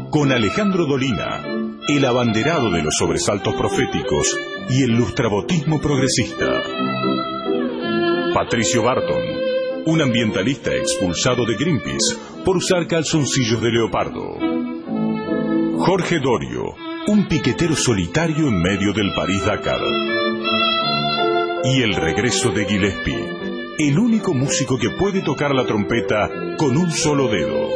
con Alejandro Dolina, el abanderado de los sobresaltos proféticos y el lustrabotismo progresista. Patricio Barton, un ambientalista expulsado de Greenpeace por usar calzoncillos de leopardo. Jorge Dorio, un piquetero solitario en medio del París-Dakar. Y el regreso de Gillespie, el único músico que puede tocar la trompeta con un solo dedo.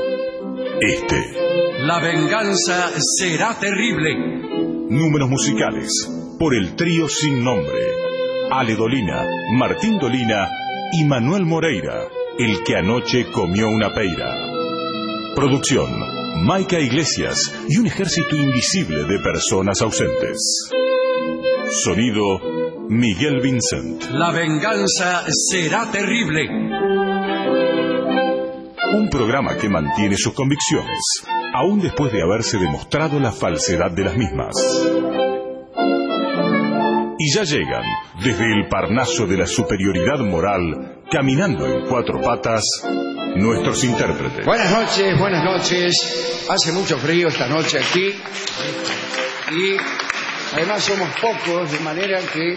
La venganza será terrible. Números musicales por el trío sin nombre. Ale Dolina, Martín Dolina y Manuel Moreira, el que anoche comió una peira. Producción, Maica Iglesias y un ejército invisible de personas ausentes. Sonido, Miguel Vincent. La venganza será terrible. Un programa que mantiene sus convicciones, aún después de haberse demostrado la falsedad de las mismas. Y ya llegan, desde el Parnaso de la superioridad moral, caminando en cuatro patas, nuestros intérpretes. Buenas noches, buenas noches. Hace mucho frío esta noche aquí. Y además somos pocos, de manera que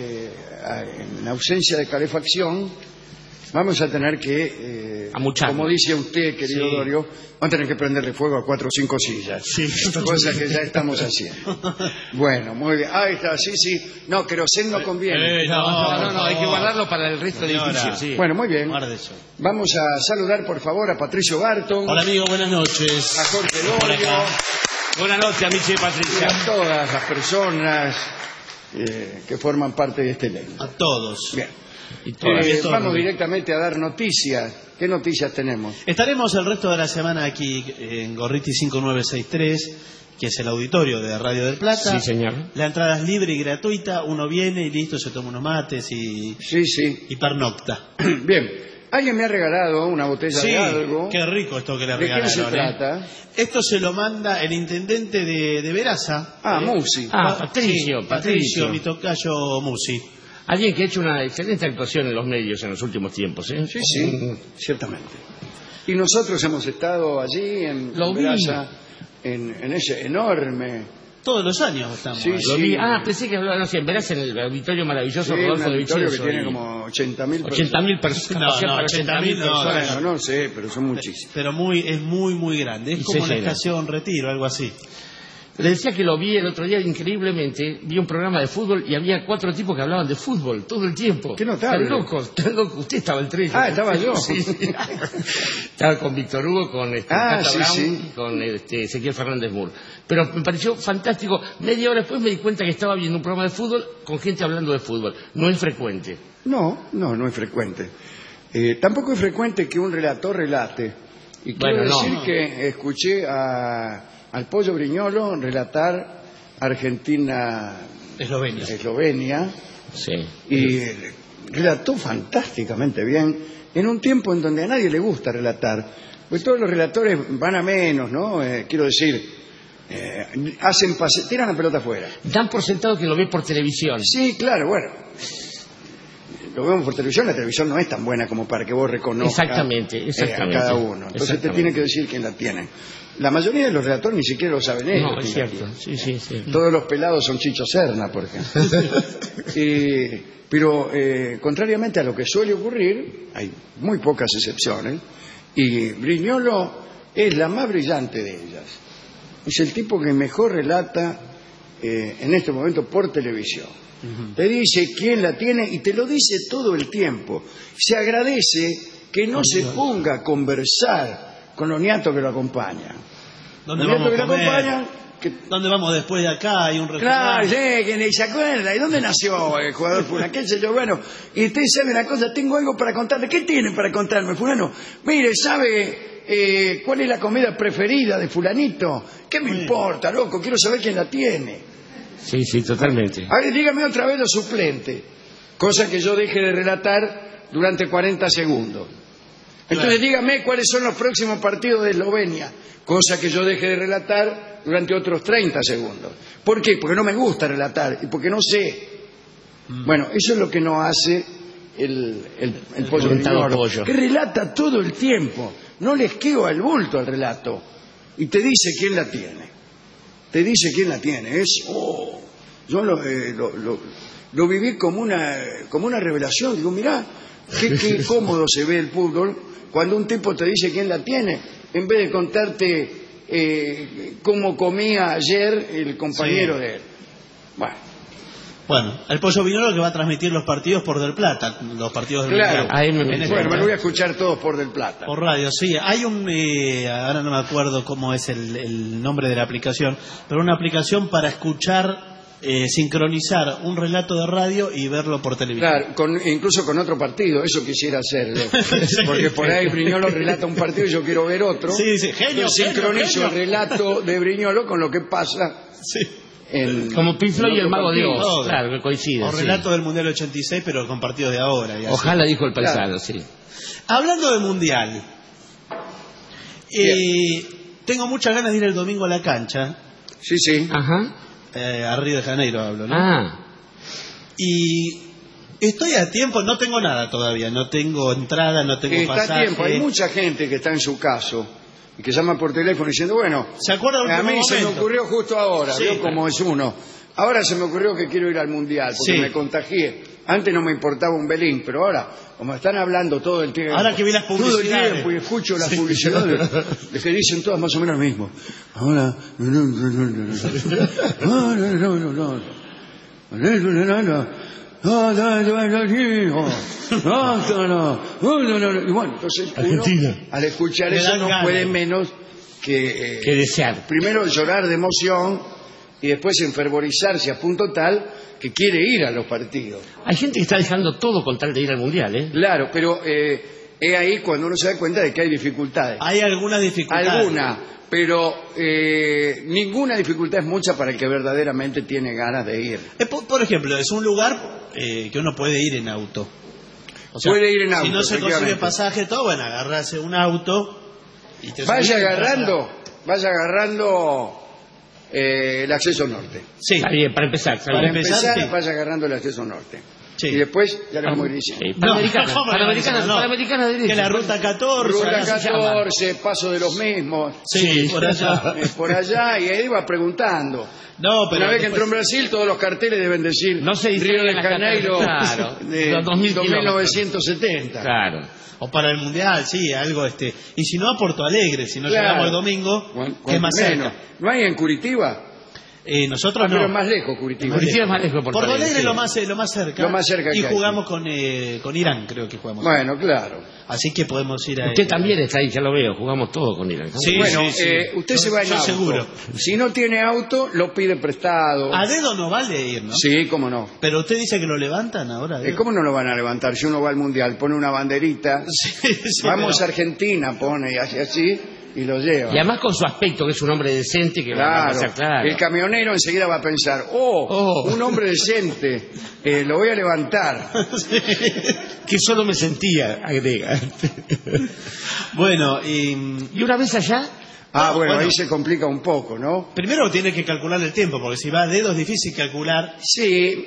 en ausencia de calefacción vamos a tener que, como dice usted, querido Dorio, vamos a tener que prenderle fuego a 4 o 5 sillas. Sí. Cosa que ya estamos haciendo. Bueno, muy bien. Ahí está, sí. No, querosén no conviene. No, hay que guardarlo para el resto del edificio. Sí. Bueno, muy bien. Vamos a saludar, por favor, a Patricio Barton. Hola, amigo, buenas noches. A Jorge Dorio. Buenas noches, Miche y Patricia. Y a todas las personas que forman parte de este elenco. A todos. Bien. Vamos directamente a dar noticias. ¿Qué noticias tenemos? Estaremos el resto de la semana aquí en Gorriti 5963, que es el auditorio de Radio del Plata. Sí, señor. La entrada es libre y gratuita. Uno viene y listo, se toma unos mates y pernocta. Bien. Alguien me ha regalado una botella de algo. Qué rico esto que le regalaron. ¿De qué se trata? Esto se lo manda el intendente de Veraza. Musi. Patricio, mi tocayo Musi. Alguien que ha hecho una excelente actuación en los medios en los últimos tiempos, ¿eh? Sí, ciertamente. Y nosotros hemos estado allí en Veraza, en ese enorme... Todos los años estamos. Sí. Pensé que hablaba, en Veraza, en el auditorio maravilloso Rodolfo de Vicenzo. Un auditorio que tiene como 80.000 personas. 80.000 personas. No sé, pero son muchísimas. Pero es muy grande. Es como la estación Retiro, algo así. Le decía que lo vi el otro día increíblemente. Vi un programa de fútbol y había 4 tipos que hablaban de fútbol todo el tiempo. ¡Qué notable! Tan loco. Usted estaba el 3. Estaba yo. Sí. Estaba con Víctor Hugo, con Cata Brown, con Ezequiel Fernández Moore. Pero me pareció fantástico. Media hora después me di cuenta que estaba viendo un programa de fútbol con gente hablando de fútbol. No es frecuente. No es frecuente. Tampoco es frecuente que un relator relate. Y quiero decir que escuché al Pollo Briñolo relatar Argentina-Eslovenia. Sí. Y relató fantásticamente bien en un tiempo en donde a nadie le gusta relatar. Pues todos los relatores van a menos, ¿no? Quiero decir, tiran la pelota afuera. Dan por sentado que lo ve por televisión. Sí, claro, bueno. Lo vemos por televisión, la televisión no es tan buena como para que vos reconozcas exactamente. A cada uno. Entonces te tiene que decir quién la tiene. La mayoría de los relatores ni siquiera lo saben ellos. No, es cierto. Sí. Todos los pelados son Chicho Serna, por ejemplo. Pero contrariamente a lo que suele ocurrir, hay muy pocas excepciones, y Briñolo es la más brillante de ellas. Es el tipo que mejor relata en este momento por televisión. Te dice quién la tiene y te lo dice todo el tiempo. Se agradece que no se ponga a conversar con los niatos que lo acompañan. ¿Dónde vamos después de acá? Hay un restaurante. Claro, que ni se acuerda. ¿Y dónde nació el jugador fulano? ¿Qué sé yo? Bueno, y usted sabe una cosa, tengo algo para contarle. ¿Qué tiene para contarme, fulano? Mire, ¿sabe cuál es la comida preferida de fulanito? ¿Qué me importa, loco? Quiero saber quién la tiene. Sí, totalmente. A ver, dígame otra vez los suplentes. Cosa que yo deje de relatar durante 40 segundos. Entonces dígame cuáles son los próximos partidos de Eslovenia. Cosa que yo deje de relatar durante otros 30 segundos. ¿Por qué? Porque no me gusta relatar y porque no sé. Bueno, eso es lo que no hace el Pollo Briñolo, que relata todo el tiempo. No le esquiva el bulto al relato. y te dice quién la tiene. Te dice quién la tiene. Yo lo viví como una revelación. Digo, mirá, qué cómodo se ve el fútbol cuando un tipo te dice quién la tiene, en vez de contarte cómo comía ayer el compañero de él. Bueno, el Pollo Viñolo que va a transmitir los partidos por Del Plata, los partidos del Claro. Mundial. Bueno, me lo voy a escuchar todos por Del Plata. Por radio, sí. Hay ahora no me acuerdo cómo es el nombre de la aplicación, pero una aplicación para escuchar, sincronizar un relato de radio y verlo por televisión. Claro, incluso con otro partido, eso quisiera hacerlo. Porque por ahí Briñolo relata un partido y yo quiero ver otro. Sí, genio. Sincronizo el relato de Briñolo con lo que pasa. Sí. Como Pink Floyd y el Mago de Oz, claro, que coincide. O relato del Mundial 86, pero con partidos de ahora. Y ojalá, dijo el paisano, claro. Sí. Hablando de Mundial, tengo muchas ganas de ir el domingo a la cancha. Sí. Ajá. A Río de Janeiro hablo, ¿no? Y estoy a tiempo, no tengo nada todavía, no tengo entrada, no tengo pasaje. Está a tiempo, hay mucha gente que está en su caso y que llama por teléfono diciendo, bueno, ¿se acuerda a mí se me ocurrió justo ahora, sí, ¿vio cómo es uno? Ahora se me ocurrió que quiero ir al Mundial porque me contagié. Antes no me importaba un belín, pero ahora, como están hablando todo el tiempo, ahora que vi las publicidades, todo el tiempo y escucho las publicidades, de que dicen todas más o menos lo mismo. Ahora, y bueno, entonces uno, al escuchar eso no puede menos que desear. Primero llorar de emoción y después enfervorizarse a punto tal que quiere ir a los partidos. Hay gente que está dejando todo con tal de ir al Mundial, ¿eh? Claro, pero es ahí cuando uno se da cuenta de que hay dificultades. Hay algunas dificultades. Alguna, pero ninguna dificultad es mucha para el que verdaderamente tiene ganas de ir. Por ejemplo, es un lugar que uno puede ir en auto. O sea, puede ir en auto. Si no se consigue pasaje, todo, bueno, agarrarse un auto y te vaya agarrando el acceso norte. Sí. Está bien, para empezar. Para empezar, sí. vaya agarrando el acceso norte. Sí. Y después ya le vamos a ir diciendo. Panamericana derecha. Que la ruta 14. Ruta 14, paso de los mismos. Sí, por allá. Por allá, y ahí va preguntando. No, pero una vez que entró en Brasil, todos los carteles deben decir no se Río de Janeiro, claro, de 1970. Claro. O para el Mundial, sí, algo Y si no, a Porto Alegre, si no llegamos el domingo, que es más cerca. ¿No hay en Curitiba? Nosotros no. Pero es más lejos Curitiba. Curitiba es más lejos. Porto Alegre es lo más cerca. Lo más cerca y que jugamos con Irán, creo que jugamos. Bueno, claro. Así que podemos ir a... Usted también está ahí, ya lo veo, jugamos todo con Irán. Sí, bueno, sí. usted se va en auto. Seguro. Si no tiene auto, lo pide prestado. A dedo no vale ir, ¿no? Sí, cómo no. Pero usted dice que lo levantan ahora. ¿Cómo no lo van a levantar? Si uno va al Mundial, pone una banderita, vamos a Argentina, pone y hace así, y lo lleva. Y además con su aspecto, que es un hombre decente, que va a pasar claro. El camionero enseguida va a pensar, un hombre decente, lo voy a levantar. Que solo me sentía, agrega. Bueno, y una vez allá... bueno, ahí se complica un poco, ¿no? Primero tiene que calcular el tiempo, porque si va a dedo es difícil calcular. Sí,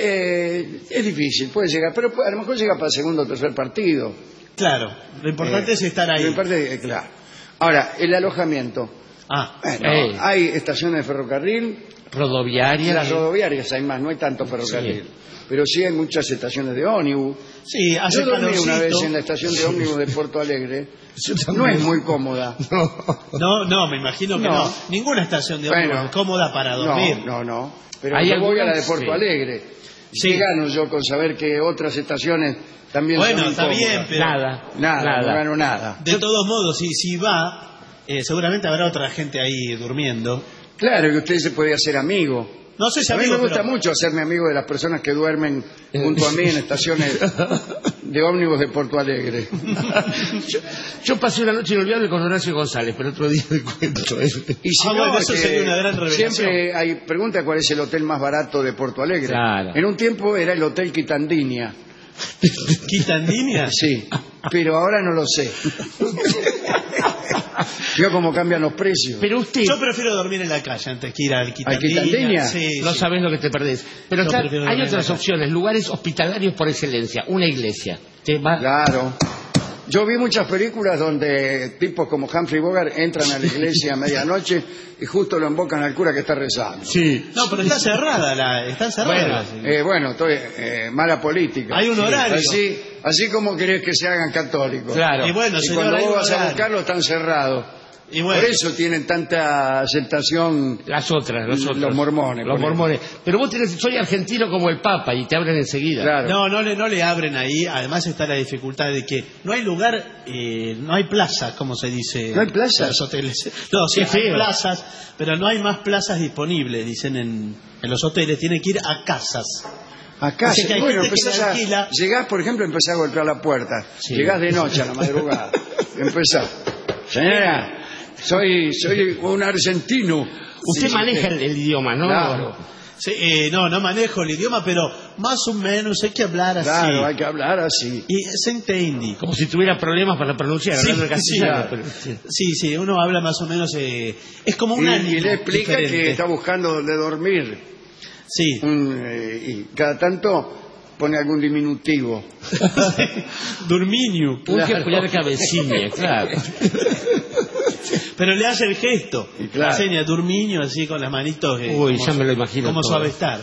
es difícil, puede llegar, pero a lo mejor llega para el segundo o tercer partido. Claro, lo importante es estar ahí. Lo importante, claro. Ahora, el alojamiento. Hay estaciones de ferrocarril. Rodoviarias. Las rodoviarias hay más, no hay tanto ferrocarril. Sí. Pero sí hay muchas estaciones de ómnibus. Sí, hace Yo dormí calorcito. una vez en la estación de ómnibus de Porto Alegre. No es muy cómoda. No, me imagino que no. Ninguna estación de ómnibus es cómoda para dormir. No. Pero yo voy a la de Porto Alegre. Sí. ¿Qué gano yo con saber que otras estaciones también son incómodas? Está bien, pero... Nada, no gano nada. De todos modos, si va, seguramente habrá otra gente ahí durmiendo. Claro, que usted se puede hacer amigo. No sé si a mí me gusta mucho hacerme amigo de las personas que duermen junto a mí en estaciones de ómnibus de Porto Alegre. Yo pasé una noche inolvidable con Horacio González, pero otro día me cuento. Y si no, eso sería una gran revelación. Siempre hay pregunta cuál es el hotel más barato de Porto Alegre. Claro. En un tiempo era el Hotel Quitandinia. ¿Quitandinia? Sí, pero ahora no lo sé. Yo cómo cambian los precios. Pero usted... Yo prefiero dormir en la calle antes que ir al Quitandinia. ¿Al Quitandinia? Sí, no sabés lo que te perdés. Pero hay otras opciones, lugares hospitalarios por excelencia. Una iglesia. Claro. Yo vi muchas películas donde tipos como Humphrey Bogart entran a la iglesia a medianoche y justo lo invocan al cura que está rezando. Sí. No, pero está cerrada, está cerrada. Bueno, mala política. Hay un horario. Así como querés que se hagan católicos. Claro. Y bueno, Y señor, cuando hay vos un vas a horario. buscarlo están cerrados. Y bueno, Por eso tienen tanta aceptación Los otros. los mormones. Los mormones. Pero vos tenés, soy argentino como el Papa y te abren enseguida. Claro. no le abren ahí. Además está la dificultad de que no hay lugar, no hay plazas, como se dice. ¿No hay plazas? En los hoteles. No, sí Qué hay feo. plazas, pero no hay más plazas disponibles, dicen en los hoteles. Tienen que ir a casas. Acá, Así que hay bueno, gente que empezás alquila. llegás, por ejemplo, empezás a golpear la puerta. Sí. Llegás de noche a la madrugada. Empezás. Señora, soy un argentino. Usted maneja el idioma, ¿no? Claro. Sí, no manejo el idioma, pero más o menos hay que hablar así. Claro, hay que hablar así. Y se entiende. Como si tuviera problemas para pronunciar, Sí, hablando en castellano. sí. Pero, sí. Sí, uno habla más o menos. Es como Y, un ánimo y le explica diferente. que está buscando donde dormir. Sí. Y cada tanto pone algún diminutivo. Durminio. Un que apoyar cabecilla, claro. Pero le hace el gesto. Y claro. La seña Durminio, así con las manitos. Uy, ya me lo imagino Como todo. suavestar.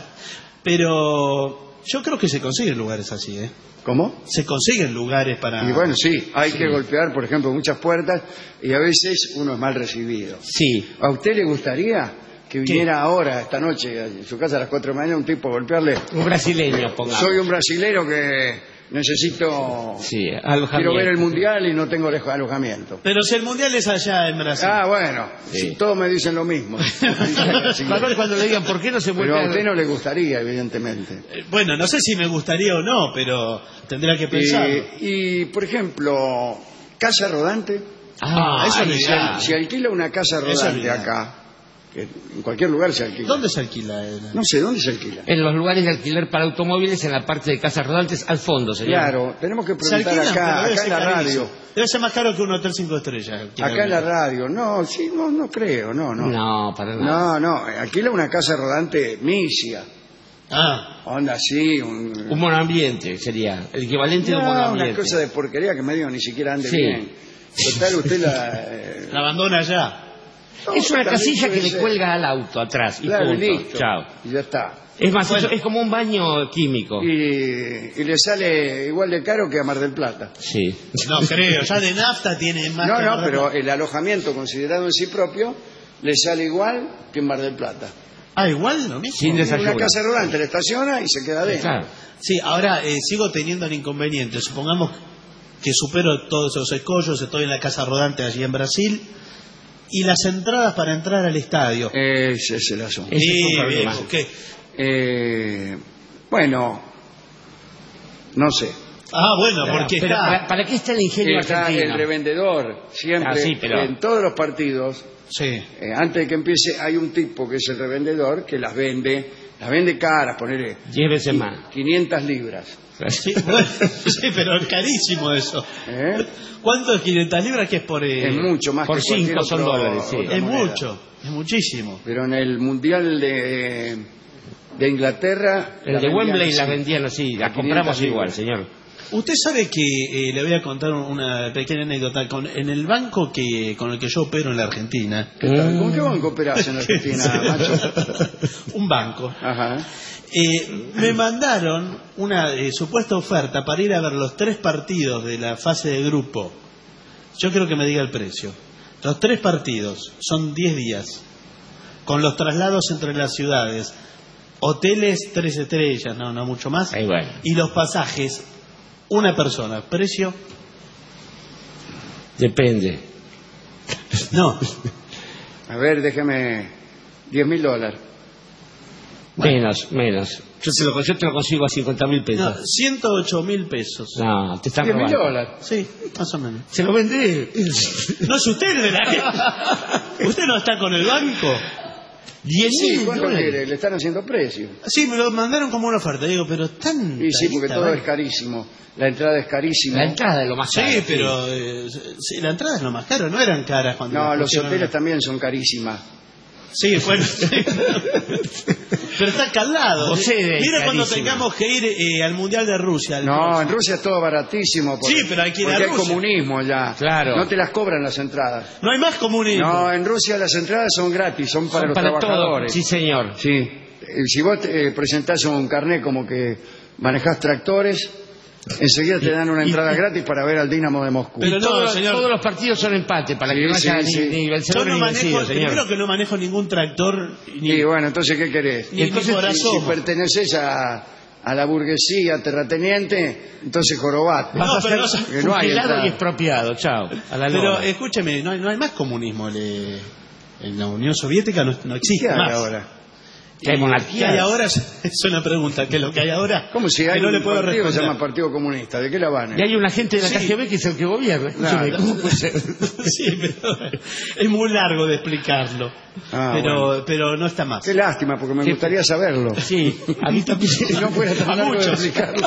Pero yo creo que se consiguen lugares así, ¿eh? ¿Cómo? Se consiguen lugares para... Y bueno, sí, hay que golpear, por ejemplo, muchas puertas y a veces uno es mal recibido. Sí. ¿A usted le gustaría que viniera ahora, esta noche, en su casa a las 4 de la mañana, un tipo a golpearle? Un brasileño, pongamos. Soy un brasilero que necesito... Sí, Quiero ver el mundial y no tengo alojamiento. Pero si el mundial es allá en Brasil. Ah, bueno, Sí. sí, todos me dicen lo mismo. Valor cuando le digan, ¿por qué no se vuelve Pero a a... usted no le gustaría, evidentemente. Bueno, no sé si me gustaría o no, pero tendrá que pensar. Y, por ejemplo, casa rodante. Ah, eso ahí le está. dirá. Si alquila una casa Eso rodante olvidar. acá, que en cualquier lugar se alquila. ¿Dónde se alquila? No sé, ¿dónde se alquila? En los lugares de alquiler para automóviles, en la parte de casas rodantes, al fondo, señor. Claro, tenemos que Se preguntar alquilan, pero acá debe en ser la carísimo. radio. Debe ser más caro que un hotel 5 estrellas. Acá en la radio. No, sí, no creo, no. No, para nada. No, alquila una casa rodante misia. Ah, Onda así, Un monoambiente sería, el equivalente de un No, una monoambiente. cosa de porquería que medio ni siquiera ande Sí. bien. Total, usted la abandona ya. Es una también casilla que puede le ser. cuelga al auto atrás y Claro, punto. listo. Chao. Y ya está. Es más, Bueno. es como un baño químico. Y le sale igual de caro que a Mar del Plata. Sí. No creo, ya de nafta tiene más. No, que Mar del pero Plata. el alojamiento considerado en sí propio le sale igual que en Mar del Plata. Ah, igual lo mismo. Sin desayuno. Una casa rodante le estaciona y se queda adentro. Claro. Sí, ahora sigo teniendo el inconveniente. Supongamos que supero todos esos escollos, estoy en la casa rodante allí en Brasil, y las entradas para entrar al estadio. Ese es el asunto. Ese es un Sí, problema. viejo, ¿qué? Bueno, no sé. Ah, bueno, porque Pero, está... ¿para qué está el ingenio Está argentino? el revendedor. Siempre, Ah, sí, pero- en todos los partidos, Sí. antes de que empiece, hay un tipo que es el revendedor que las vende caras, ponerle 10 veces más. 500 libras. Sí, bueno, sí, pero es carísimo eso. ¿Eh? ¿Cuánto es 500 libras que es por...? Es mucho más por que cualquier 5 son otro- dólares, sí. otra Es moneda. mucho, es muchísimo. Pero en el Mundial de Inglaterra... El la de vendían Wembley así. la vendían así, la 500 compramos igual, libras. señor. Usted sabe que le voy a contar una pequeña anécdota. En el banco con el que yo opero en la Argentina... ¿Con qué banco operás en Argentina, macho? Un banco. Ajá. Me mandaron una supuesta oferta para ir a ver los 3 partidos de la fase de grupo. Yo quiero que me diga el precio. Los 3 partidos son 10 días, con los traslados entre las ciudades, hoteles 3 estrellas, no mucho más, Ahí bueno. y los pasajes, una persona. ¿Precio? Depende. No. A ver, déjeme... $10.000. Menos. Yo te lo consigo a 50.000 No, pesos. 108.000 pesos. No, te están $10.000. robando. Sí, más o menos. Se lo vendé. No es usted de la... ¿Usted no está con el banco? 10.000 Sí, ¿cuánto dólares. quiere? Le están haciendo precio. Sí, me lo mandaron como una oferta. Digo, pero tan... Y sí, porque todo es carísimo. La entrada es carísima. La entrada es lo más caro. Sí, pero sí, la entrada es lo más caro. No eran caras cuando... No, las los pusieron. hoteles también son carísimas. Sí, bueno. Pero está acá al lado. Mira cuando tengamos que ir al Mundial de Rusia. No, en Rusia es todo baratísimo. Sí, pero hay que ir a Porque Rusia. hay comunismo ya. Claro. No te las cobran las entradas. No hay más comunismo. No, en Rusia las entradas son gratis, son para los trabajadores. Todo. Sí, señor. Sí. Si vos presentás un carnet como que manejás tractores, enseguida te dan una entrada gratis para ver al Dinamo de Moscú. Pero no, señor. Todos los partidos son empate, para que no haya ni vencedor ni vencido, señor. Primero que no manejo ningún tractor. Y bueno, entonces, ¿qué querés? Entonces, si perteneces a la burguesía terrateniente, entonces jorobate. No, pero no hay y expropiado, chao. Pero escúcheme, no hay más comunismo. En la Unión Soviética no existe ¿Qué hay más. ahora? ¿Qué hay monarquía? ¿Qué hay ahora? Es una pregunta. ¿Qué es lo que hay ahora? ¿Cómo si hay que no le un puedo partido que se responder? llama Partido Comunista? ¿De qué la van? Y hay un agente de la Sí. KGB que es el que gobierna. Escúcheme, Claro. ¿cómo puede ser? Sí, pero es muy largo de explicarlo. Pero no está más. Qué lástima, porque me gustaría saberlo. Sí, a mí también. Si no fuera tan A largo de muchos. explicarlo.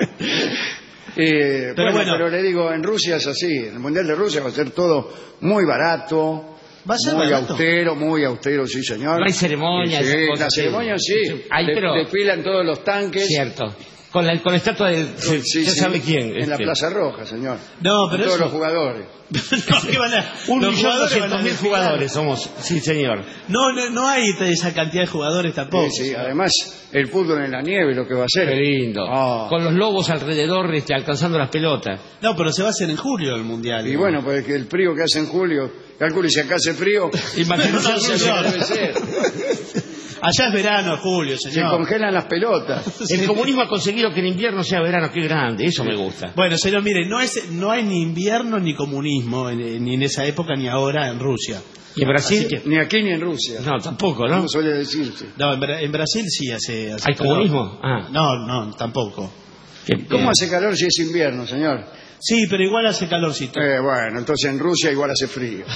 Pero le digo, en Rusia es así. En el Mundial de Rusia va a ser todo muy barato. Va a ser muy barato. muy austero, sí, señor. No hay ceremonias. Sí, esas cosas, las ceremonias sí. Hay, pero... Desfilan todos los tanques. Cierto. Con la estatua de... Sí, ya sí, sabe quién. En la Plaza Roja, señor. No, pero todos eso... los jugadores. No, ¿qué van a... los jugadores van a 1.200.000 desfilar. jugadores somos. Sí, señor. No hay esa cantidad de jugadores tampoco. Sí, además, el fútbol en la nieve, lo que va a ser. Qué lindo. Oh. Con los lobos alrededor alcanzando las pelotas. No, pero se va a hacer en julio el Mundial. Y bueno, pues el frío que hace en julio, calcule si acá hace frío. Imagínese No, señor. Debe ser. Allá es verano, julio, Se señor. congelan las pelotas. El comunismo ha conseguido que el invierno sea verano. Qué grande. Eso me gusta. Bueno, señor, mire, no hay ni invierno ni comunismo, ni en esa época ni ahora en Rusia. ¿Y en Brasil? Ni aquí ni en Rusia. No, tampoco, ¿no? Como suele decirse. No, en Brasil sí hace ¿Hay calor. comunismo? Ah. No, tampoco. ¿Cómo hace calor si es invierno, señor? Sí, pero igual hace calorcito. Bueno, entonces en Rusia igual hace frío.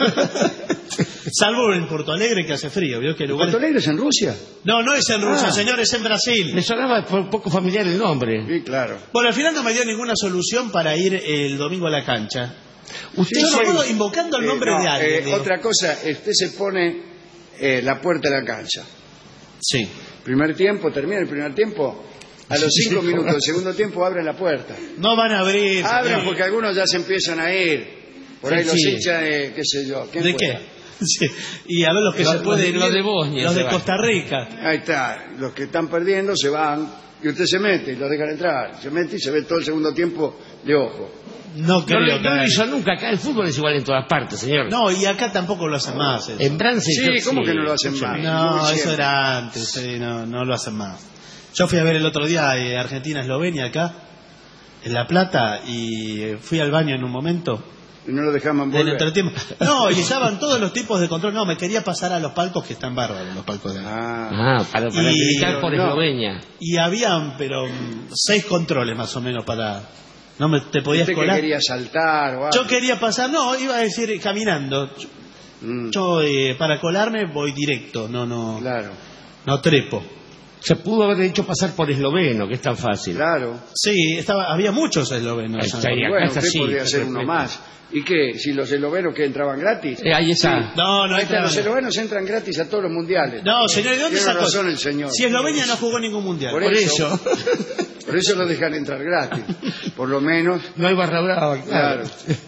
Salvo en Porto Alegre que hace frío, ¿vio? Que ¿Porto Alegre es en Rusia? No es en Rusia, Ah. señor, es en Brasil. Me sonaba un poco familiar el nombre. Sí, claro. Bueno, al final no me dio ninguna solución para ir el domingo a la cancha. Usted Yo no sabe- puedo invocando el nombre de alguien. digo. Otra cosa, usted se pone la puerta de la cancha. Sí. Primer tiempo, termina el primer tiempo. A los 5 minutos del segundo tiempo abren la puerta. No van a abrir. Abren señor. porque algunos ya se empiezan a ir. Por ahí Sí, los sí. hinchas de, qué sé yo. ¿quién ¿De fuera? qué? Sí. Y a ver los que Los- se pueden los ir, de Bosnia los se de van. Costa Rica. Ahí está. Los que están perdiendo se van y usted se mete y los dejan entrar. Se mete y se ve todo el segundo tiempo de ojo. No creo No lo que... hizo nunca. Acá el fútbol es igual en todas partes, señor. No, y acá tampoco lo hacen más. eso. En Brasil... Sí, ¿cómo que no lo hacen más? No, Muy eso siempre. era antes, sí, no lo hacen más. Yo fui a ver el otro día Argentina-Eslovenia acá, en La Plata, y fui al baño en un momento Y no lo dejaban del volver. entretiempo. No, y estaban todos los tipos de control. No, me quería pasar a los palcos que están bárbaros, los palcos de acá. Ah, Para Y- gritar por no. Eslovenia. Y habían, pero 6 controles más o menos para... No te podías ¿Usted que colar. quería saltar o algo? Yo quería pasar, no, iba a decir caminando. Mm, Yo para colarme voy directo, no claro, trepo. Se pudo haber hecho pasar por esloveno, que es tan fácil. claro. Sí, había muchos eslovenos. Ahí está, y acá Bueno, está usted así, podría hacer perfecto. uno más. ¿Y qué? ¿Si los eslovenos que entraban gratis? Ahí está. No Ahí está, entraban. los eslovenos entran gratis a todos los mundiales. No, señor, ¿de dónde Tiene sacó? razón el señor. Si Eslovenia no jugó ningún mundial. Por Por eso. eso. Por eso los dejan entrar gratis. Por lo menos, No hay barra brava, claro.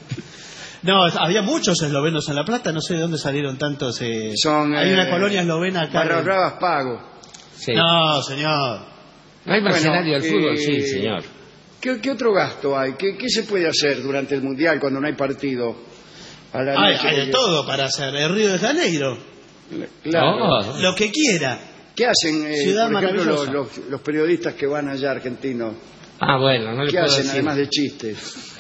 No, había muchos eslovenos en La Plata, no sé de dónde salieron tantos. Hay una colonia eslovena acá. Barra bravas pago. Sí. No, señor. No hay mercenario del fútbol, eh, sí, señor. ¿Qué otro gasto hay? ¿Qué se puede hacer durante el mundial cuando no hay partido? A la noche Hay de todo para hacer. El Río de Janeiro. Claro. No. Lo que quiera. ¿Qué hacen, Ciudad por ejemplo, maravillosa. los periodistas que van allá argentinos? Ah, bueno, no le ¿Qué puedo hacen decir. además de chistes?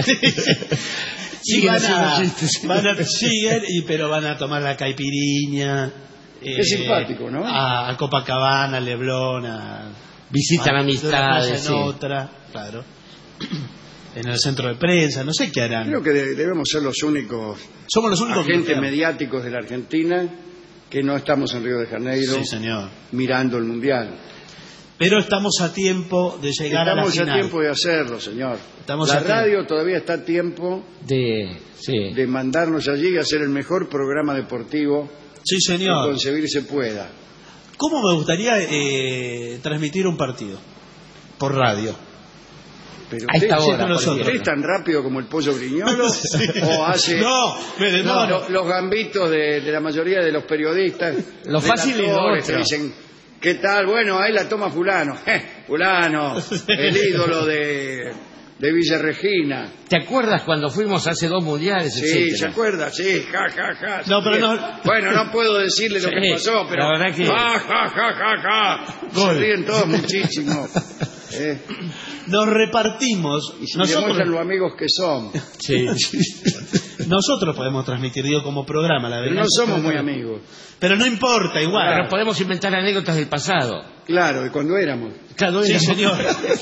Y Siguen van a, haciendo chistes. pero van a tomar la caipiriña. Qué simpático, ¿no? A Copacabana, Leblon, Visitan a amistades, en sí. otra, claro. En el centro de prensa, no sé qué harán. Creo que debemos ser los únicos Somos los únicos agentes que mediáticos de la Argentina que no estamos en Río de Janeiro Sí, señor. mirando el mundial. Pero estamos a tiempo de llegar a la Estamos a final. tiempo de hacerlo, señor. Estamos La a tiempo. radio todavía está a tiempo Sí. de mandarnos allí y hacer el mejor programa deportivo Sí, que señor. concebir se pueda. ¿Cómo me gustaría transmitir un partido? Por radio. Pero A esta usted, hora, ¿usted es tan rápido como el pollo briñolo? Sí. ¿O hace No. los gambitos de la mayoría de los periodistas? Lo fácil es lo relatores que otro. dicen, ¿qué tal? Bueno, ahí la toma fulano. Fulano, el ídolo de Villa Regina. ¿Te acuerdas cuando fuimos hace 2 mundiales, Sí, etcétera? ¿se acuerda? Sí, ja, ja, ja. No, pero Sí. no- Bueno, no puedo decirle lo Sí, que pasó, pero... la verdad que- Ja, ja, ja, ja, ja. Se Gol. ríen todos muchísimo. Nos repartimos. Y se demuestran lo amigos que son. Sí. Nosotros podemos transmitir, digo, como programa. La Pero verdad no somos muy amigos. Pero no importa, igual. Pero podemos inventar anécdotas del pasado. Claro, de cuando éramos. Cada Sí, uno- señor.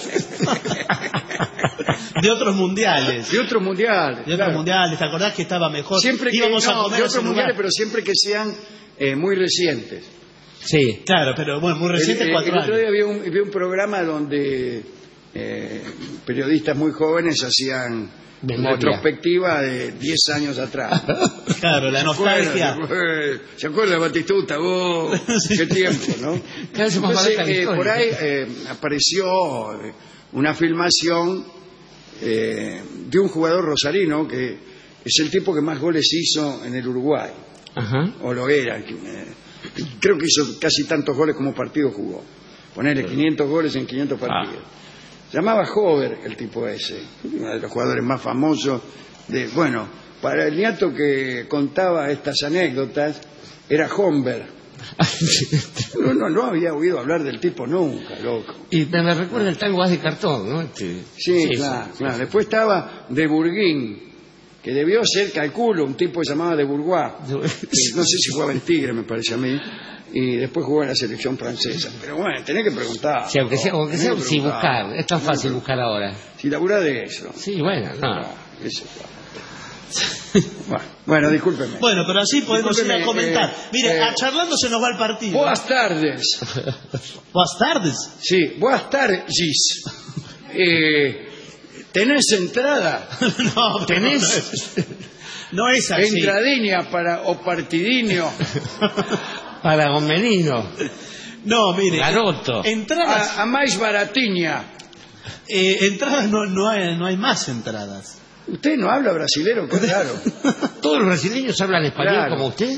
De otros mundiales. De otros mundiales. De otros claro. mundiales. ¿Te acordás que estaba mejor? Siempre que, íbamos a no, comer de a ese otros mundiales, lugar? pero siempre que sean muy recientes. Sí. Claro, pero bueno, muy reciente, el 4 otro día años. vi un programa donde periodistas muy jóvenes hacían Memoria. retrospectiva de 10 años atrás. Claro, la nostalgia. ¿Se acuerda de Batistuta? ¡Oh! Sí. ¡Qué tiempo!, ¿no? Cada vez es más Entonces, barata la historia. por ahí apareció una filmación de un jugador rosarino que es el tipo que más goles hizo en el Uruguay, Ajá. o lo era. Creo que hizo casi tantos goles como partido jugó. Ponerle 500 goles en 500 partidos. Se llamaba Hover el tipo ese, uno de los jugadores más famosos. Bueno, para el niato que contaba estas anécdotas, era Homber. No había oído hablar del tipo nunca, loco. Y me recuerda el tango Haz de Cartón, ¿no? Sí, claro. Después estaba de Burguín, que debió ser, calculo, un tipo que se llamaba de Bourgois. No sé si jugaba en Tigre, me parece a mí. Y después jugó en la selección francesa. Pero bueno, tenés que preguntar. Sí, aunque sea, Tenés que sí, preguntar. buscar. Es tan fácil buscar ahora. Si laburá de eso. Sí, bueno, no. Eso, bueno, discúlpeme. Bueno, pero así podemos ir a Discúlpeme, comentar. Mire, a charlando se nos va el partido. Buenas tardes. Buenas tardes. Sí, buenas tardes. ¿Tenés entrada? No, ¿Tenés no es así. entradiña o partidinio? Para Gomelino. No, mire. Garoto. Entradas. A más baratiña. Entradas no hay más entradas. Usted no habla brasilero, qué raro. ¿Todos los brasileños hablan español Claro. como usted?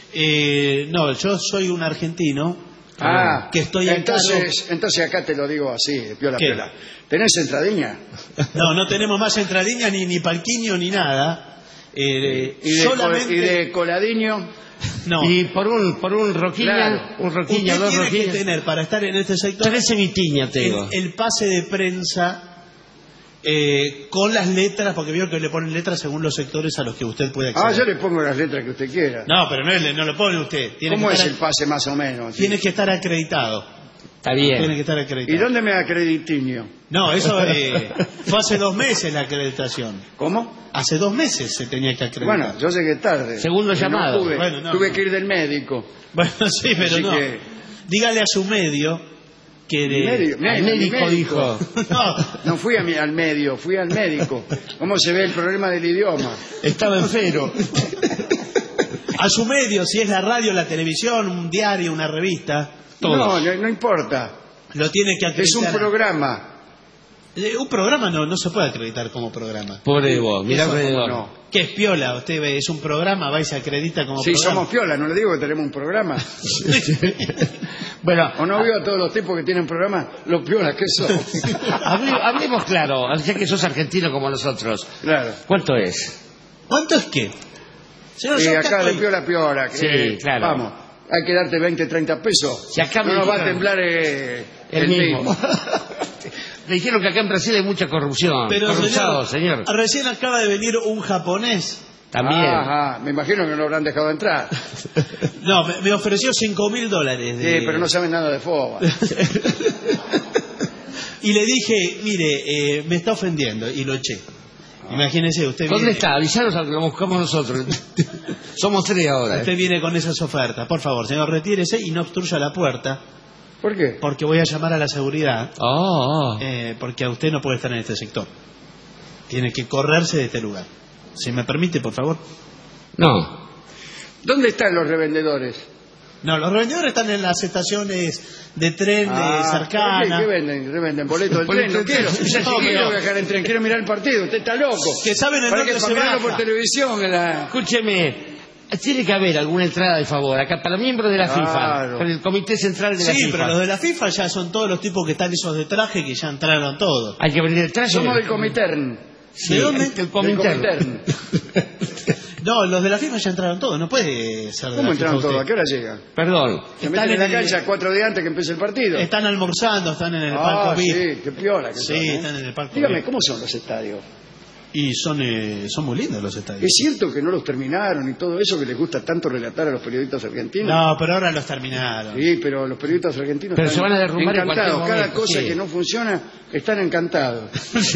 No, yo soy un argentino que estoy entonces acá te lo digo así, de piola ¿Qué? piola. ¿Tenés entradiña? No tenemos más entradilla ni palquiño ni nada. Solamente... ¿Y de coladiño? No. Y por un roquilla, Claro. un roquilla, Usted dos tiene que roquillas. tener para estar en este sector 13 vitiñas tengo. el pase de prensa con las letras, porque veo que le ponen letras según los sectores a los que usted puede acceder. Yo le pongo las letras que usted quiera. No, pero no lo pone usted. ¿Cómo es el pase más o menos? Tiene que estar acreditado. Está bien. Tiene que estar ¿Y acreditado. dónde me acreditiño? No, eso fue hace 2 meses la acreditación. ¿Cómo? Hace 2 meses se tenía que acreditar. Bueno, yo llegué tarde. Segundo Pero llamado. No pude. Bueno, no, Tuve no. que ir del médico. Bueno, sí, pero Así no. que- Dígale a su medio que Mi medio- Al mi médico dijo. No, No fui al medio, fui al médico. ¿Cómo se ve el problema del idioma? Estaba enfermo. a su medio, si es la radio, la televisión, un diario, una revista, No importa. lo tiene que acreditar. Es un programa. Un programa no se puede acreditar como programa. Pobre vos, mirá Eso, alrededor. ¿cómo no? ¿Qué es piola? Usted ve, es un programa, va y se acredita como Sí, programa. somos piola, no le digo que tenemos un programa. Bueno, ¿O no vio a todos los tipos que tienen programa? Los piolas, ¿qué son? hablemos claro, ya que sos argentino como nosotros. Claro. ¿Cuánto es? ¿Cuánto es qué? Señor, Y yo acá de estoy- piola a piola. Que, Sí, claro. Vamos, hay que darte 20, 30 pesos. Si acá me no nos va a dijeron- temblar El mismo. Me dijeron que acá en Brasil hay mucha corrupción. Pero Corrupción, señor. recién acaba de venir un japonés. También. Ajá, me imagino que no lo habrán dejado entrar. No, me ofreció $5.000. Sí, pero no saben nada de FOBA. Y le dije, mire, me está ofendiendo, y lo eché. Imagínese, usted ¿Dónde viene, está? Avisaros a que lo buscamos nosotros. Somos 3 ahora. usted viene con esas ofertas. Por favor, señor, retírese y no obstruya la puerta, ¿Por qué? porque voy a llamar a la seguridad, Oh. porque a usted no puede estar en este sector. Tiene que correrse de este lugar. Si me permite, por favor. No. ¿Dónde están los revendedores? No, los revendedores están en las estaciones de tren cercanas. ¿Qué venden? ¿Revenden boletos del tren? No quiero. No quiero viajar en tren, quiero mirar el partido. Usted está loco. Que saben el para norte que se pagarlo baja. por televisión. Escúcheme, tiene que haber alguna entrada de favor acá para miembros de la FIFA, para el Comité Central de la FIFA. Sí, pero los de la FIFA ya son todos los tipos que están esos de traje que ya entraron todos. Hay que venir el traje. Somos del Comintern. Sí, ¿De dónde? el Comintern. No, los de la FIFA ya entraron todos, no puede ser de ¿Cómo la entraron FIFA todos? ¿A usted. qué hora llegan? Perdón. Se meten en la cancha 4 días antes que empiece el partido. Están almorzando, están en el palco VIP. Sí, qué piola que Sí, son, ¿eh? están en el palco Dígame, VIP. ¿cómo son los estadios? Y son muy lindos los estadios. ¿Es cierto que no los terminaron y todo eso que les gusta tanto relatar a los periodistas argentinos? No, pero ahora los terminaron. Sí, pero los periodistas argentinos Pero están se van a derrumbar en encantados. cualquier Cada momento, cosa sí. que no funciona, están encantados.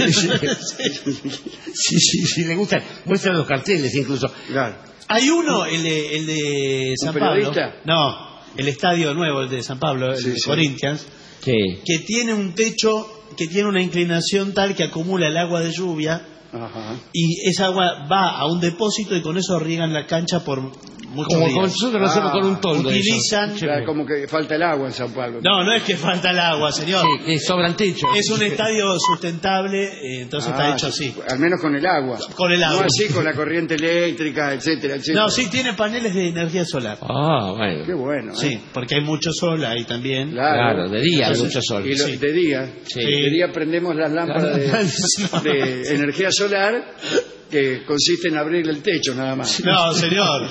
Sí, le gustan. Muestran los carteles incluso. Claro. Hay uno, el de San Pablo. periodista? No, el estadio nuevo, el de San Pablo, el de Corinthians, Sí. que tiene un techo que tiene una inclinación tal que acumula el agua de lluvia Ajá. y esa agua va a un depósito y con eso riegan la cancha por muchos Como días. nosotros lo hacemos con un toldo. Utilizan... eso. Claro, como que falta el agua en San Pablo. No es que falta el agua, señor. Sí, que sobran techo. Es un estadio sustentable, entonces está hecho así. Al menos con el agua. Con el agua. No así con la corriente eléctrica, etcétera, etcétera. No, sí tiene paneles de energía solar. Ah, bueno. Qué bueno. ¿eh? Sí, porque hay mucho sol ahí también. Claro, de día hay Entonces, mucho sol. Y Sí. de día. Sí. De día prendemos las lámparas de energía solar que consiste en abrir el techo nada más. No, señor.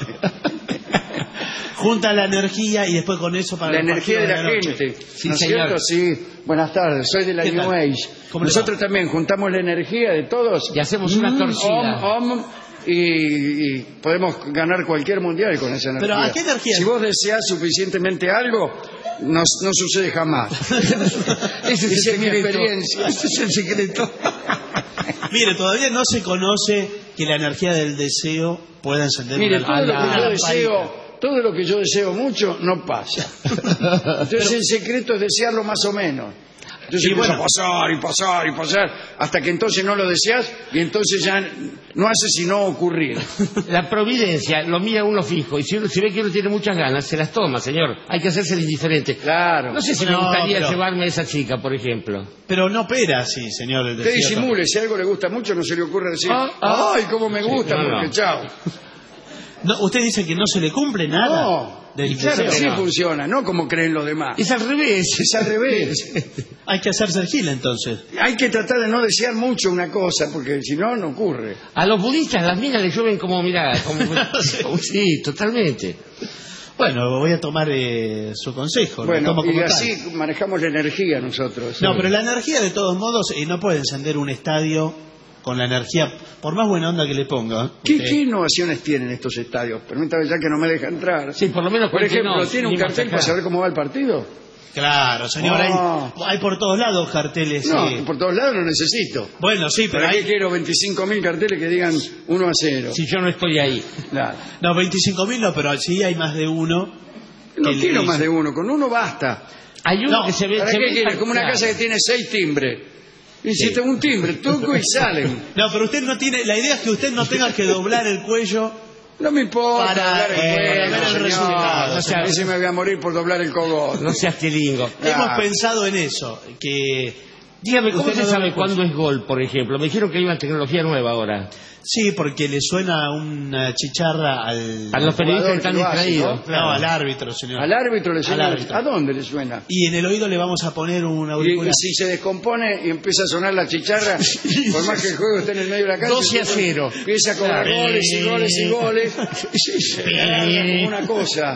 Junta la energía y después con eso para La el energía de partido la noche. gente. Sí, ¿No es señor. cierto? Sí. Buenas tardes, soy de la ¿Qué New tal? Age. ¿Cómo le Nosotros también juntamos la energía de todos. Y hacemos una torcida. Y podemos ganar cualquier mundial con esa energía. Pero, ¿a qué energía? Si vos deseás suficientemente algo, no sucede jamás. Ese Esa es es mi el secreto. experiencia. Ese es el secreto. Mire, todavía no se conoce que la energía del deseo pueda encender Mire, una todo lo que yo lamparita. deseo, todo lo que yo deseo mucho no pasa. Entonces el secreto es desearlo más o menos. Entonces Y empieza bueno. a pasar y pasar y pasar hasta que entonces no lo deseas y entonces ya no hace sino ocurrir. La providencia lo mira uno fijo y si ve que uno tiene muchas ganas, se las toma, señor. Hay que hacerse el indiferente. Claro. No sé si me No, gustaría pero- llevarme a esa chica, por ejemplo. Pero no opera así, señor. El Usted deseo. disimule, si algo le gusta mucho no se le ocurre decir, ay, cómo me gusta, no, porque no. chao. No, usted dice que no se le cumple nada No, del y claro, deseo. así no. funciona, no como creen los demás. Es al revés. Es al revés. Hay que hacerse el gil entonces. Hay que tratar de no desear mucho una cosa, porque si no, no ocurre. A los budistas las minas les llueven como, mirá, como sí, totalmente. Bueno, voy a tomar su consejo. lo Bueno, tomo como y tal. así manejamos la energía nosotros. No, pero la energía de todos modos no puede encender un estadio con la energía, por más buena onda que le ponga. ¿Qué usted. innovaciones tienen estos estadios? Permítame ya que no me deja entrar. Sí, por lo menos Por ejemplo, cuéntenos, ¿tiene un ni más cartel acá. para saber cómo va el partido? Claro, señor, No. hay por todos lados carteles. No, sí. por todos lados no necesito. Bueno, sí, pero ¿Para qué hay... quiero 25.000 carteles que digan 1-0? Si yo no estoy ahí. Claro. No, 25.000 no, pero sí hay más de uno. No que le quiero dice- más de uno, con uno basta. Hay uno No, que se ve... ¿Para se qué ve quieres? Como una claro. casa que tiene 6 timbres. Y si tengo un timbre, toco y salen. No, pero usted no tiene... La idea es que usted no tenga que doblar el cuello. No me importa Para, doblar el para cuello, ver el señor. resultado. O sea, A veces me voy a morir por doblar el cogote. No seas tilingo. Hemos pensado en eso, que... Dígame, ¿cómo Usted se no sabe da cuándo es gol, por ejemplo? Me dijeron que hay una tecnología nueva ahora. Sí, porque le suena una chicharra A los periodistas que están que lo hace, distraídos. No, al árbitro, señor. Al árbitro le suena. Al árbitro. ¿A dónde le suena? Y en el oído le vamos a poner un Y auricular. si se descompone y empieza a sonar la chicharra, por más que el juego esté en el medio de la cancha, 12-0. empieza a cobrar Claro. goles y goles y goles. Como una cosa.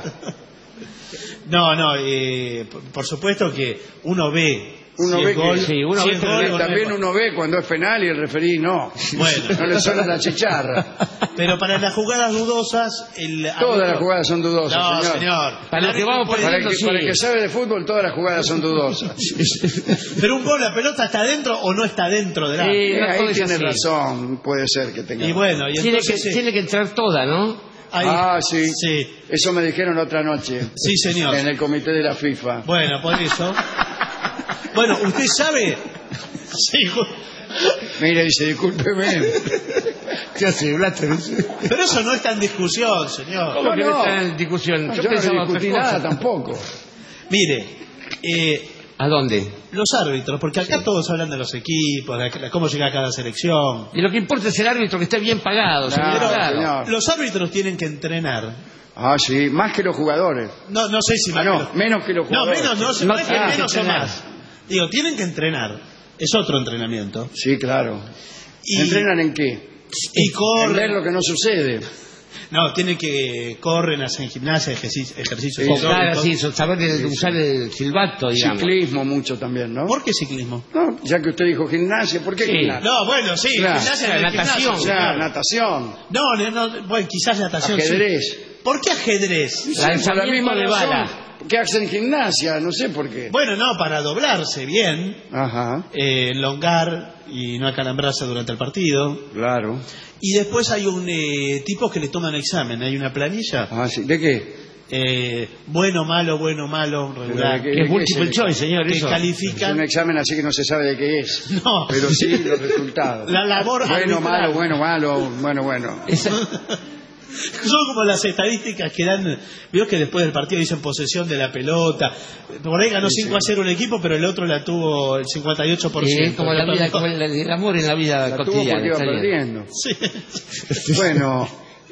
No, por supuesto que uno ve. Uno si ve es gol, que- sí, uno si ve es que gol o no es También gol. uno ve cuando es penal y el referí no. Bueno. No le suena la chicharra. Pero para las jugadas dudosas, el Todas árbitro- las jugadas son dudosas, No, señor. señor. Para lo que vamos Para el, perdiendo, que, sí. para el que sabe de fútbol, todas las jugadas son dudosas. Pero un gol, la pelota está dentro o no está dentro del árbitro. Sí. no Ahí todo es tiene así. razón, puede ser que tenga. Y bueno, y Tiene entonces... que, tiene que entrar toda, ¿no? ahí- Ah, sí. Sí, Eso me dijeron la otra noche. sí, señor. En el comité de la FIFA. Bueno, por eso. Bueno, usted sabe... Sí, Mire, dice, discúlpeme. ¿Qué hace, Blatter? Pero eso no está en discusión, señor. ¿Cómo que no no. está en discusión? Yo no pensaba discutí otra cosa. nada tampoco. Mire, ¿A dónde? los árbitros, porque acá todos hablan de los equipos, de cómo llega cada selección. Y lo que importa es el árbitro que esté bien pagado, señor. Claro, Claro. señor. Los árbitros tienen que entrenar. Ah, sí, más que los jugadores. No sé si Ah, no, menos que los No, jugadores. menos, no, No no es que tienen que menos o entrenar. más. Digo, tienen que entrenar. Es otro entrenamiento. Sí, claro. Y, ¿Entrenan en qué? y En ver corren. lo que no sucede. No, tienen que corren, hacen gimnasia, ejercicios Claro, aeróbicos. sí, saber usar el silbato, digamos. Ciclismo mucho también, ¿no? ¿Por qué ciclismo? No, ya que usted dijo gimnasia, ¿por qué Sí. gimnasia? No, bueno, sí, Claro. gimnasia La en el natación. gimnasio, O sea, claro. natación, No, bueno, quizás natación. sí. ajedrez. ¿Por qué ajedrez? Sí, por la Lanzamiento misma de razón bala. que hacen gimnasia, no sé por qué. Bueno, no, para doblarse bien, Ajá, elongar y no acalambrarse durante el partido. claro. Y después hay un tipo que le toman examen, hay una planilla, Ah, sí. ¿De qué? bueno, malo, regular, ¿De Que es qué multiple es el choice, señor, que eso. Es califican un examen así que no se sabe de qué es. No. Pero sí los resultados. la labor Bueno, arbitral. malo, bueno. Son como las estadísticas que dan, vio que después del partido dicen posesión de la pelota, por ahí ganó Sí, 5-0 un equipo, pero el otro la tuvo el 58%. Es como la vida, como el amor en la vida La tuvo cotidiana. porque iba está bien. perdiendo. Sí. Bueno,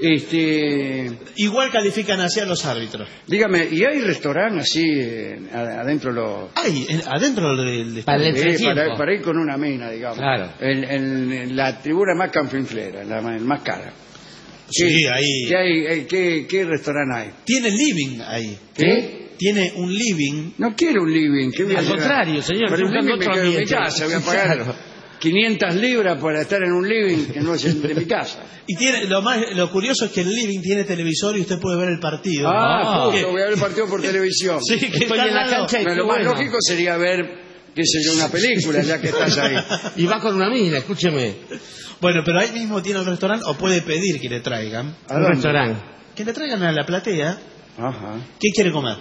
Igual califican así a los árbitros. dígame, ¿y hay restaurante así adentro los... Hay, adentro del Para el para entretiempo. ir con una mina, digamos. Claro. En la tribuna más canfinflera, la más cara. Sí, ahí. ¿Qué restaurante hay? Tiene living ahí. ¿Qué? Tiene un living. No quiero un living. ¿Qué voy a Al hacer? contrario, señor, Pero estoy un buscando living me otro quedo en mi ambiente. casa. Voy a pagar Claro. 500 libras para estar en un living que no es de mi casa. Y tiene lo curioso es que el living tiene televisor y usted puede ver el partido. Justo, voy a ver el partido por televisión. Sí, que Estoy está en la al lado. cancha y Bueno, qué lo más bueno. lógico sería ver, qué sé yo, una película, ya que estás ahí. Y va con una mina, escúcheme. Bueno, pero ahí mismo tiene el restaurante o puede pedir que le traigan. ¿A Un dónde? restaurante. Que le traigan a la platea. Ajá. ¿Qué quiere comer?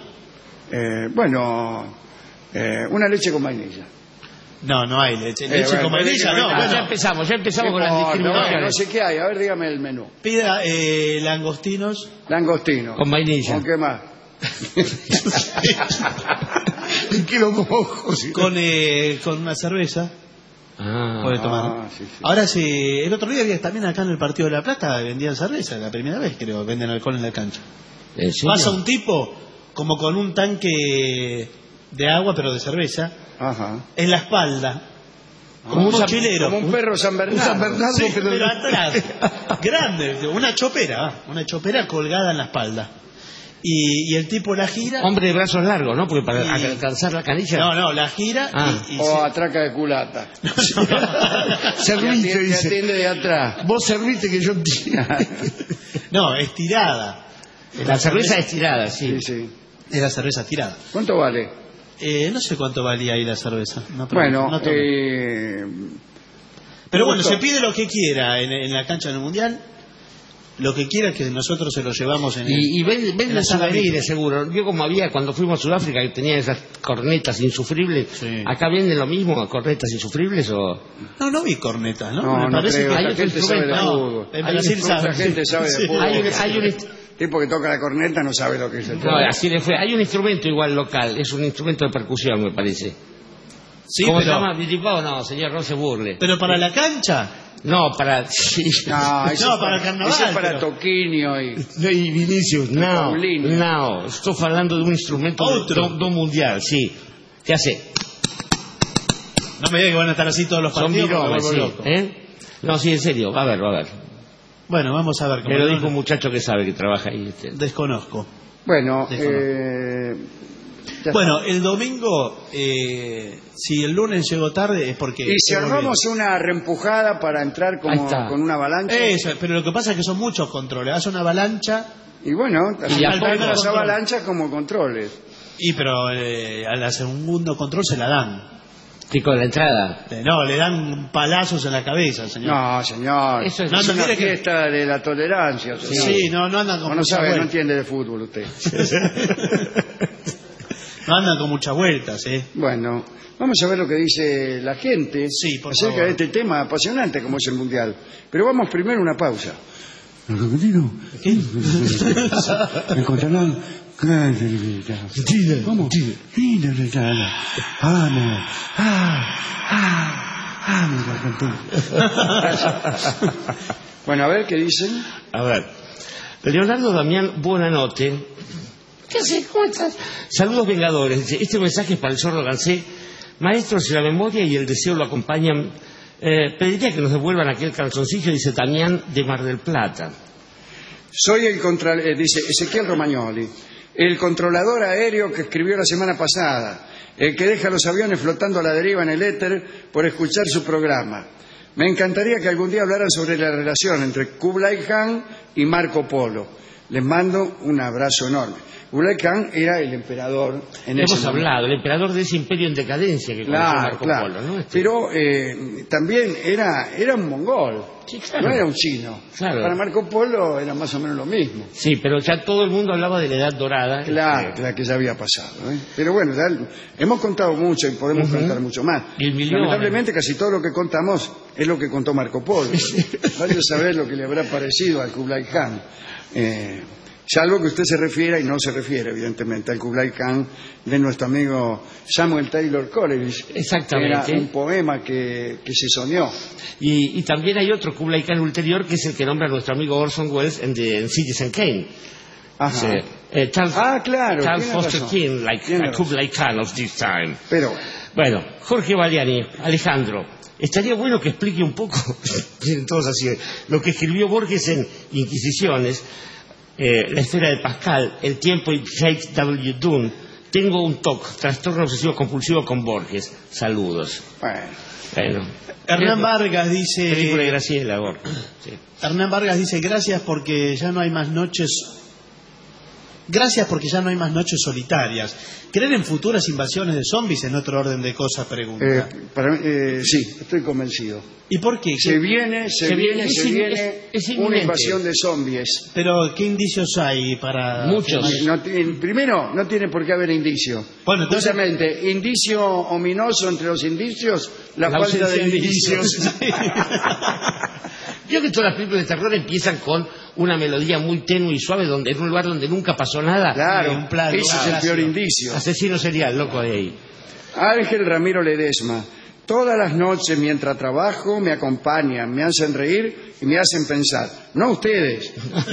Una leche con vainilla. No hay leche. Leche con bueno, vainilla, no. bueno, Ya Bueno, empezamos con las No discriminaciones. sé qué hay, a ver, dígame el menú. pida langostinos. Langostino. Con vainilla. ¿Con qué más? ¿Qué lo mojo? con una cerveza. Puede tomar. Ah, sí. Ahora sí, el otro día había también acá en el Partido de la Plata vendían cerveza, la primera vez creo, venden alcohol en la cancha. ¿En serio? Pasa un tipo como con un tanque de agua pero de cerveza Ajá. en la espalda, Como un mochilero. Como un perro San Bernardo. Sí, pero atrás, grande, una chopera colgada en la espalda. Y el tipo la gira. Hombre de brazos largos, ¿no? Porque para Y- alcanzar la canilla. No, la gira Ah. y O atraca de culata. Servite, Te dice. atiende de atrás. Vos servite que yo no, estirada. La cerveza estirada, sí. Sí. Era cerveza tirada. ¿Cuánto vale? No sé cuánto valía ahí la cerveza. No, Bueno, no tomé. Pero bueno, se pide lo que quiera en la cancha del Mundial. Lo que quiera que nosotros se lo llevamos en el... Y venden la sala souvenirs, seguro. Yo como había cuando fuimos a Sudáfrica que tenía esas cornetas insufribles. Sí. ¿Acá venden lo mismo, cornetas insufribles o...? No vi cornetas, ¿no? No, Me no parece creo. que hay La otro gente sabe de instrumento. fútbol. En Hay Brasil un- sabe. La gente sabe de Sí. fútbol. Hay un Tipo que toca la corneta no sabe lo que es el no, fútbol. así le fue. Hay un instrumento igual local, es un instrumento de percusión, me parece. Sí, ¿Cómo se pero, llama? ¿Vitipao? No, señor, no se burle. pero para la cancha. No, para... Sí. No, eso No, es para el carnaval, Eso es para pero- Toquinho y... Y Vinicius, no, Paulinho. no, estoy hablando de un instrumento Otro. do mundial, sí. ¿Qué hace? No me diga que van a estar así todos los Son partidos. porque me biromes, vuelvo sí. loco. No, sí, en serio, va a ver. Bueno, vamos a ver. Me lo dijo un muchacho que sabe que trabaja ahí. Desconozco. Bueno, ya Bueno, el domingo, si el lunes llegó tarde es porque... y si armamos una reempujada para entrar Ahí está. con una avalancha. Eso, pero lo que pasa es que son muchos controles. Hace una avalancha Y bueno, Y a tanto poco las control. avalanchas como controles. pero al segundo control se la dan. Pico de la entrada. No, le dan palazos en la cabeza, señor. No, señor. Eso es- no, no, una mire que- fiesta de la tolerancia. señor. Sí, no andan con No mucha sabe, no vuelta. entiende de fútbol usted. No andan con muchas vueltas, ¿eh? Bueno, vamos a ver lo que dice la gente acerca de este tema apasionante como es el Mundial. Pero vamos primero a una pausa. Los argentinos encontrarán. ¿Cómo? Bueno, a ver qué dicen. A ver, Leonardo Damián Buonanotte. ¿Qué haces? ¿Cómo estás? Saludos vengadores. Este mensaje es para el Zorro Gansé. Maestro, si la memoria y el deseo lo acompañan, pediría que nos devuelvan aquel calzoncillo, dice Damián de Mar del Plata. Soy dice Ezequiel Romagnoli, el controlador aéreo que escribió la semana pasada, el que deja los aviones flotando a la deriva en el éter por escuchar su programa. Me encantaría que algún día hablaran sobre la relación entre Kublai Khan y Marco Polo. Les mando un abrazo enorme. Kublai Khan era el emperador en ese Hemos hablado, el emperador de ese imperio en decadencia que conoció Marco Polo, ¿no? Pero también era un mongol, sí, claro. No era un chino. Claro. Para Marco Polo era más o menos lo mismo. Sí, pero ya todo el mundo hablaba de la Edad Dorada. Claro, que ya había pasado. Pero bueno, ya hemos contado mucho y podemos contar mucho más. Lamentablemente casi todo lo que contamos es lo que contó Marco Polo. Vaya a saber lo que le habrá parecido al Kublai Khan. Salvo que usted se refiera, y no se refiere evidentemente, al Kublai Khan de nuestro amigo Samuel Taylor Coleridge. Exactamente. Era un poema que se soñó. Y también hay otro Kublai Khan ulterior, que es el que nombra a nuestro amigo Orson Welles en Citizen Kane. Ajá. Claro. Charles Foster King, like a Kublai Khan of this time. Pero bueno, Jorge Baliani, Alejandro, estaría bueno que explique un poco, tienen todos así, lo que escribió Borges en Inquisiciones, la esfera de Pascal, el tiempo y Jake W. Dunn. Tengo un TOC, trastorno obsesivo compulsivo con Borges. Saludos. Bueno. Hernán Vargas dice... Película de Graciela, Borges. Sí. Hernán Vargas dice, gracias porque ya no hay más noches solitarias. ¿Creen en futuras invasiones de zombies? En otro orden de cosas, pregunta. Sí, estoy convencido. ¿Y por qué? Se viene una invasión de zombies. Pero, ¿qué indicios hay para...? Muchos. Primero, no tiene por qué haber indicio. Bueno, entonces... Justamente, indicio ominoso entre los indicios, la falta de indicios. Yo que todas las películas de terror empiezan con una melodía muy tenue y suave, donde en un lugar donde nunca pasó nada. Claro, ese es el peor indicio. Asesino serial, loco de ahí. Ángel Ramiro Ledesma. Todas las noches mientras trabajo me acompañan, me hacen reír y me hacen pensar. No ustedes.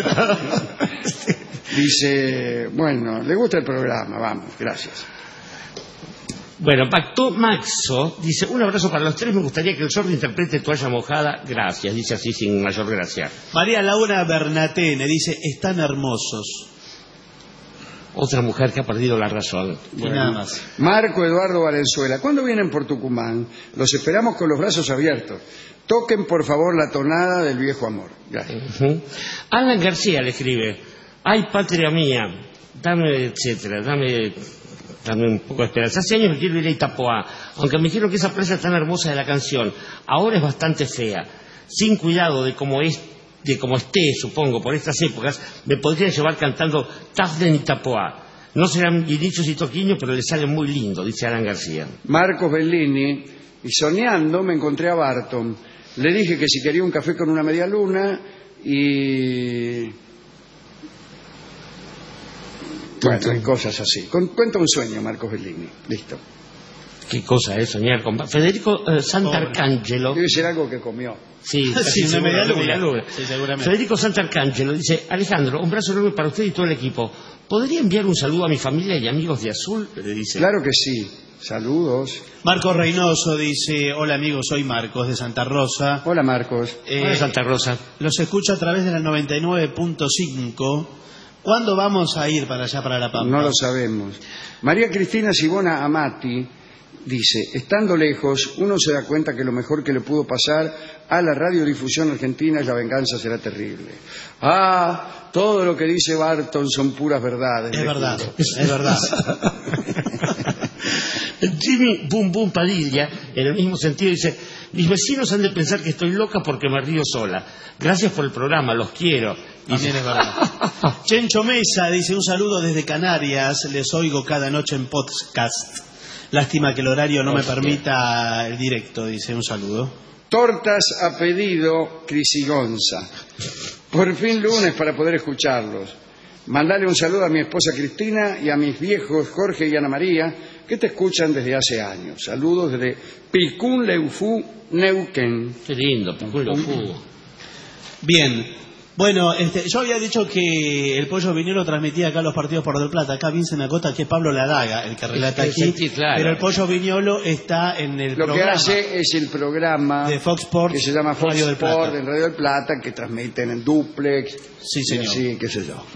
Dice, bueno, le gusta el programa, vamos, gracias. Bueno, Pacto Maxo dice, un abrazo para los tres, me gustaría que el Zorro interprete Toalla Mojada, gracias, dice así sin mayor gracia. María Laura Bernatene dice, están hermosos. Otra mujer que ha perdido la razón. Y nada más. Marco Eduardo Valenzuela, ¿cuándo vienen por Tucumán? Los esperamos con los brazos abiertos. Toquen por favor la tonada del viejo amor. Gracias. Alan García le escribe, ay patria mía, dame etcétera, dame un poco de esperanza. Hace años que quiero ir a Itapoá, aunque me dijeron que esa playa tan hermosa de la canción ahora es bastante fea. Sin cuidado de cómo esté, supongo, por estas épocas, me podría llevar cantando Tarde en Itapoá. No serán guinichos y toquiños, pero le salen muy lindo, dice Alan García. Marcos Bellini, y soñando me encontré a Barton. Le dije que si quería un café con una media luna y... Bueno, hay cosas así. Cuenta un sueño, Marcos Bellini. Listo. ¿Qué cosa es soñar con Federico Sant'Arcangelo? Debe ser algo que comió. Sí, una media luna. Sí, seguramente. Federico Sant'Arcangelo dice, Alejandro, un abrazo enorme para usted y todo el equipo. ¿Podría enviar un saludo a mi familia y amigos de Azul? Le dice. Claro que sí. Saludos. Marcos Reynoso dice, hola amigos, soy Marcos de Santa Rosa. Hola Marcos. Hola Santa Rosa. Los escucho a través de la 99.5. ¿Cuándo vamos a ir para allá, para La Pampa? No lo sabemos. María Cristina Sibona Amati dice, estando lejos, uno se da cuenta que lo mejor que le pudo pasar a la radiodifusión argentina es La venganza será terrible. Todo lo que dice Barton son puras verdades. Es verdad, es verdad. Jimmy Boom Boom Padilla, en el mismo sentido, dice: mis vecinos han de pensar que estoy loca porque me río sola. Gracias por el programa, los quiero. También es verdad. Chencho Mesa dice: un saludo desde Canarias, les oigo cada noche en podcast. Lástima que el horario no me permita el directo, dice. Un saludo. Tortas a pedido, Crisigonza. Por fin lunes para poder escucharlos. Mandale un saludo a mi esposa Cristina y a mis viejos Jorge y Ana María, que te escuchan desde hace años. Saludos desde Picún Leufú, Neuquén. Qué lindo, Picún Leufú. Bien. Bueno, yo había dicho que el Pollo Viñolo transmitía acá los partidos por Del Plata. Acá Vince me acota que es Pablo Ladaga el que relata aquí. Sí, claro. Pero el Pollo Viñolo está en el Lo programa. que hace es el programa de Fox Sports, que se llama Fox Radio del Plata. Sport en Radio del Plata, que transmiten en duplex. Sí, señor. Sí, qué sé yo.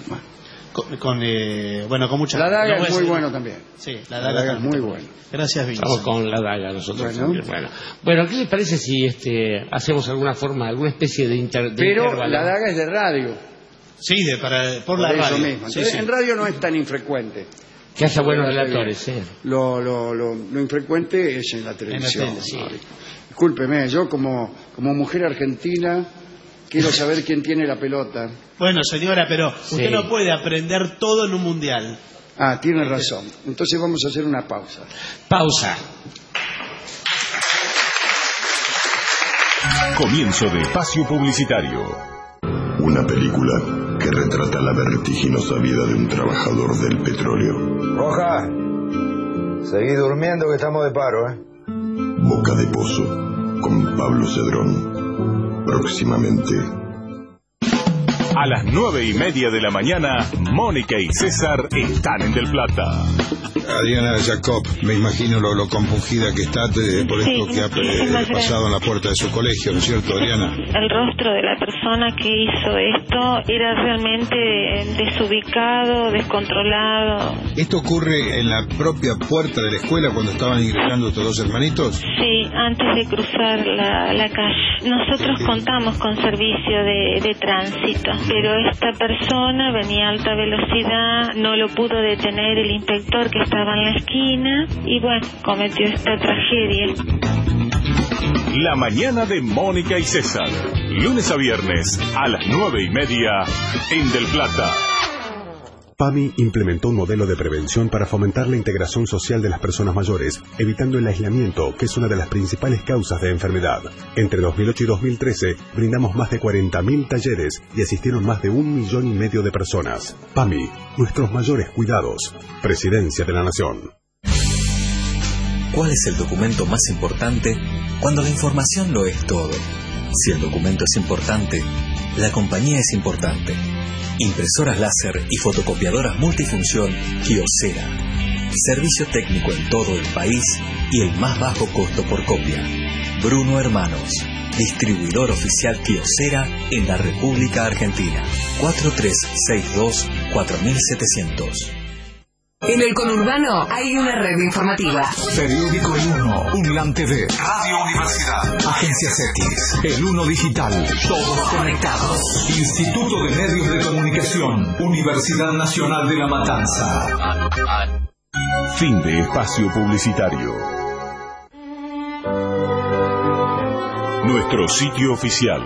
Con mucha... La Daga no es muy bueno también. Sí, la Daga es muy bueno. Gracias, Vince. Estamos con La Daga nosotros también. Bueno, ¿qué les parece si hacemos alguna especie de Pero intervalo? La Daga es de radio. Sí, por la radio. Mismo. Entonces, sí. En radio no es tan infrecuente. Que haya buenos relatores, sí. Lo infrecuente es en la televisión. En la tele, sí. Discúlpeme, yo como mujer argentina quiero saber quién tiene la pelota. Bueno, señora, pero usted no puede aprender todo en un mundial. Ah, tiene razón. Entonces vamos a hacer una pausa. Pausa. Comienzo de espacio publicitario. Una película que retrata la vertiginosa vida de un trabajador del petróleo. Roja, seguí durmiendo que estamos de paro, ¿eh? Boca de Pozo, con Pablo Cedrón. Próximamente. A las 9:30 de la mañana, Mónica y César están en Del Plata. Adriana Jacob, me imagino lo compungida que está por esto que ha pasado en la puerta de su colegio, ¿no es cierto, Adriana? El rostro de la persona que hizo esto era realmente desubicado, descontrolado. ¿Esto ocurre en la propia puerta de la escuela cuando estaban ingresando estos dos hermanitos? Sí, antes de cruzar la calle. Nosotros contamos con servicio de tránsito, pero esta persona venía a alta velocidad, no lo pudo detener el inspector que estaba en la esquina y bueno, cometió esta tragedia. La mañana de Mónica y César, lunes a viernes a las 9:30 en Del Plata. PAMI implementó un modelo de prevención para fomentar la integración social de las personas mayores, evitando el aislamiento, que es una de las principales causas de enfermedad. Entre 2008 y 2013, brindamos más de 40.000 talleres y asistieron más de 1,5 millones de personas. PAMI, nuestros mayores cuidados. Presidencia de la Nación. ¿Cuál es el documento más importante cuando la información lo es todo? Si el documento es importante, la compañía es importante. Impresoras láser y fotocopiadoras multifunción Kyocera. Servicio técnico en todo el país y el más bajo costo por copia. Bruno Hermanos, distribuidor oficial Kyocera en la República Argentina. 4362-4700. En el conurbano hay una red informativa. Periódico El Uno, un LAN TV, Radio Universidad, Agencias X, El Uno Digital, todos conectados. Instituto de Medios de Comunicación, Universidad Nacional de La Matanza. Fin de espacio publicitario. Nuestro sitio oficial,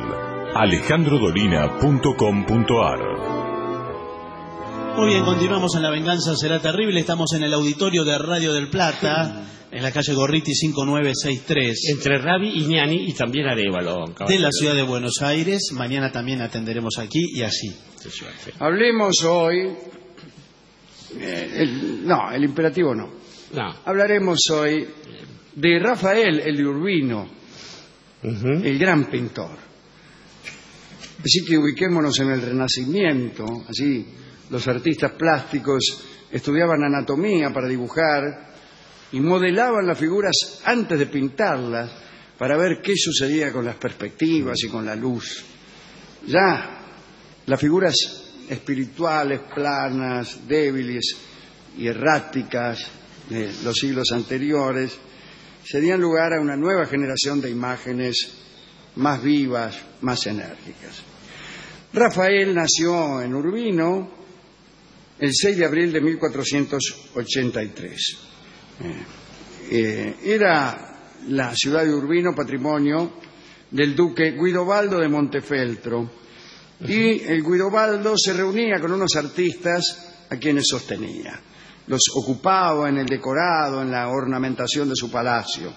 alejandrodolina.com.ar. Muy bien, continuamos en La Venganza Será Terrible. Estamos en el auditorio de Radio del Plata, en la calle Gorriti 5963. Entre Rabi y Ñani y también Arévalo. De la ciudad de Buenos Aires. Mañana también atenderemos aquí y así. Hablemos hoy... el imperativo no. Hablaremos hoy de Rafael, el de Urbino, el gran pintor. Así que ubiquémonos en el Renacimiento, así... Los artistas plásticos estudiaban anatomía para dibujar y modelaban las figuras antes de pintarlas para ver qué sucedía con las perspectivas y con la luz. Ya las figuras espirituales, planas, débiles y erráticas de los siglos anteriores cedían lugar a una nueva generación de imágenes más vivas, más enérgicas. Rafael nació en Urbino el 6 de abril de 1483. Era la ciudad de Urbino patrimonio del duque Guidobaldo de Montefeltro, y el Guidobaldo se reunía con unos artistas a quienes sostenía. Los ocupaba en el decorado, en la ornamentación de su palacio.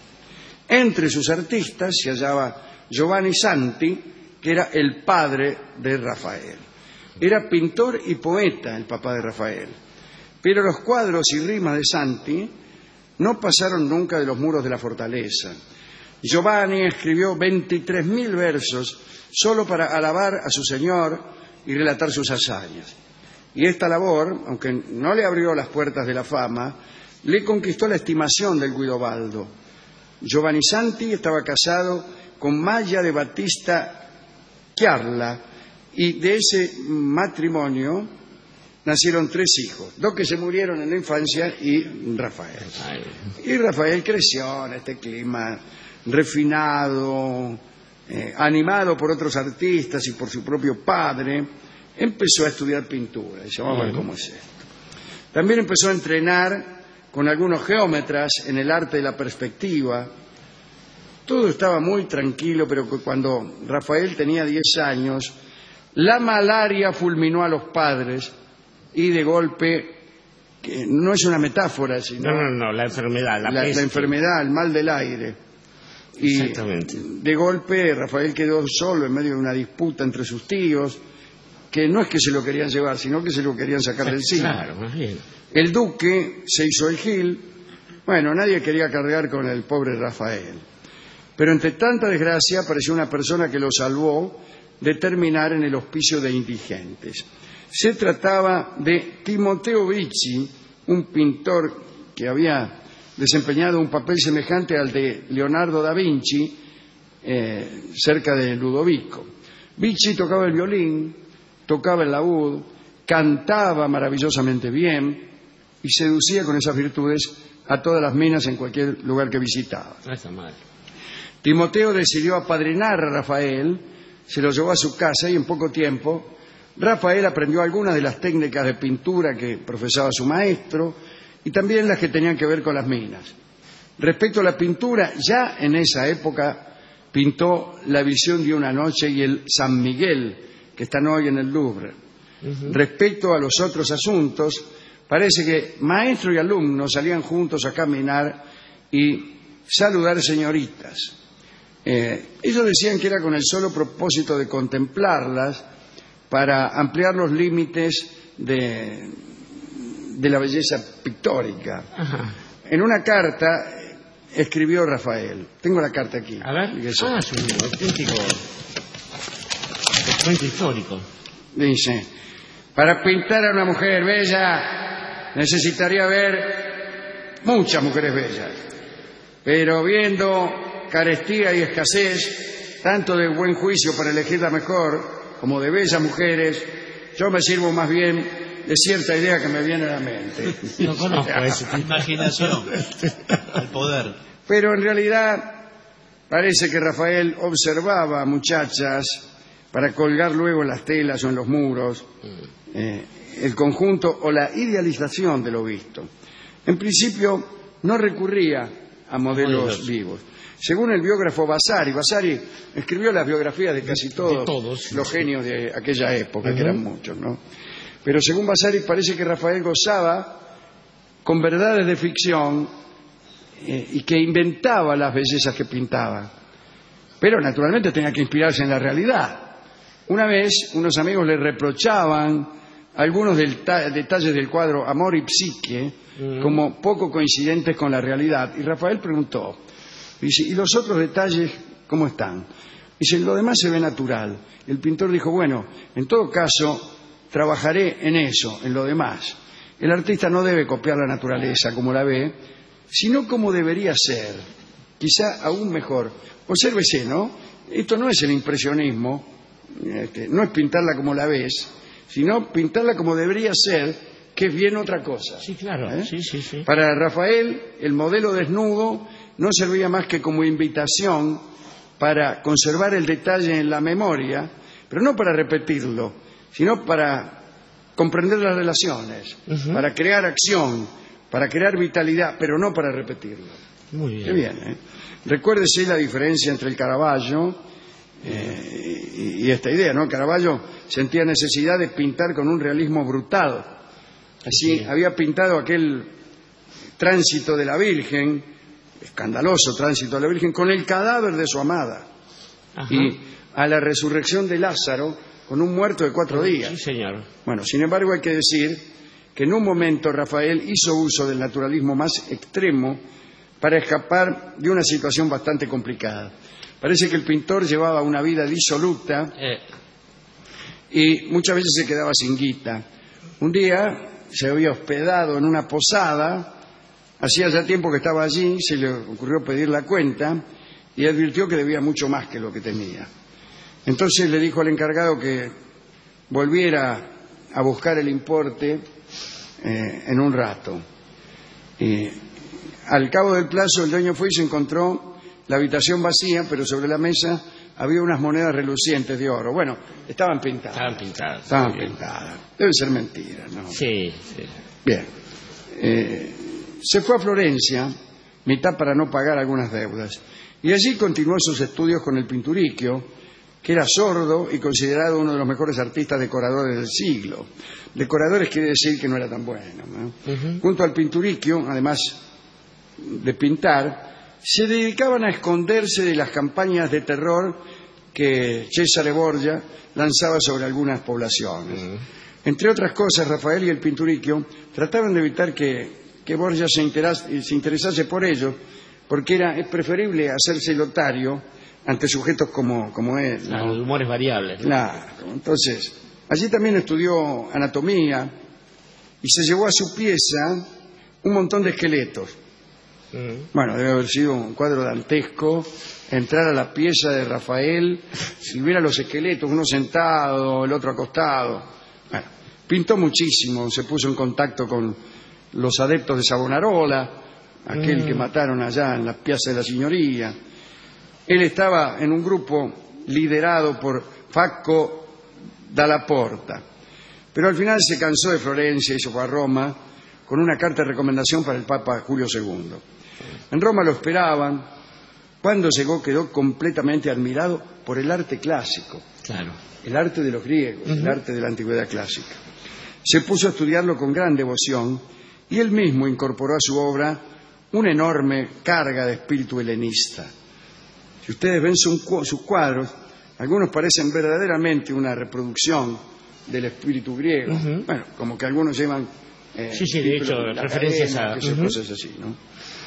Entre sus artistas se hallaba Giovanni Santi, que era el padre de Rafael. Era pintor y poeta el papá de Rafael, pero los cuadros y rimas de Santi no pasaron nunca de los muros de la fortaleza. Giovanni escribió 23.000 versos solo para alabar a su señor y relatar sus hazañas. Y esta labor, aunque no le abrió las puertas de la fama, le conquistó la estimación del Guidobaldo. Giovanni Santi estaba casado con Maya de Battista Chiarla, y de ese matrimonio nacieron 3 hijos, 2 que se murieron en la infancia y Rafael. Y Rafael creció en este clima refinado, animado por otros artistas y por su propio padre. Empezó a estudiar pintura. Dice, vamos a ver cómo es esto. También empezó a entrenar con algunos geómetras en el arte de la perspectiva. Todo estaba muy tranquilo, pero cuando Rafael tenía 10 años, la malaria fulminó a los padres y de golpe, que no es una metáfora, sino... No, la enfermedad, la enfermedad, el mal del aire. Y exactamente. De golpe Rafael quedó solo en medio de una disputa entre sus tíos, que no es que se lo querían llevar, sino que se lo querían sacar del cine. Claro, más bien. El duque se hizo el gil. Bueno, nadie quería cargar con el pobre Rafael. Pero entre tanta desgracia apareció una persona que lo salvó de terminar en el hospicio de indigentes. Se trataba de Timoteo Vicci, un pintor que había desempeñado un papel semejante al de Leonardo da Vinci cerca de Ludovico. Vicci tocaba el violín, tocaba el laúd, cantaba maravillosamente bien y seducía con esas virtudes a todas las minas en cualquier lugar que visitaba. No está mal. Timoteo decidió apadrinar a Rafael, se lo llevó a su casa y en poco tiempo Rafael aprendió algunas de las técnicas de pintura que profesaba su maestro y también las que tenían que ver con las minas. Respecto a la pintura, ya en esa época pintó La visión de una noche y el San Miguel, que están hoy en el Louvre. Respecto a los otros asuntos, parece que maestro y alumno salían juntos a caminar y saludar señoritas. Ellos decían que era con el solo propósito de contemplarlas para ampliar los límites de la belleza pictórica. Ajá. En una carta escribió Rafael. Tengo la carta aquí. A ver. Es un auténtico documento histórico. Dice, para pintar a una mujer bella necesitaría ver muchas mujeres bellas, pero viendo carestía y escasez, tanto de buen juicio para elegir la mejor como de bellas mujeres, yo me sirvo más bien de cierta idea que me viene a la mente. No conozco eso. Imaginación al poder. Pero en realidad parece que Rafael observaba a muchachas para colgar luego en las telas o en los muros el conjunto o la idealización de lo visto. En principio no recurría a modelos vivos. Según el biógrafo Vasari escribió las biografías de casi todos los genios de aquella época, que eran muchos, ¿no? Pero según Vasari parece que Rafael gozaba con verdades de ficción y que inventaba las bellezas que pintaba. Pero naturalmente tenía que inspirarse en la realidad. Una vez unos amigos le reprochaban algunos detalles del cuadro Amor y Psique como poco coincidentes con la realidad. Y Rafael preguntó, dice, ¿y los otros detalles cómo están? Dice, lo demás se ve natural. El pintor dijo, bueno, en todo caso trabajaré en eso, en lo demás. El artista no debe copiar la naturaleza como la ve, sino como debería ser, quizá aún mejor. Obsérvese, ¿no? Esto no es el impresionismo, no es pintarla como la ves, sino pintarla como debería ser, que es bien otra cosa. Sí, claro. Sí. Para Rafael, el modelo desnudo no servía más que como invitación para conservar el detalle en la memoria, pero no para repetirlo, sino para comprender las relaciones, para crear acción, para crear vitalidad, pero no para repetirlo. Muy bien. Qué bien, ¿eh? Recuérdese la diferencia entre el Caravaggio y esta idea, ¿no? Caravaggio sentía necesidad de pintar con un realismo brutal. Así había pintado aquel tránsito de la Virgen, escandaloso tránsito de la Virgen, con el cadáver de su amada. Ajá. Y a la resurrección de Lázaro con un muerto de 4 días. Sí, señor. Bueno, sin embargo hay que decir que en un momento Rafael hizo uso del naturalismo más extremo para escapar de una situación bastante complicada. Parece que el pintor llevaba una vida disoluta y muchas veces se quedaba sin guita. Un día se había hospedado en una posada, hacía ya tiempo que estaba allí, se le ocurrió pedir la cuenta y advirtió que debía mucho más que lo que tenía. Entonces le dijo al encargado que volviera a buscar el importe en un rato. Al cabo del plazo el dueño fue y se encontró la habitación vacía, pero sobre la mesa había unas monedas relucientes de oro. Bueno, estaban pintadas. Estaban pintadas. Debe ser mentira, ¿no? Sí, sí. Bien. Se fue a Florencia, mitad para no pagar algunas deudas, y allí continuó sus estudios con el Pinturicchio, que era sordo y considerado uno de los mejores artistas decoradores del siglo. Decoradores quiere decir que no era tan bueno, ¿no? Junto al Pinturicchio, además de pintar, se dedicaban a esconderse de las campañas de terror que Cesare Borgia lanzaba sobre algunas poblaciones. Entre otras cosas, Rafael y el Pinturicchio trataban de evitar que Borgia se interesase por ellos, porque es preferible hacerse lotario ante sujetos como él, ¿no? Claro, de humores variables. Claro. Entonces, allí también estudió anatomía y se llevó a su pieza un montón de esqueletos. Bueno, debe haber sido un cuadro dantesco entrar a la pieza de Rafael y ver a los esqueletos, uno sentado, el otro acostado. Bueno, pintó muchísimo, se puso en contacto con los adeptos de Savonarola, aquel que mataron allá en la Piazza de la Signoria. Él estaba en un grupo liderado por Facco Dalla Porta, pero al final se cansó de Florencia y se fue a Roma con una carta de recomendación para el Papa Julio II. En Roma lo esperaban. Cuando llegó quedó completamente admirado por el arte clásico, claro, el arte de los griegos, el arte de la antigüedad clásica. Se puso a estudiarlo con gran devoción y él mismo incorporó a su obra una enorme carga de espíritu helenista. Si ustedes ven sus cuadros, algunos parecen verdaderamente una reproducción del espíritu griego. Bueno, como que algunos llevan sí, de hecho, referencias a cosas así, ¿no?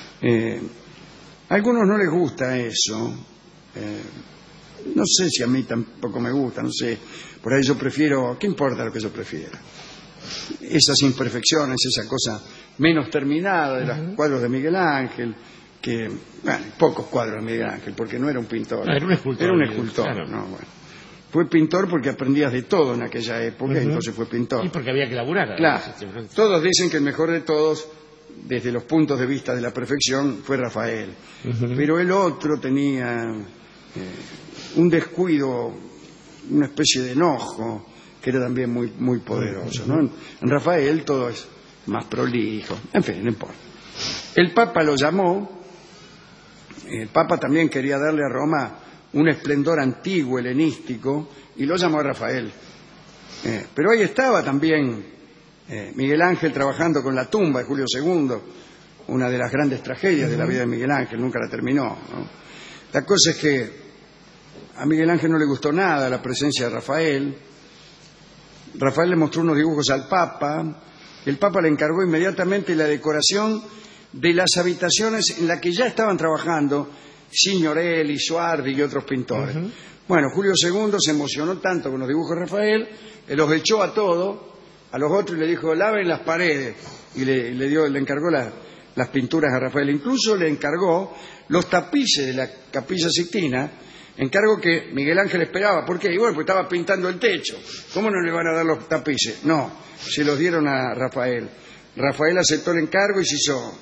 A algunos no les gusta eso. No sé si a mí tampoco me gusta, no sé. Por ahí yo prefiero, ¿qué importa lo que yo prefiera? Esas imperfecciones, esa cosa menos terminada de los cuadros de Miguel Ángel, que, bueno, pocos cuadros de Miguel Ángel, porque no era un pintor. No, era un escultor. Era un escultor, claro. No, bueno. Fue pintor porque aprendías de todo en aquella época, entonces fue pintor. Y porque había que laburar. Claro. Todos dicen que el mejor de todos, desde los puntos de vista de la perfección, fue Rafael. Pero el otro tenía un descuido, una especie de enojo, que era también muy, muy poderoso, ¿no? En Rafael todo es más prolijo. En fin, no importa. El Papa lo llamó. El Papa también quería darle a Roma un esplendor antiguo, helenístico, y lo llamó a Rafael. Pero ahí estaba también Miguel Ángel trabajando con la tumba de Julio II, una de las grandes tragedias de la vida de Miguel Ángel, nunca la terminó, ¿no? La cosa es que a Miguel Ángel no le gustó nada la presencia de Rafael. Rafael le mostró unos dibujos al Papa. El Papa le encargó inmediatamente la decoración de las habitaciones en las que ya estaban trabajando Signorelli, Suardi y otros pintores. Bueno, Julio II se emocionó tanto con los dibujos de Rafael, los echó a todos, a los otros, y le dijo, laven las paredes, y le encargó las pinturas a Rafael. Incluso le encargó los tapices de la Capilla Sixtina, encargo que Miguel Ángel esperaba. ¿Por qué? Y bueno, pues estaba pintando el techo. ¿Cómo no le van a dar los tapices? No, se los dieron a Rafael. Rafael aceptó el encargo y se hizo...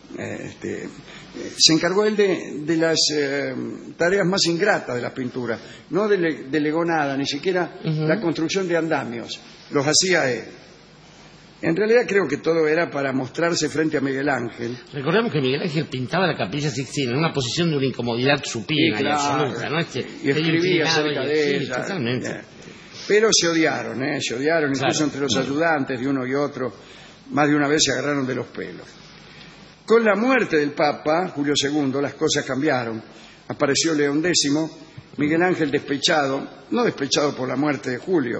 se encargó él de las tareas más ingratas de la pintura. No delegó nada, ni siquiera la construcción de andamios. Los hacía él. En realidad creo que todo era para mostrarse frente a Miguel Ángel. Recordemos que Miguel Ángel pintaba la Capilla Sixtina en una posición de una incomodidad supina y absoluta, ¿no? Y escribía acerca de ella. Totalmente. Pero se odiaron, incluso entre los ayudantes de uno y otro, más de una vez se agarraron de los pelos. Con la muerte del Papa, Julio II, las cosas cambiaron. Apareció León X, Miguel Ángel despechado, no despechado por la muerte de Julio,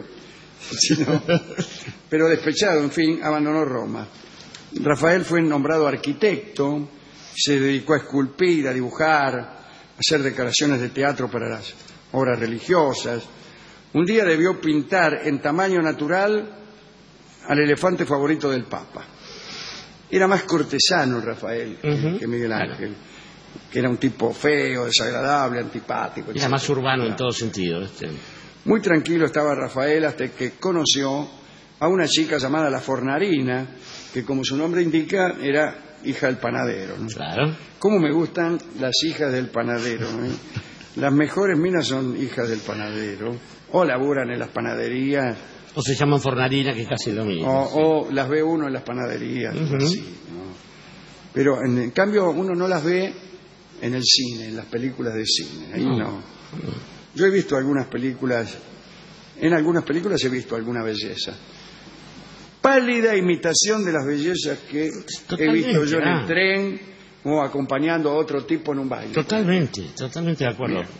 pero despechado, en fin, abandonó Roma. Rafael fue nombrado arquitecto, se dedicó a esculpir, a dibujar, a hacer decoraciones de teatro para las obras religiosas. Un día debió pintar en tamaño natural al elefante favorito del Papa. Era más cortesano Rafael que Miguel Ángel, que era un tipo feo, desagradable, antipático. Era más urbano en todo sentido. Muy tranquilo estaba Rafael hasta que conoció a una chica llamada La Fornarina, que como su nombre indica era hija del panadero, ¿no? Claro. Cómo me gustan las hijas del panadero, ¿eh? Las mejores minas son hijas del panadero, o laburan en las panaderías, o se llaman Fornarina, que es casi lo mismo. O las ve uno en las panaderías, así, ¿no? Pero en cambio uno no las ve en el cine, en las películas de cine, ahí no. Yo he visto algunas películas, en algunas películas he visto alguna belleza. Pálida imitación de las bellezas que he visto yo en el tren o acompañando a otro tipo en un baile. Totalmente de acuerdo. Bien.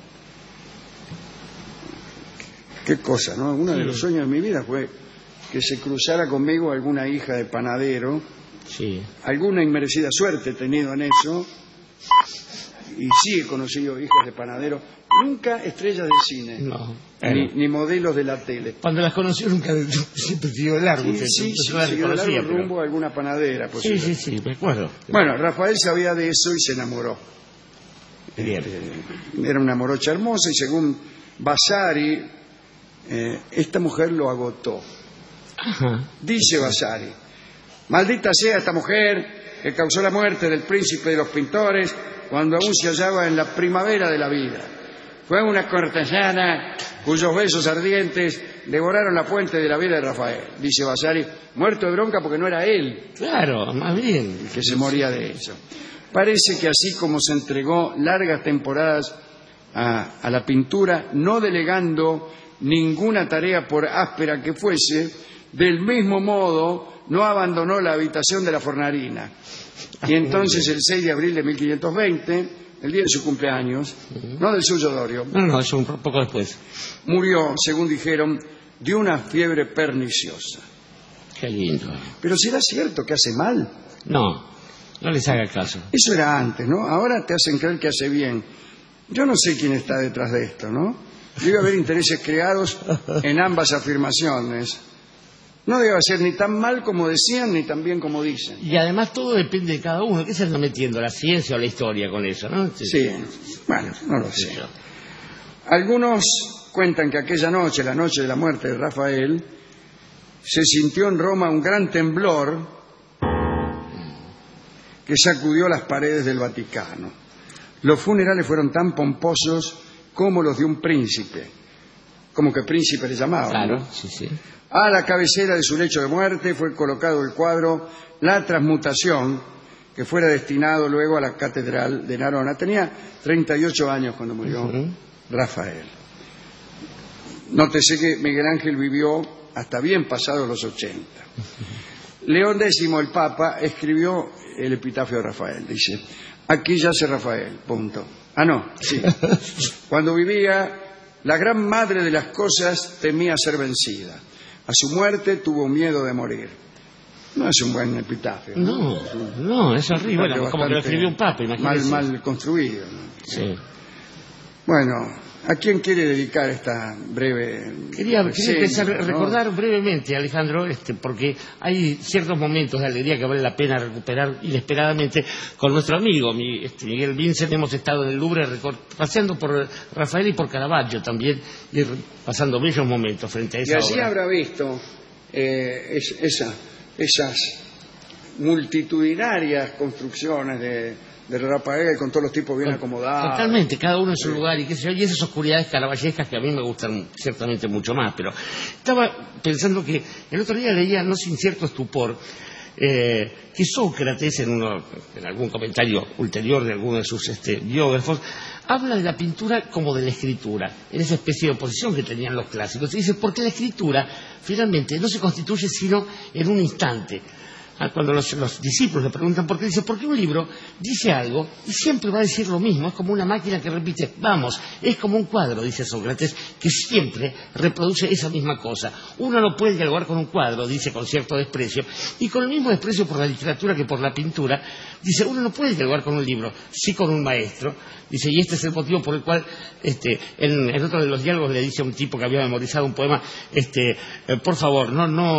Qué cosa, ¿no? Uno de los sueños de mi vida fue que se cruzara conmigo alguna hija de panadero. Sí. Alguna inmerecida suerte he tenido en eso. Y sí he conocido hijas de panadero. Nunca estrellas de cine. No. Ni modelos de la tele. Cuando las conocí nunca siempre siguió largo. Sí, siguió largo rumbo a alguna panadera. Sí, me acuerdo. Bueno, Rafael sabía de eso y se enamoró. Bien. Era una morocha hermosa y según Vasari, esta mujer lo agotó. Ajá. Dice Vasari: maldita sea esta mujer que causó la muerte del príncipe de los pintores cuando aún se hallaba en la primavera de la vida. Fue una cortesana cuyos besos ardientes devoraron la fuente de la vida de Rafael. Dice Vasari, muerto de bronca porque no era él. Claro, más bien. El que se moría de eso. Parece que así como se entregó largas temporadas a la pintura, no delegando ninguna tarea por áspera que fuese, del mismo modo no abandonó la habitación de la Fornarina. Y entonces el 6 de abril de 1520, el día de su cumpleaños, no del suyo, Dorio. No, eso un poco después. Murió, según dijeron, de una fiebre perniciosa. Qué lindo. Pero ¿será cierto que hace mal? No les haga caso. Eso era antes, ¿no? Ahora te hacen creer que hace bien. Yo no sé quién está detrás de esto, ¿no? Debe haber intereses creados en ambas afirmaciones. No debe ser ni tan mal como decían, ni tan bien como dicen. Y además todo depende de cada uno. ¿Qué se anda metiendo? ¿La ciencia o la historia con eso, no? Sí, bueno, no lo sé. Algunos cuentan que aquella noche, la noche de la muerte de Rafael, se sintió en Roma un gran temblor que sacudió las paredes del Vaticano. Los funerales fueron tan pomposos como los de un príncipe. Como que príncipe le llamaban. Claro, ¿no? sí. A la cabecera de su lecho de muerte fue colocado el cuadro La Transmutación, que fuera destinado luego a la Catedral de Narona. Tenía 38 años cuando murió Rafael. Nótese que Miguel Ángel vivió hasta bien pasados los 80. León X, el Papa, escribió el epitafio de Rafael. Dice, aquí yace Rafael, punto. Sí. Cuando vivía, la gran madre de las cosas temía ser vencida. A su muerte tuvo miedo de morir. No es un buen epitafio. No, es horrible. Bueno, como que lo escribió un papa, imagínese. Mal construido, ¿no? Sí. Bueno, ¿a quién quiere dedicar esta breve Quería reseña, recordar brevemente, Alejandro, porque hay ciertos momentos de alegría que vale la pena recuperar inesperadamente. Con nuestro amigo Miguel Vincent hemos estado en el Louvre paseando por Rafael y por Caravaggio también, y pasando bellos momentos frente a esa obra. Y allí obra. habrá visto esas multitudinarias construcciones de Rafael con todos los tipos bien acomodados. Totalmente, cada uno en su lugar y qué sé yo, y esas oscuridades caravallescas que a mí me gustan ciertamente mucho más. Pero estaba pensando que el otro día leía, no sin cierto estupor, que Sócrates, en algún comentario ulterior de alguno de sus biógrafos, habla de la pintura como de la escritura, en esa especie de oposición que tenían los clásicos. Y dice, porque la escritura finalmente no se constituye sino en un instante. Cuando los discípulos le preguntan por qué, dice, porque un libro dice algo y siempre va a decir lo mismo, es como una máquina que repite, vamos, es como un cuadro, dice Sócrates, que siempre reproduce esa misma cosa. Uno no puede dialogar con un cuadro, dice con cierto desprecio, y con el mismo desprecio por la literatura que por la pintura, dice, uno no puede dialogar con un libro, sí con un maestro, dice, y este es el motivo por el cual en otro de los diálogos le dice a un tipo que había memorizado un poema, por favor,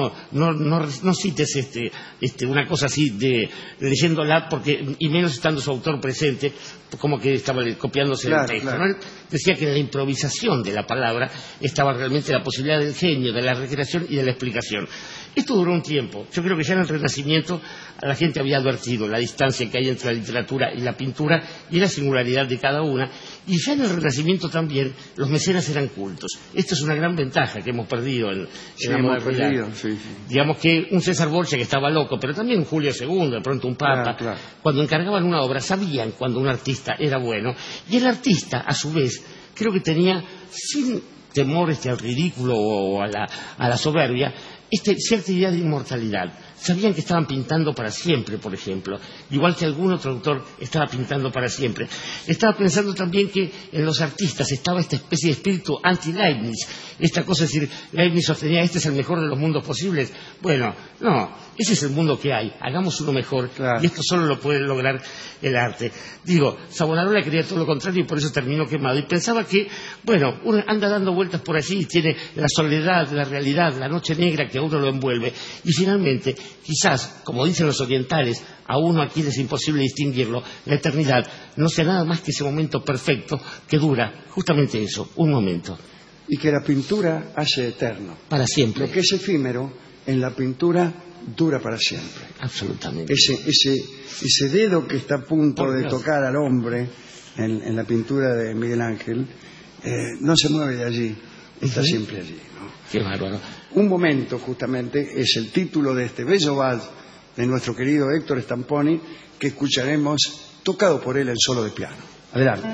no cites una cosa así leyéndola, y menos estando su autor presente, como que estaba copiándose del texto. Claro. ¿No? Decía que en la improvisación de la palabra estaba realmente la posibilidad del genio, de la recreación y de la explicación. Esto duró un tiempo. Yo creo que ya en el Renacimiento a la gente había advertido la distancia que hay entre la literatura y la pintura y la singularidad de cada una. Y ya en el Renacimiento también los mecenas eran cultos. Esto es una gran ventaja que hemos perdido en la modernidad. Sí. Digamos que un César Borgia que estaba loco, pero también un Julio II, de pronto un Papa, claro. Cuando encargaban una obra sabían cuando un artista era bueno. Y el artista, a su vez, creo que tenía, sin temor al ridículo o a la soberbia, cierta idea de inmortalidad. Sabían que estaban pintando para siempre, por ejemplo, igual que algún otro autor estaba pintando para siempre. Estaba pensando también que en los artistas estaba esta especie de espíritu anti-Leibniz, esta cosa, es decir, Leibniz sostenía, este es el mejor de los mundos posibles. Bueno, no, ese es el mundo que hay, hagamos uno mejor, claro. Y esto solo lo puede lograr el arte. Digo, Savonarola quería todo lo contrario y por eso terminó quemado. Y pensaba que, bueno, uno anda dando vueltas por allí y tiene la soledad, la realidad, la noche negra que a uno lo envuelve. Y finalmente, quizás, como dicen los orientales, a uno aquí es imposible distinguirlo, la eternidad no sea nada más que ese momento perfecto que dura justamente eso, un momento. Y que la pintura hace eterno. Para siempre. Lo que es efímero, en la pintura dura para siempre. Absolutamente. Ese dedo que está a punto de tocar al hombre en la pintura de Miguel Ángel, no se mueve de allí, está siempre allí, ¿no? Qué bárbaro. Un momento, justamente, es el título de este bello vals de nuestro querido Héctor Stamponi, que escucharemos tocado por él en solo de piano. Adelante.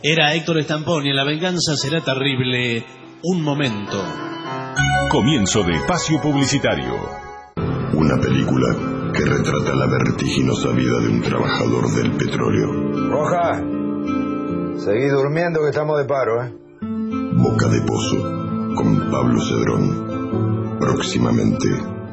Era Héctor Stamponi, La venganza será terrible. Un momento. Comienzo de espacio publicitario. Una película que retrata la vertiginosa vida de un trabajador del petróleo. Roja, seguí durmiendo que estamos de paro, ¿eh? Boca de Pozo, con Pablo Cedrón. Próximamente.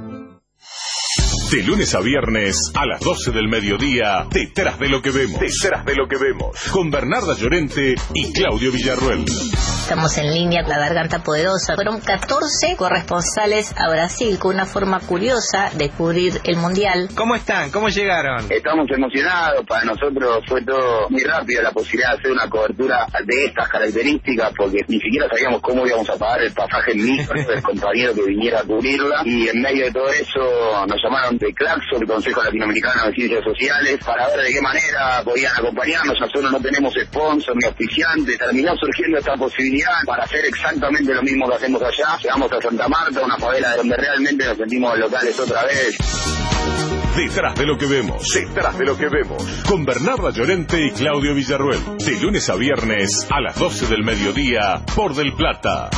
De lunes a viernes a las 12 del mediodía, Detrás de lo que vemos. Detrás de lo que vemos. Con Bernarda Llorente y Claudio Villarruel. Estamos en línea con La Garganta Poderosa. Fueron 14 corresponsales a Brasil con una forma curiosa de cubrir el Mundial. ¿Cómo están? ¿Cómo llegaron? Estamos emocionados. Para nosotros fue todo muy rápido la posibilidad de hacer una cobertura de estas características, porque ni siquiera sabíamos cómo íbamos a pagar el pasaje en micro del compañero que viniera a cubrirla. Y en medio de todo eso nos llamaron de Claxo, el Consejo Latinoamericano de Ciencias Sociales, para ver de qué manera podían acompañarnos. Nosotros no tenemos sponsor ni auspiciante. Terminó surgiendo esta posibilidad para hacer exactamente lo mismo que hacemos allá. Llegamos a Santa Marta, una favela donde realmente nos sentimos locales otra vez. Detrás de lo que vemos. Detrás de lo que vemos. Con Bernarda Llorente y Claudio Villarruel. De lunes a viernes a las 12 del mediodía por Del Plata.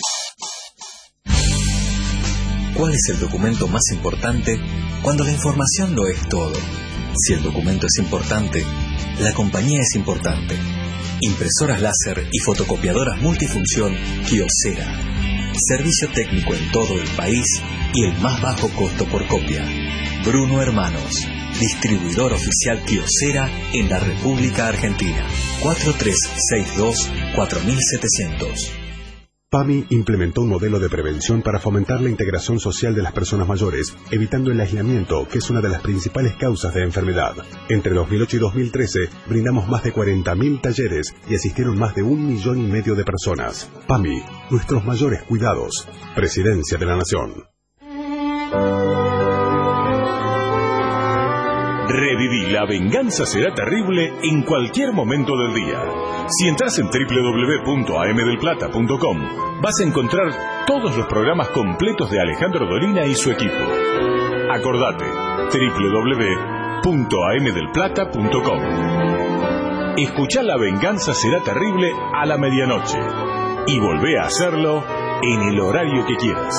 ¿Cuál es el documento más importante cuando la información lo es todo? Si el documento es importante, la compañía es importante. Impresoras láser y fotocopiadoras multifunción Kyocera. Servicio técnico en todo el país y el más bajo costo por copia. Bruno Hermanos, distribuidor oficial Kyocera en la República Argentina. 4362-4700. PAMI implementó un modelo de prevención para fomentar la integración social de las personas mayores, evitando el aislamiento, que es una de las principales causas de enfermedad. Entre 2008 y 2013, brindamos más de 40.000 talleres y asistieron más de 1,5 millones de personas. PAMI, nuestros mayores cuidados. Presidencia de la Nación. Reviví La venganza será terrible en cualquier momento del día. Si entras en www.amdelplata.com vas a encontrar todos los programas completos de Alejandro Dolina y su equipo. Acordate, www.amdelplata.com. Escuchá La venganza será terrible a la medianoche y volvé a hacerlo en el horario que quieras.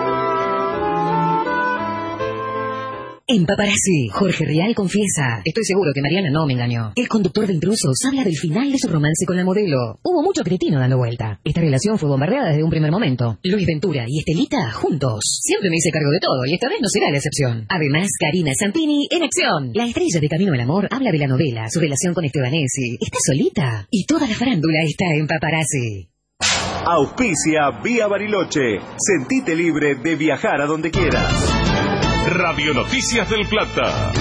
En Paparazzi, Jorge Rial confiesa: estoy seguro que Mariana no me engañó. El conductor de Intrusos habla del final de su romance con la modelo. Hubo mucho cretino dando vuelta. Esta relación fue bombardeada desde un primer momento. Luis Ventura y Estelita juntos. Siempre me hice cargo de todo y esta vez no será la excepción. Además, Karina Santini en acción. La estrella de Camino al Amor habla de la novela, su relación con Estebanesi. Está solita y toda la farándula está en Paparazzi. Auspicia Vía Bariloche. Sentite libre de viajar a donde quieras. Radio Noticias del Plata.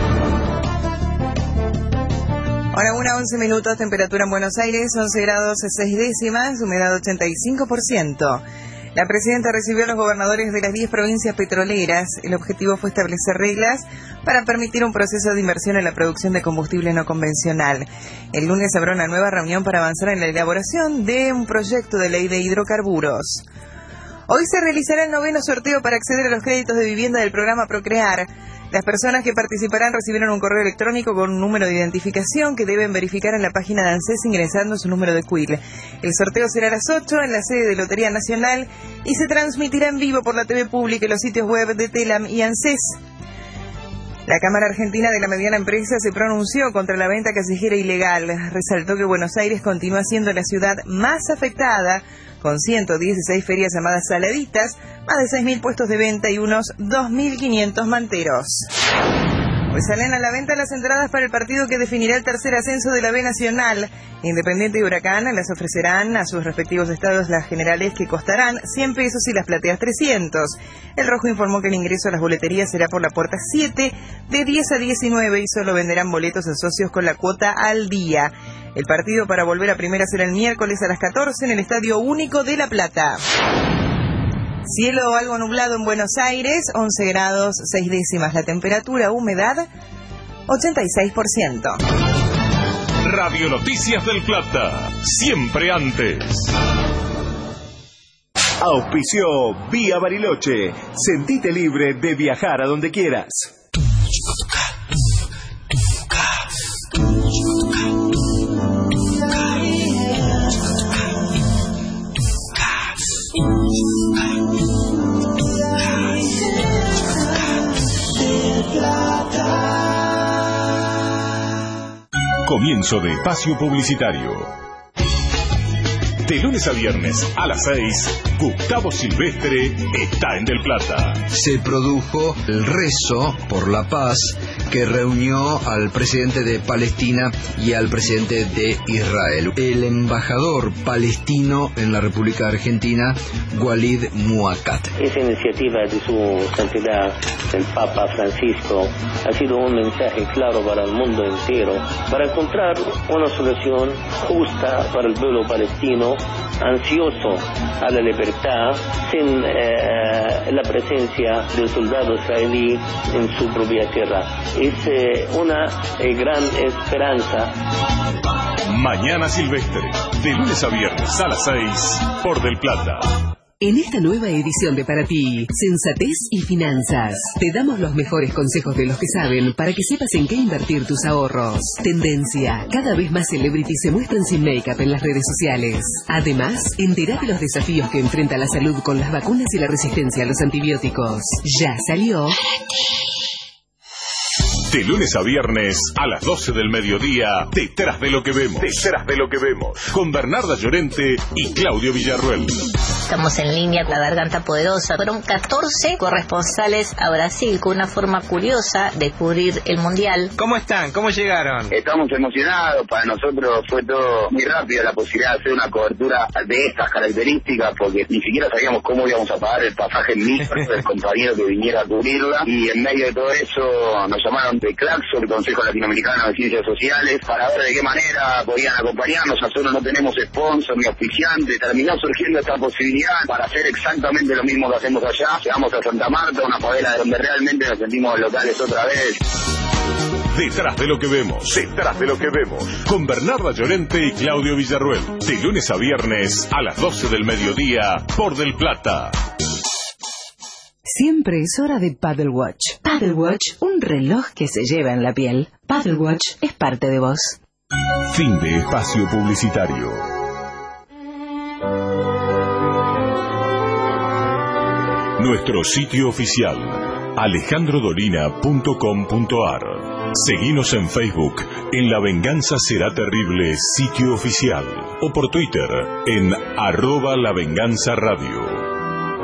Ahora 1:11, temperatura en Buenos Aires, 11 grados 6 décimas, humedad 85%. La presidenta recibió a los gobernadores de las 10 provincias petroleras. El objetivo fue establecer reglas para permitir un proceso de inversión en la producción de combustible no convencional. El lunes habrá una nueva reunión para avanzar en la elaboración de un proyecto de ley de hidrocarburos. Hoy se realizará el 9º sorteo para acceder a los créditos de vivienda del programa Procrear. Las personas que participarán recibieron un correo electrónico con un número de identificación que deben verificar en la página de ANSES ingresando su número de CUIL. El sorteo será a las 8 en la sede de Lotería Nacional y se transmitirá en vivo por la TV Pública y los sitios web de Telam y ANSES. La Cámara Argentina de la Mediana Empresa se pronunció contra la venta callejera ilegal. Resaltó que Buenos Aires continúa siendo la ciudad más afectada, con 116 ferias llamadas saladitas, más de 6.000 puestos de venta y unos 2.500 manteros. Hoy salen a la venta las entradas para el partido que definirá el tercer ascenso de la B Nacional. Independiente y Huracán las ofrecerán a sus respectivos estados las generales, que costarán 100 pesos y las plateas 300. El Rojo informó que el ingreso a las boleterías será por la puerta 7 de 10 a 19 y solo venderán boletos a socios con la cuota al día. El partido para volver a primera será el miércoles a las 14 en el Estadio Único de La Plata. Cielo algo nublado en Buenos Aires, 11 grados 6 décimas la temperatura, humedad 86%. Radio Noticias del Plata, siempre antes. Auspició Vía Bariloche. Sentite libre de viajar a donde quieras. comienzo de espacio publicitario. De lunes a viernes a las 6, Gustavo Silvestre está en Del Plata. Se produjo el rezo por la paz que reunió al presidente de Palestina y al presidente de Israel. El embajador palestino en la República Argentina, Walid Muakat. Esa iniciativa de su santidad, el Papa Francisco, ha sido un mensaje claro para el mundo entero, para encontrar una solución justa para el pueblo palestino, ansioso a la libertad, sin la presencia del soldado israelí en su propia tierra. Es una gran esperanza. Mañana Silvestre, de lunes a viernes a las 6, por Del Plata. En esta nueva edición de Para Ti, Sensatez y Finanzas, te damos los mejores consejos de los que saben para que sepas en qué invertir tus ahorros. Tendencia, cada vez más celebrities se muestran sin make-up en las redes sociales. Además, entérate los desafíos que enfrenta la salud con las vacunas y la resistencia a los antibióticos. Ya salió De lunes a viernes a las 12 del mediodía, Detrás de lo que vemos. Detrás de lo que vemos. Con Bernarda Llorente y Claudio Villarruel. Estamos en línea con La Garganta Poderosa. Fueron 14 corresponsales a Brasil con una forma curiosa de cubrir el Mundial. ¿Cómo están? ¿Cómo llegaron? Estamos emocionados. Para nosotros fue todo muy rápido la posibilidad de hacer una cobertura de estas características, porque ni siquiera sabíamos cómo íbamos a pagar el pasaje en micro del compañero que viniera a cubrirla. Y en medio de todo eso nos llamaron de Claxo, el Consejo Latinoamericano de Ciencias Sociales, para ver de qué manera podían acompañarnos. Nosotros no tenemos sponsor ni auspiciante. Terminó surgiendo esta posibilidad para hacer exactamente lo mismo que hacemos allá. Llegamos a Santa Marta, una favela donde realmente nos sentimos locales otra vez. Detrás de lo que vemos. Detrás de lo que vemos. Con Bernarda Llorente y Claudio Villarruel. De lunes a viernes a las 12 del mediodía por Del Plata. Siempre es hora de Paddle Watch. Paddle Watch, un reloj que se lleva en la piel. Paddle Watch es parte de vos. Fin de espacio publicitario. Nuestro sitio oficial, alejandrodolina.com.ar. Seguinos en Facebook en La Venganza Será Terrible sitio oficial o por Twitter en @lavenganzaradio.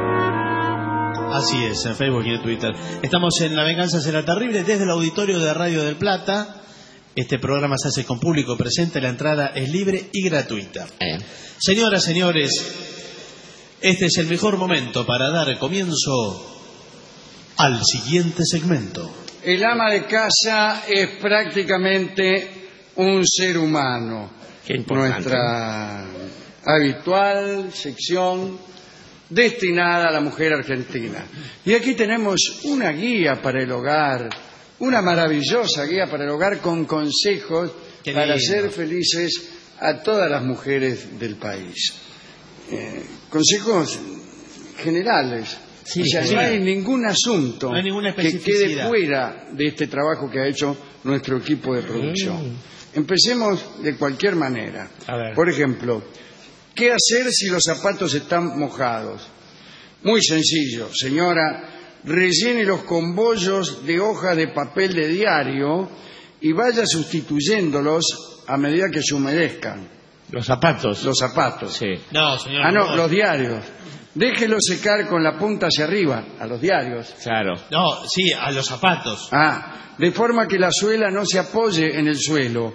Así es, en Facebook y en Twitter. Estamos en La Venganza Será Terrible desde el auditorio de Radio del Plata. Este programa se hace con público presente, la entrada es libre y gratuita. Señoras, señores, este es el mejor momento para dar comienzo al siguiente segmento. El ama de casa es prácticamente un ser humano. Qué importante. Nuestra habitual sección destinada a la mujer argentina. Y aquí tenemos una guía para el hogar, una maravillosa guía para el hogar con consejos para hacer felices a todas las mujeres del país. Consejos generales. Sí, o sea, no hay ningún asunto que quede fuera de este trabajo que ha hecho nuestro equipo de producción. Empecemos de cualquier manera. Por ejemplo, ¿qué hacer si los zapatos están mojados? Muy sencillo, señora. Rellénelos con bollos de hoja de papel de diario y vaya sustituyéndolos a medida que se humedezcan. Los zapatos. Los zapatos. Sí. No, señor. Ah, no, los diarios. Déjelos secar con la punta hacia arriba, a los diarios. Claro. No, sí, a los zapatos. De forma que la suela no se apoye en el suelo.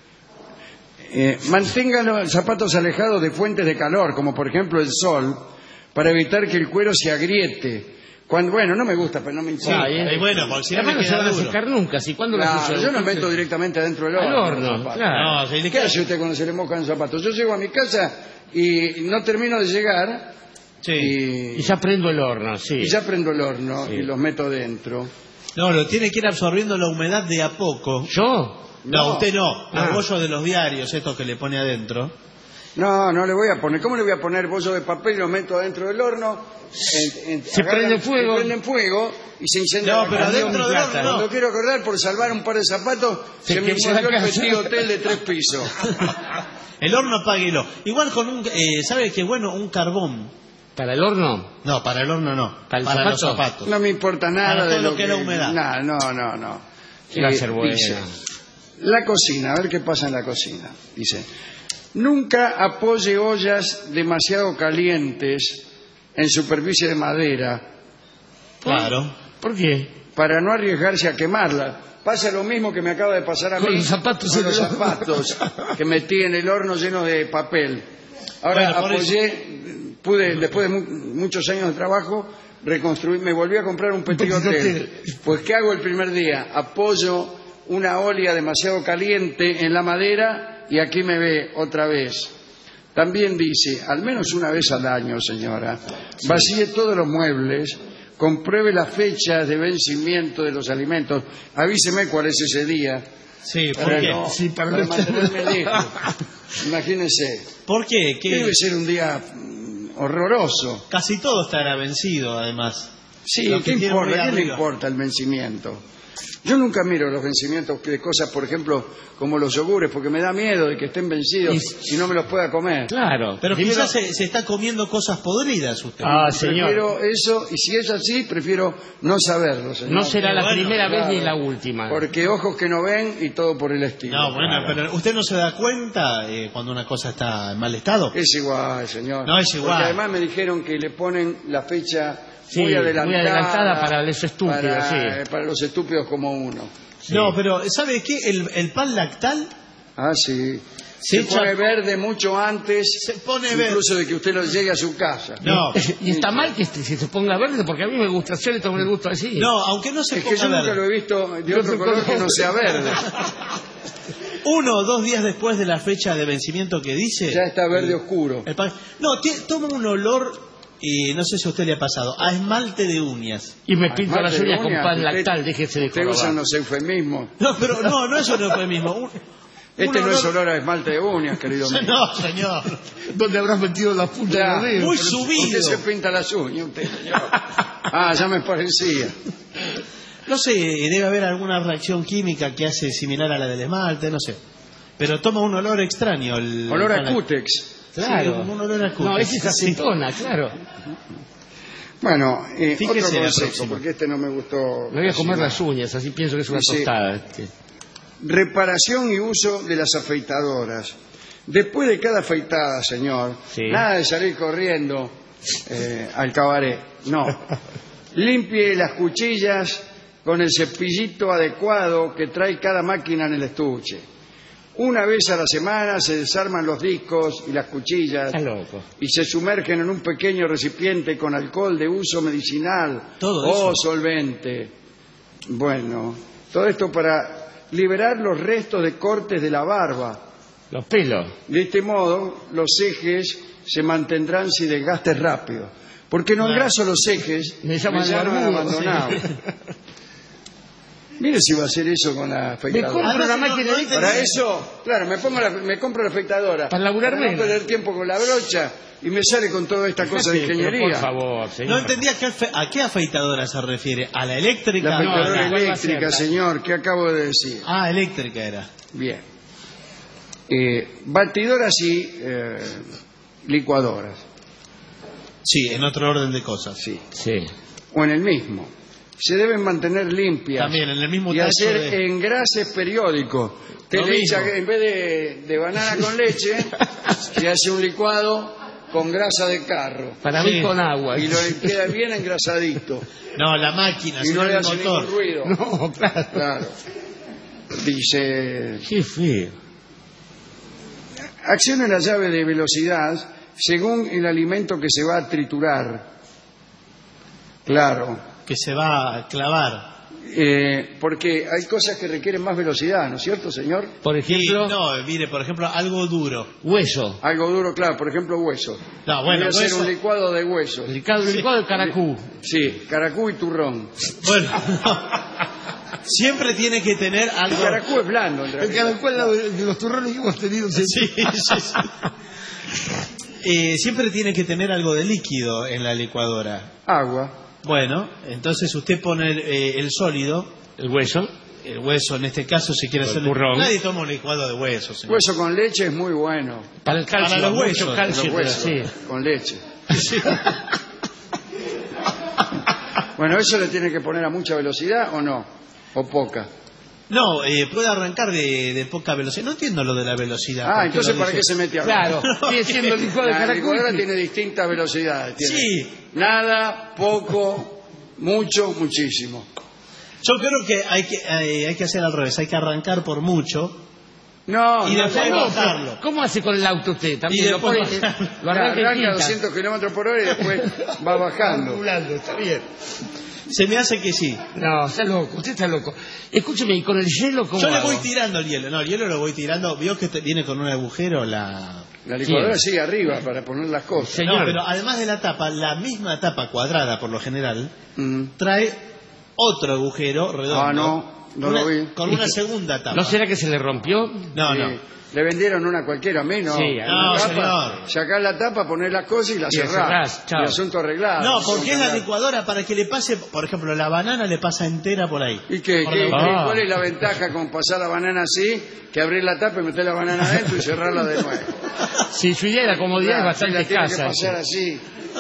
Mantenga los zapatos alejados de fuentes de calor, como por ejemplo el sol, para evitar que el cuero se agriete. Bueno, no me gusta, pero no me importa. Bueno, porque si no no se van a secar nunca. ¿Sí? ¿Cuándo yo lo meto directamente adentro del horno. Al horno, claro. ¿Qué hace usted cuando se le mojan los zapatos? Yo llego a mi casa y no termino de llegar. Y ya prendo el horno, sí. Y ya prendo el horno y los meto dentro. No, lo tiene que ir absorbiendo la humedad de a poco. ¿Yo? No, usted no. Los bollos de los diarios, estos que le pone adentro. No le voy a poner. ¿Cómo le voy a poner bollo de papel y lo meto adentro del horno? Se prende fuego. Se prende fuego y se incendia. No, pero adentro del horno. Cuando quiero acordar, por salvar un par de zapatos, se me incendió el petit hotel de 3 pisos. El horno apáguelo. Igual con un... ¿sabe qué bueno? Un carbón. ¿Para el horno? No, para el horno no. ¿Para los zapatos. No me importa nada para todo de lo que es la humedad. No. Va a ser bueno. La cocina, a ver qué pasa en la cocina. Dice, nunca apoye ollas demasiado calientes en superficie de madera. Claro. ¿Por qué? Para no arriesgarse a quemarla. Pasa lo mismo que me acaba de pasar a mí con los zapatos que metí en el horno lleno de papel. Ahora bueno, pude, después de muchos años de trabajo, reconstruir, me volví a comprar un petit hotel. Pues ¿qué hago el primer día? Apoyo una olla demasiado caliente en la madera y aquí me ve otra vez. También dice, al menos una vez al año, señora, vacíe todos los muebles, compruebe las fechas de vencimiento de los alimentos, avíseme cuál es ese día. Sí, para mantenerme lejos. Imagínese. ¿Por qué? Debe ser un día horroroso. Casi todo estará vencido, además. Sí, ¿qué importa? ¿Qué le importa el vencimiento? Yo nunca miro los vencimientos de cosas, por ejemplo, como los yogures, porque me da miedo de que estén vencidos y no me los pueda comer. Claro. Pero quizás se está comiendo cosas podridas usted. Señor. Prefiero eso, y si es así, prefiero no saberlo, señor. No será la primera vez ni la última. Porque ojos que no ven y todo por el estilo. No, bueno, pero ¿usted no se da cuenta cuando una cosa está en mal estado? Es igual, señor. No, es igual. Porque además me dijeron que le ponen la fecha muy adelantada para los estúpidos. Para los estúpidos como uno. Sí. No, pero ¿sabe qué? El pan lactal... sí. Se pone verde mucho antes, incluso de que usted lo llegue a su casa. No. Y está mal que se ponga verde, porque a mí me gusta, yo le tomo el gusto así. No, aunque no se ponga verde. Es que yo nunca lo he visto de otro color que no sea verde. 1 o 2 días después de la fecha de vencimiento que dice... Ya está verde oscuro. El pan... No, toma un olor... Y no sé si a usted le ha pasado, a esmalte de uñas. Y me pinto las uñas con pan lactal, déjese de jorobar. Usted usa unos eufemismos. No, pero no es un eufemismo. No es olor a esmalte de uñas, querido mío. No, señor. ¿Dónde habrás metido la punta de los dedos? Muy subido. Usted se pinta las uñas, usted, señor. Ya me parecía. No sé, debe haber alguna reacción química que hace similar a la del esmalte, no sé. Pero toma un olor extraño. Olor a cútex. Claro. Sí, un olor a cútex. No, esa es acetona, claro. Bueno, otro consejo, porque este no me gustó. Me voy a comer las uñas, así pienso que es una tostada. Reparación y uso de las afeitadoras. Después de cada afeitada, señor, nada de salir corriendo al cabaret. No. Limpie las cuchillas con el cepillito adecuado que trae cada máquina en el estuche. Una vez a la semana se desarman los discos y las cuchillas y se sumergen en un pequeño recipiente con alcohol de uso medicinal o solvente. Bueno, todo esto para liberar los restos de cortes de la barba. Los pelos. De este modo, los ejes se mantendrán sin desgaste rápido. Porque no engraso los ejes, me llaman abandonado. Mire si va a hacer eso con la afeitadora. Me compro la máquina de... Para eso, claro, me compro la afeitadora. Para laburar menos. No perder tiempo con la brocha y me sale con toda esta cosa de ingeniería. Por favor, señor. No entendía a qué afeitadora se refiere. ¿A la eléctrica? La afeitadora eléctrica, señor, que acabo de decir. Eléctrica era. Bien. Batidoras y licuadoras. Sí, en otro orden de cosas. Sí. O en el mismo. Se deben mantener limpias. También en el mismo y hacer engrases periódicos. En vez de banana con leche, se hace un licuado con grasa de carro. Para mí con agua. Y lo queda bien engrasadito. No, la máquina, y no le hace motor. ningún ruido. No, claro. Dice... Qué feo. Accione la llave de velocidad según el alimento que se va a triturar. Claro. Que se va a clavar. Porque hay cosas que requieren más velocidad, ¿no es cierto, señor? Por ejemplo... mire, por ejemplo, algo duro. Hueso. Algo duro, claro, por ejemplo, hueso. No, bueno, voy a hacer un licuado de huesos. Licuado de caracú. Sí, caracú y turrón. Bueno, siempre tiene que tener algo... El caracú es blando. El caracú es de los turrones que hemos tenido. Sí. Siempre tiene que tener algo de líquido en la licuadora. Agua. Bueno, entonces usted pone el sólido. El hueso. El hueso, en este caso, si quiere hacerlo. Nadie toma un licuado de huesos. Señor. Hueso con leche es muy bueno. Para el calcio. Para los huesos. Calcio, con leche. Sí. Bueno, ¿eso le tiene que poner a mucha velocidad o no? ¿O poca? No, puede arrancar de poca velocidad. No entiendo lo de la velocidad. Ah, entonces ¿para qué se mete a Claro, sigue siendo el licuado de La licuadora Caracuy. tiene distintas velocidades. Tiene Sí. nada, poco, mucho, muchísimo. Yo creo que hay que hacer al revés. Hay que arrancar por mucho. No, Y no, después no. bajarlo. ¿Cómo hace con el auto usted? Y También lo después pone, bajarlo. lo arranca en Arranca a quinta. 200 kilómetros por hora y después va bajando. Calculando, está bien. Se me hace que sí. No, está loco, usted está loco. Escúcheme, ¿y con el hielo cómo Yo le hago? voy tirando el hielo. No, el hielo lo voy tirando. Vio que viene con un agujero La licuadora sigue arriba para poner las cosas. Señor. No, pero además de la tapa, la misma tapa cuadrada por lo general, trae otro agujero redondo. Ah, no lo vi. Con una segunda tapa. ¿No será que se le rompió? No, Sí. no. Le vendieron una cualquiera, a mí no. Sí, Una no, tapa, señor. sacás la tapa, ponés las cosas y la Y la cerrás. cerrás, chao. Y asunto arreglado. No, porque es la Asunto licuadora para que le pase, por ejemplo, la banana le pasa entera por ahí. ¿Y qué? Por la- Ah. ¿Cuál es la ventaja con pasar la banana así? Que abrir la tapa y meter la banana adentro y cerrarla de nuevo. Sí, su idea de la comodidad es bastante la tiene escasa. que pasar así.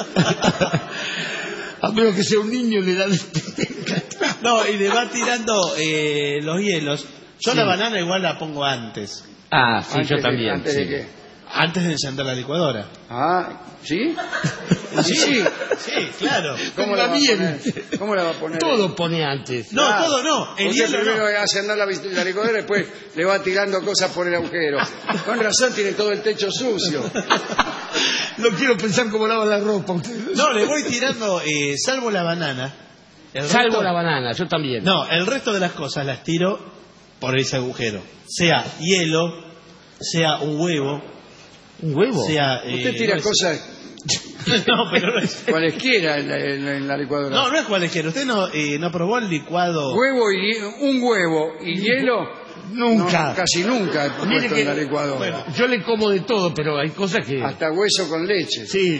A menos que sea un niño le da... No, y le va tirando los hielos. Yo la banana igual la pongo antes. Ah, sí, yo Antes también. ¿Antes sí. de qué? Antes de encender la licuadora. Ah, ¿sí? Sí. Sí, claro. ¿Cómo la va a poner? ¿Cómo la va a poner? Todo pone antes. No, Ah, todo no. El usted hielo primero no. hace andar la licuadora y después le va tirando cosas por el agujero. Con razón tiene todo el techo sucio. No quiero pensar cómo lava la ropa. No, le voy tirando, salvo la banana. El Salvo resto- la banana, yo también. No, el resto de las cosas las tiro por ese agujero. Sea hielo, sea un huevo, ¿Un huevo? sea... Usted tira no es- cosas No, pero no es... cualesquiera en la licuadora. No, no es cualquiera. ¿Usted no probó el licuado? Un huevo y hielo. Nunca. No, casi nunca he Mire puesto que- en la licuadora. Bueno, yo le como de todo, pero hay cosas que... Hasta hueso con leche. Sí.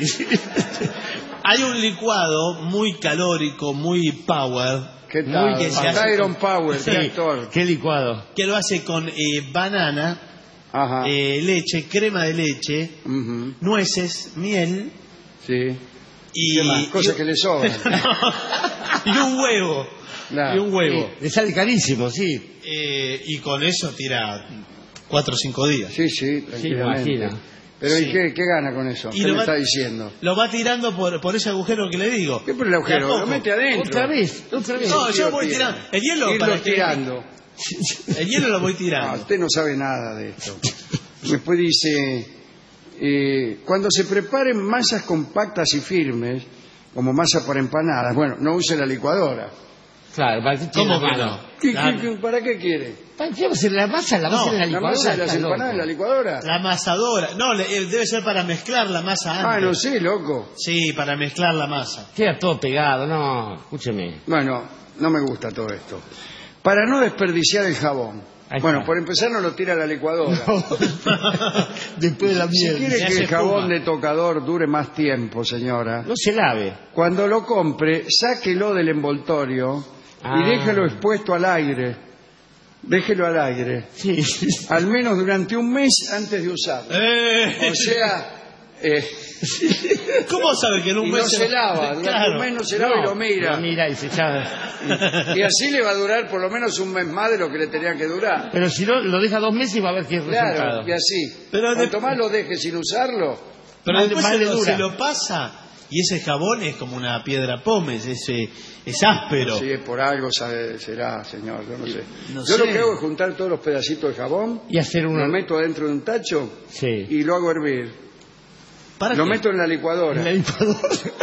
Hay un licuado muy calórico, muy power, ¿Qué tal? muy que se hace Tyron con- Power, Sí. qué actor. ¿Qué licuado? que lo hace con banana, Ajá. leche, crema de leche, Ujú. nueces, miel Sí. y... ¿Qué más? Cosas que le sobran. y un huevo. Claro. Y un huevo. Le sale carísimo, sí. Y con eso tira 4 o 5 días. Sí, Sí, me tranquilamente. imagino. Pero Sí. ¿y qué gana con eso? Y ¿Qué lo me va- está diciendo? Lo va tirando por ese agujero que le digo. ¿Qué por el De a agujero? poco. Lo mete adentro. Otra vez. No, yo voy tirando. El hielo Irlo para que- tirando. El hielo lo voy Ah, tirando. usted no sabe nada de esto. Después dice, cuando se preparen masas compactas y firmes, como masa para empanadas, bueno, no use la licuadora. Claro, ¿para qué tiene ¿Cómo la que mano? no? ¿Para qué quiere? ¿Para qué va a hacer la masa? La No, masa en la ¿La licuadora. masa de las está loco. empanadas en la licuadora? La amasadora. No, debe ser para mezclar la masa antes. Ah, no sé, loco. Sí, para mezclar la masa. Queda todo pegado, no, escúcheme. Bueno, no me gusta todo esto. Para no desperdiciar el jabón. Ahí Bueno, está. por empezar no lo tira a la licuadora. Después de la Si miel. quiere se que el hace jabón espuma. de tocador dure más tiempo, señora, No se lave. cuando lo compre, sáquelo del envoltorio Ah. y déjelo expuesto al aire. Déjelo al aire. Sí. Al menos durante un mes antes de usarlo. O sea, ¿Cómo sabe que en un y mes no se lava. Durante Claro. un mes no se lava y lo mira. Lo mira y se echa. Y así le va a durar por lo menos un mes más de lo que le tenía que durar. Pero si no, lo deja 2 meses y va a ver qué resultado. Claro, y así. Pero Cuanto más lo deje sin usarlo, Pero Más- después más le dura. se lo pasa y ese jabón es como una piedra pómez, es áspero. si es por algo será, señor, yo no sé. No Yo lo sé. que hago es juntar todos los pedacitos de jabón, Y hacer lo una... meto dentro de un tacho Sí. y lo hago hervir. ¿Para Lo qué? meto en la licuadora. En la licuadora.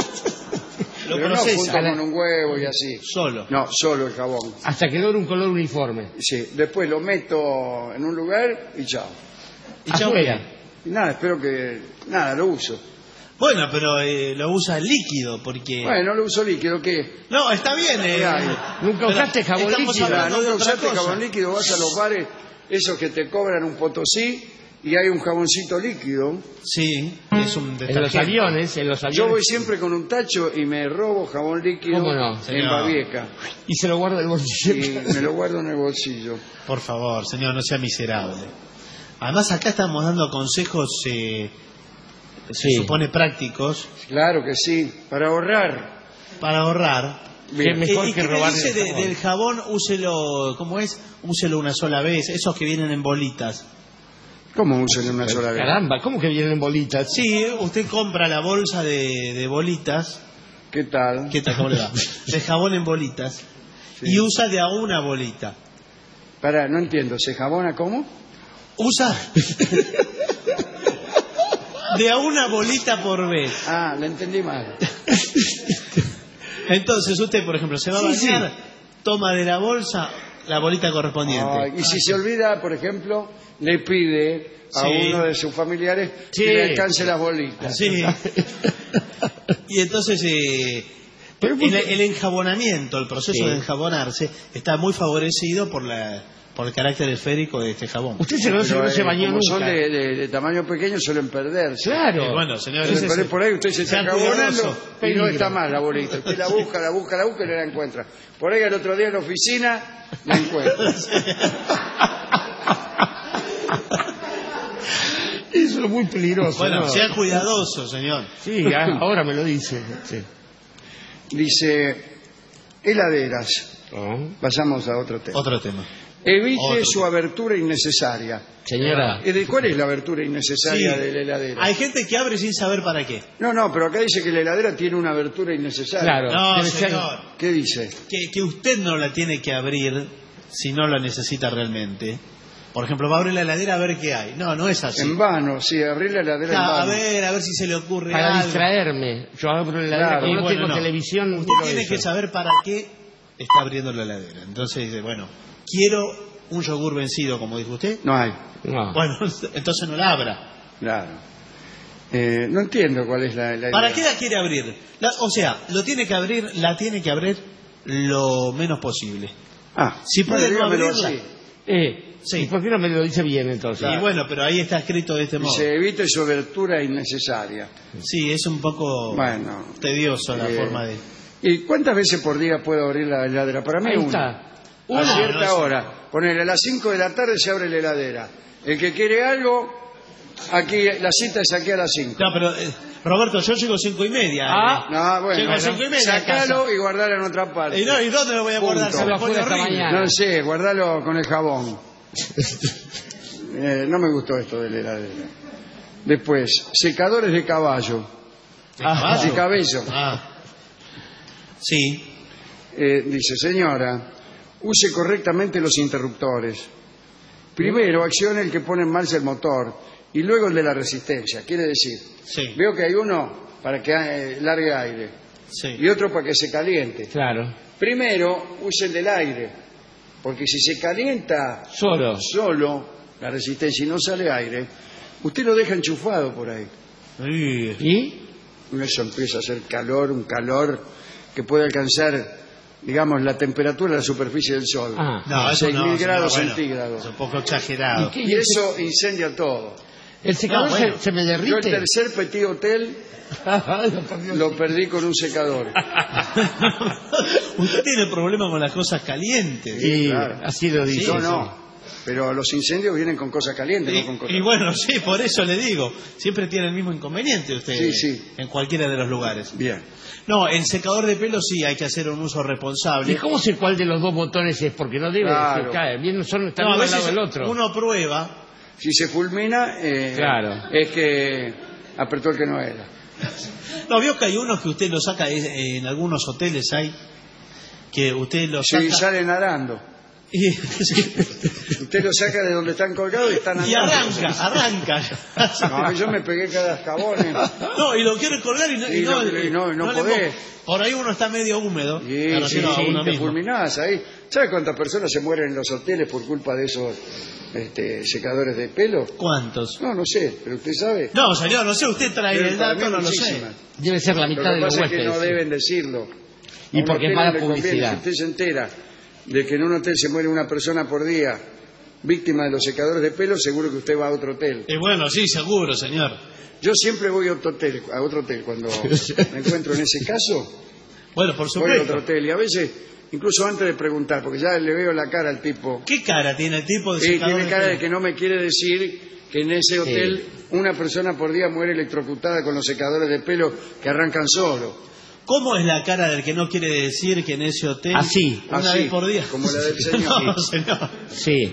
Lo Pero no procesa. junto con un huevo y así. Solo. No, solo el jabón. Hasta que logra un color uniforme. Sí, después lo meto en un lugar y chao. Y chau, Afuera. mira. Y nada, espero que... Nada, lo uso. Bueno, pero lo usa líquido porque... Bueno, lo uso líquido, ¿qué? No, está bien. Nunca usaste jabón estamos líquido. hablando de Nunca otra usaste cosa. jabón líquido, vas a los bares, esos que te cobran un potosí y hay un jaboncito líquido. Sí, es un En los detergente. aviones, Yo voy siempre con un tacho y me robo jabón líquido ¿Cómo no, en señor? Babieca. y se lo guarda en el bolsillo. Y me lo guardo en el bolsillo. Por favor, señor, no sea miserable. Además, acá estamos dando consejos, se Sí. supone prácticos, Claro que sí, para ahorrar. para ahorrar. Que es mejor ¿Y que qué me robar dice del jabón? Úselo, ¿cómo es? Úselo una sola vez, esos que vienen en bolitas. ¿Cómo úselo una sola vez? Caramba, ¿cómo que vienen en bolitas? Sí, usted compra la bolsa de bolitas. ¿Qué tal? ¿Qué tal? ¿Cómo le va? De jabón en bolitas. Sí. Y usa de a una bolita. Pará, no entiendo, ¿se jabona cómo? Usa de a una bolita por vez. Ah, lo entendí mal. Entonces usted, por ejemplo, se va a bañar, toma de la bolsa la bolita correspondiente. Y si se olvida, por ejemplo, le pide a uno de sus familiares que le alcance las bolitas. Sí. Y entonces el enjabonamiento, el proceso de enjabonarse está muy favorecido por el carácter esférico de este jabón. Usted se no se bañó como nunca. Son de tamaño pequeño, suelen perderse. Claro. Bueno, señor, por ahí usted se está enjabonando y no está mal la bolita. Usted la busca y no la encuentra. Por ahí el otro día en la oficina la encuentra. Eso es muy peligroso. Bueno, ¿no? sea cuidadoso, señor. Sí, ahora me lo dice. Sí. Dice, heladeras. Pasamos a otro tema. Otro tema. Evite su abertura innecesaria. Señora. ¿Cuál es la abertura innecesaria de la heladera? Hay gente que abre sin saber para qué. No, pero acá dice que la heladera tiene una abertura innecesaria. Claro. No, señor. ¿Qué dice? Que usted no la tiene que abrir si no la necesita realmente. Por ejemplo, va a abrir la heladera a ver qué hay. No es así. En vano, sí, abrir la heladera en vano. A ver si se le ocurre para algo. distraerme. Yo abro la heladera, como no tengo televisión. Usted tiene que saber para qué está abriendo la heladera. Entonces dice, bueno, quiero un yogur vencido, como dijo usted. No hay. No. Bueno, entonces no la abra. Claro. No entiendo cuál es la idea. ¿Para qué la quiere abrir? La tiene que abrir lo menos posible. Si puede no abrirla. Sí. ¿Y por qué no me lo dice bien entonces? Y bueno, pero ahí está escrito de este modo. Se evite su abertura innecesaria. Sí, es un poco tedioso la forma de... ¿Y cuántas veces por día puedo abrir la heladera? Para mí una. A cierta hora. Ponele, a las 5 de la tarde se abre la heladera. El que quiere algo, aquí la cita es aquí a las 5. No, pero Roberto, yo llego 5:30. No, bueno. Llego 5:30. Sacalo y guardalo en otra parte. ¿Y dónde lo voy a guardar? Se lo pone horrible. No sé, guardalo con el jabón. No me gustó esto de la heladera. Después, secadores de caballo. De cabello. Sí. Dice, señora, use correctamente los interruptores. Primero accione el que pone en marcha el motor y luego el de la resistencia. Quiere decir, veo que hay uno para que largue aire y otro para que se caliente. Claro. Primero use el del aire, porque si se calienta solo la resistencia y no sale aire, usted lo deja enchufado por ahí. ¿Y? Eso empieza a hacer calor, un calor que puede alcanzar, digamos, la temperatura de la superficie del Sol. 6.000 grados centígrados. Es un poco exagerado. Y eso incendia todo. El secador se me derrite. Yo el tercer Petit Hotel lo perdí con un secador. Usted tiene problema con las cosas calientes. Sí, claro. Así lo dice. No. Pero los incendios vienen con cosas calientes, no con cosas. Y bueno, sí, por eso le digo. Siempre tiene el mismo inconveniente usted en cualquiera de los lugares. Bien. No, en secador de pelo sí hay que hacer un uso responsable. ¿Y cómo sé cuál de los dos botones es? Porque no debe caer. Bien, están uno al lado del otro. Uno prueba. Si se fulmina, es que apretó el que no era. No, vio que hay unos que usted lo saca en algunos hoteles, hay que usted lo saca. Sí, salen nadando. Usted lo saca de donde están colgados y están nadando. Y arranca. No, yo me pegué cada jabones. No, y lo quiere colgar y no podés. Por ahí uno está medio húmedo. Sí, te fulminás ahí. ¿Sabe cuántas personas se mueren en los hoteles por culpa de esos secadores de pelo? ¿Cuántos? No sé, pero usted sabe. No, señor, no sé, usted trae el dato, no lo sé. Debe ser la mitad de los huéspedes. Lo que pasa es que no deben decirlo. Y porque es mala publicidad. Si usted se entera de que en un hotel se muere una persona por día víctima de los secadores de pelo, seguro que usted va a otro hotel. Bueno, sí, seguro, señor. Yo siempre voy a otro hotel cuando me encuentro en ese caso. Bueno, por supuesto. Voy a otro hotel y a veces, incluso antes de preguntar, porque ya le veo la cara al tipo. ¿Qué cara tiene el tipo de secador? Tiene cara de que no me quiere decir que en ese hotel una persona por día muere electrocutada con los secadores de pelo que arrancan solo. ¿Cómo es la cara del que no quiere decir que en ese hotel... Así. Una vez por día. Como la del señor. No, señor. Sí.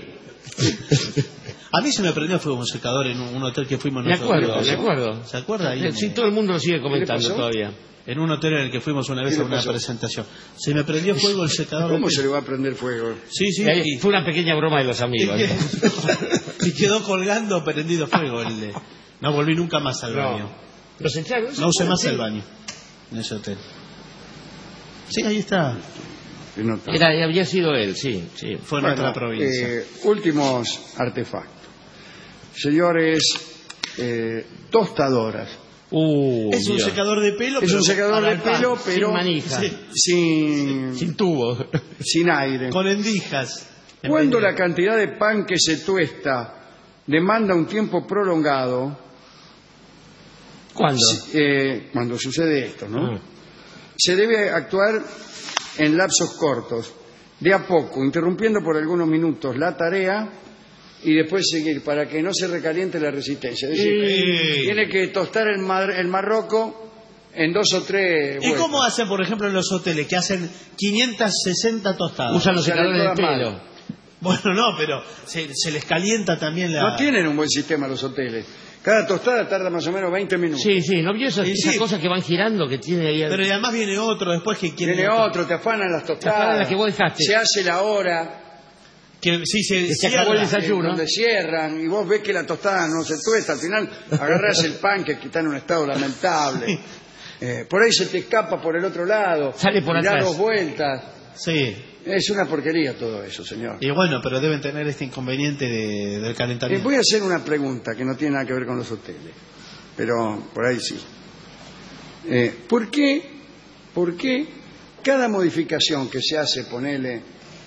A mí se me prendió fuego un secador en un hotel que fuimos Me nosotros. acuerdo. ¿Se acuerda? Ahí Sí, todo el mundo lo sigue comentando todavía. En un hotel en el que fuimos una vez a una presentación. Se me prendió fuego el secador. ¿Cómo se le va a prender fuego? Sí. Fue una pequeña broma de los amigos. Y quedó colgando prendido fuego. No volví nunca más al baño. ¿Los echaron? No usé más el baño en ese hotel. Sí, ahí está. Había sido él, sí. Fue en otra provincia. Últimos artefactos. Señores, tostadoras. Es un secador de pelo. Es un secador de pelo, pero sin manija. Sin tubo. Sin aire. Con endijas. Cuando la cantidad de pan que se tuesta demanda un tiempo prolongado. ¿Cuándo? Cuando sucede esto, ¿no? Se debe actuar en lapsos cortos, de a poco, interrumpiendo por algunos minutos la tarea y después seguir para que no se recaliente la resistencia. Es decir, tiene que tostar el marroco en 2 o 3 vueltas. ¿Y cómo hacen, por ejemplo, en los hoteles que hacen 560 tostadas? Usan los secadores de pelo. Bueno, no, pero se les calienta también la... No tienen un buen sistema los hoteles. Cada tostada tarda más o menos 20 minutos. Sí, ¿no vio esas cosas que van girando que tiene ahí? Pero además viene otro después que quiere... Viene otro, te afanan las tostadas. Te afanan las que vos dejaste. Se hace la hora. Que se acabó el desayuno. Donde cierran y vos ves que la tostada no se tuesta. Al final agarrás el pan que está en un estado lamentable. Por ahí se te escapa por el otro lado. Sale por atrás. Da 2 vueltas. Sí. Es una porquería todo eso, señor. Y bueno, pero deben tener este inconveniente del calentamiento. Voy a hacer una pregunta que no tiene nada que ver con los hoteles, pero por ahí sí. ¿Por qué cada modificación que se hace, ponele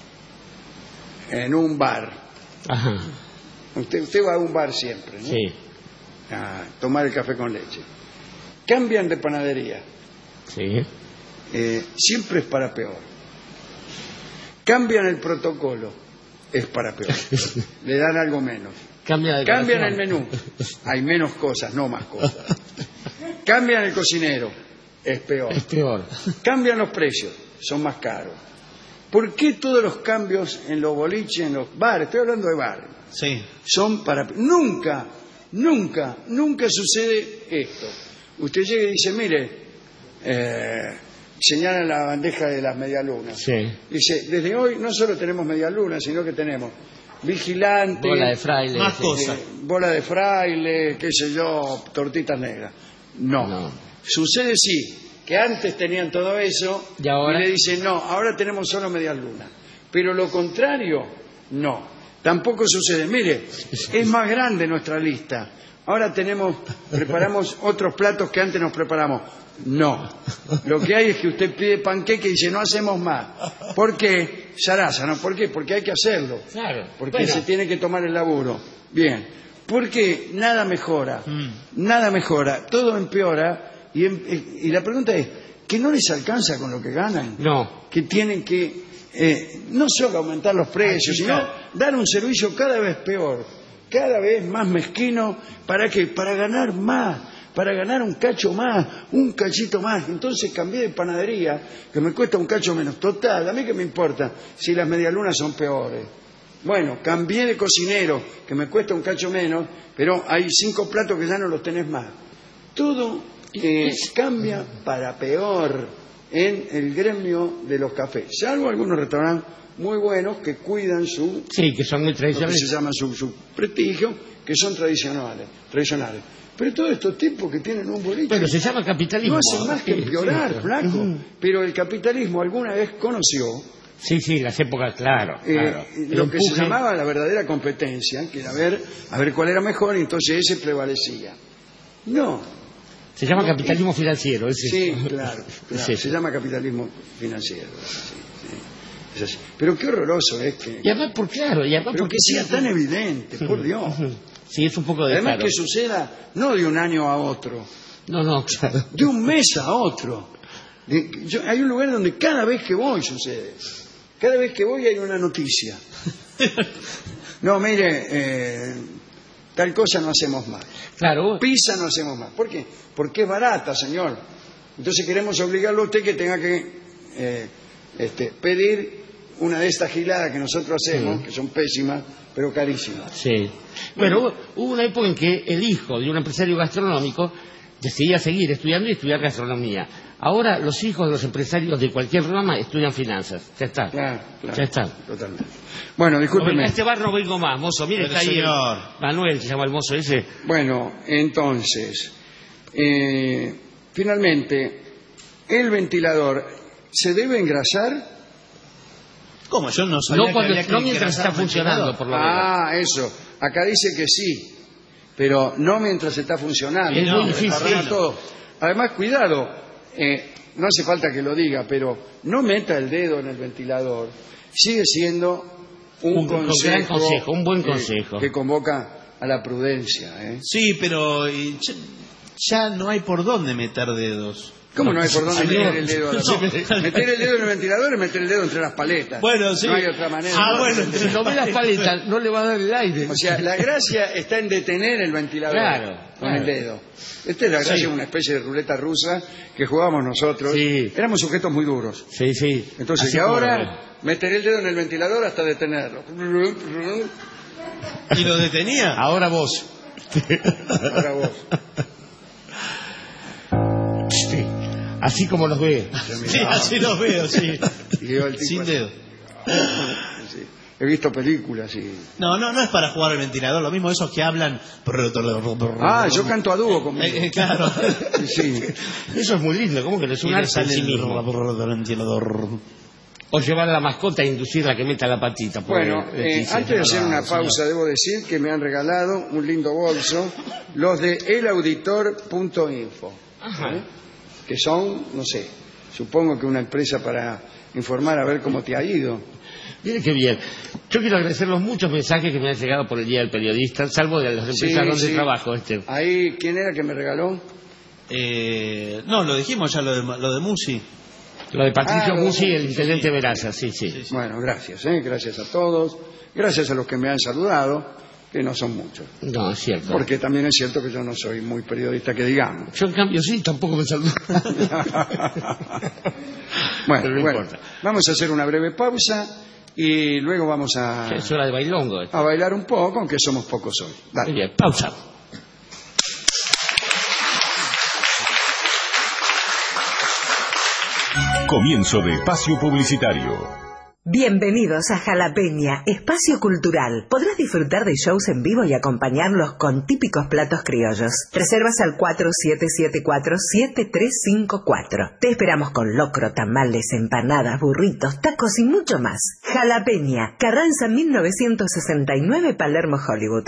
en un bar? Ajá. Usted va a un bar siempre, ¿no? Sí. A tomar el café con leche. Cambian de panadería. Sí. Siempre es para peor. Cambian el protocolo, es para peor. Le dan algo menos. Cambian el menú, hay menos cosas, no más cosas. Cambian el cocinero, es peor. Cambian los precios, son más caros. ¿Por qué todos los cambios en los boliches, en los bares, estoy hablando de bares, son para peor? Nunca sucede esto. Usted llega y dice, mire, señalan la bandeja de las medialunas. Dice, desde hoy no solo tenemos medialunas, sino que tenemos vigilante, bola de fraile, más cosas. Bola de fraile, qué sé yo, tortitas negras. No. Sucede que antes tenían todo eso y le dicen, no, ahora tenemos solo medialunas. Pero lo contrario, no. Tampoco sucede. Mire, es más grande nuestra lista. Ahora preparamos otros platos que antes nos preparamos. No. Lo que hay es que usted pide panqueque y dice, no hacemos más. ¿Por qué? Zaraza, ¿no? ¿Por qué? Porque hay que hacerlo. Claro. Porque se tiene que tomar el laburo. Bien. Porque nada mejora. Nada mejora. Todo empeora. Y la pregunta es, ¿que no les alcanza con lo que ganan? No. Que tienen que no solo aumentar los precios, sino dar un servicio cada vez peor, cada vez más mezquino. ¿Para qué? Para ganar más. Para ganar un cacho más, un cachito más. Entonces cambié de panadería, que me cuesta un cacho menos. Total, a mí qué me importa si las medialunas son peores. Bueno, cambié de cocinero, que me cuesta un cacho menos, pero hay 5 platos que ya no los tenés más. Todo cambia para peor en el gremio de los cafés. Salvo algunos restaurantes muy buenos que cuidan su... Sí, que son muy tradicionales. Que se llama su prestigio, que son tradicionales. Pero todos estos tipos que tienen un boliche... Pero se llama capitalismo. No hacen más que empeorar, flaco. Pero el capitalismo alguna vez conoció... Sí, las épocas, claro. Lo que se llamaba la verdadera competencia, que era a ver cuál era mejor, y entonces ese prevalecía. No. Se llama capitalismo financiero. Sí, claro. Se llama capitalismo financiero. Sí. Pero qué horroroso es que... Y además, pero que sea tan evidente, por Dios. Sí, es un poco de... Además que suceda no de un año a otro. No, claro. De un mes a otro. Hay un lugar donde cada vez que voy sucede. Cada vez que voy hay una noticia. No, mire, tal cosa no hacemos más. Claro. Pizza no hacemos más. ¿Por qué? Porque es barata, señor. Entonces queremos obligarlo a usted que tenga que pedir una de estas giladas que nosotros hacemos, que son pésimas, pero carísimas. Sí. Bueno, hubo una época en que el hijo de un empresario gastronómico decidía seguir estudiando y estudiar gastronomía. Ahora los hijos de los empresarios de cualquier rama estudian finanzas. Ya está. Claro. Ya está. Totalmente. Bueno, discúlpeme. A este bar no vengo más, mozo. Mire, está ahí Manuel, se llama el mozo ese. Bueno, entonces, finalmente, el ventilador, ¿se debe engrasar? ¿Cómo? Yo no sabía no mientras está funcionando, por lo menos. Eso. Acá dice que sí, pero no mientras está funcionando. Es muy difícil. Todo. Además, cuidado, no hace falta que lo diga, pero no meta el dedo en el ventilador. Sigue siendo un gran consejo, un buen consejo. Que convoca a la prudencia. Sí, pero ya no hay por dónde meter dedos. ¿Cómo no hay por dónde meter el dedo? Meter el dedo en el ventilador es meter el dedo entre las paletas. Bueno, sí. No hay otra manera. Si no ve las paletas, no le va a dar el aire. O sea, la gracia está en detener el ventilador con el dedo. Esta es la gracia, una especie de ruleta rusa que jugábamos nosotros. Sí. Éramos sujetos muy duros. Sí. Entonces, y ahora meteré el dedo en el ventilador hasta detenerlo. ¿Y lo detenía? Ahora vos. Ahora vos. Sí. Así como los ve. Sí, así los veo, sí. Sin dedo. Sí. He visto películas y... No es para jugar al ventilador, lo mismo esos que hablan... yo canto a dúo conmigo. Claro. Sí. Eso es muy lindo, ¿cómo que no es un arte en sí mismo? O llevar a la mascota e inducirla a que meta la patita. Bueno, antes de hacer una pausa, debo decir que me han regalado un lindo bolso, los de elauditor.info. Que son, no sé, supongo que una empresa para informar a ver cómo te ha ido. Mire qué bien. Yo quiero agradecer los muchos mensajes que me han llegado por el Día del Periodista, salvo de las empresas donde trabajo. Ahí, ¿quién era que me regaló? No, lo dijimos ya, lo de Musi. Lo de Patricio Musi y el intendente Veraza, sí. Bueno, gracias, gracias a todos. Gracias a los que me han saludado, que no son muchos. No, es cierto. Porque también es cierto que yo no soy muy periodista que digamos. Yo en cambio sí, tampoco me saludo. Bueno, vamos a hacer una breve pausa y luego vamos a... Es hora de bailongo. A bailar un poco, aunque somos pocos hoy. Dale. Muy bien, pausa. Comienzo de espacio publicitario. Bienvenidos a Jalapeña, espacio cultural. Podrás disfrutar de shows en vivo y acompañarlos con típicos platos criollos. Reservas al 4774-7354. Te esperamos con locro, tamales, empanadas, burritos, tacos y mucho más. Jalapeña, Carranza 1969, Palermo, Hollywood.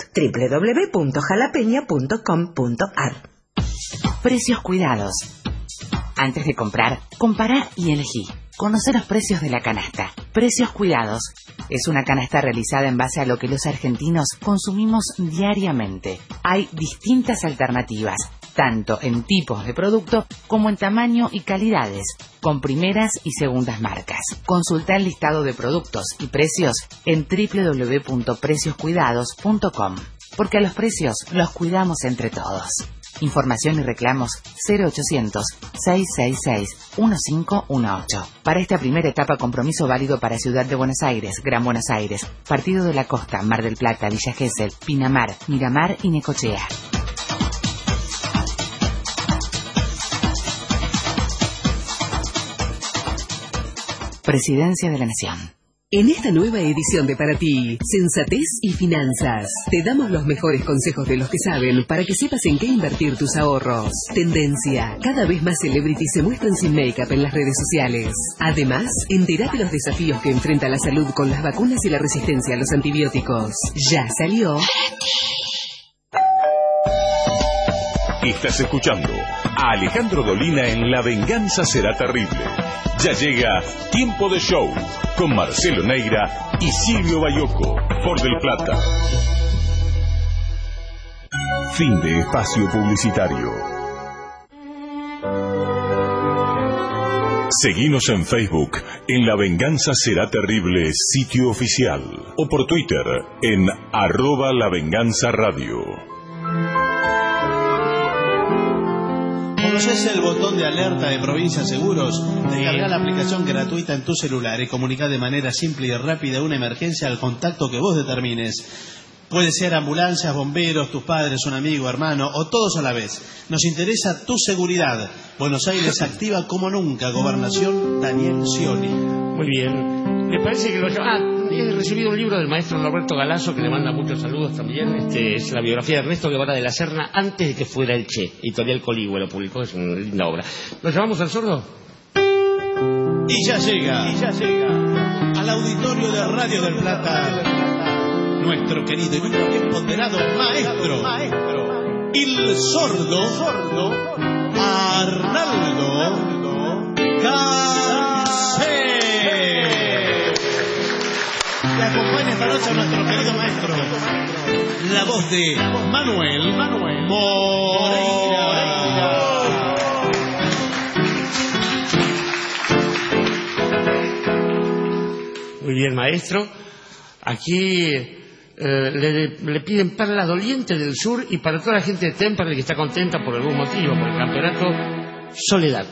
www.jalapeña.com.ar. Precios cuidados. Antes de comprar, compará y elegí. Conocer los precios de la canasta. Precios Cuidados. Es una canasta realizada en base a lo que los argentinos consumimos diariamente. Hay distintas alternativas, tanto en tipos de producto como en tamaño y calidades, con primeras y segundas marcas. Consulta el listado de productos y precios en www.precioscuidados.com, porque a los precios los cuidamos entre todos. Información y reclamos 0800-666-1518. Para esta primera etapa, compromiso válido para Ciudad de Buenos Aires, Gran Buenos Aires, Partido de la Costa, Mar del Plata, Villa Gesell, Pinamar, Miramar y Necochea. Presidencia de la Nación. En esta nueva edición de Para Ti, Sensatez y Finanzas, te damos los mejores consejos de los que saben para que sepas en qué invertir tus ahorros. Tendencia, cada vez más celebrities se muestran sin make-up en las redes sociales. Además, entérate los desafíos que enfrenta la salud con las vacunas y la resistencia a los antibióticos. Ya salió. Estás escuchando a Alejandro Dolina en La Venganza Será Terrible. Ya llega Tiempo de Show con Marcelo Neira y Silvio Bayoco por Del Plata. Fin de espacio publicitario. Seguinos en Facebook en La Venganza Será Terrible sitio oficial o por Twitter en @lavenganzaradio. ¿Conoces el botón de alerta de Provincia Seguros? Descarga la aplicación gratuita en tu celular y comunica de manera simple y rápida una emergencia al contacto que vos determines. Puede ser ambulancias, bomberos, tus padres, un amigo, hermano o todos a la vez. Nos interesa tu seguridad. Buenos Aires activa como nunca. Gobernación Daniel Scioli. Muy bien. Me parece que he recibido un libro del maestro Norberto Galazo, que le manda muchos saludos también. Es la biografía de Ernesto Guevara de la Serna antes de que fuera el Che. Editorial Coligüe lo publicó, es una linda obra. ¿Nos llamamos al sordo? Y ya llega al auditorio de Radio del Plata nuestro querido y nunca bien ponderado maestro, el sordo Arnaldo Garcés. Le acompaña esta noche a nuestro querido maestro, la voz de Manuel Moreira. Muy bien, maestro. Aquí le piden para la Doliente del Sur y para toda la gente de Temperley que está contenta por algún motivo, por el campeonato, Soledad.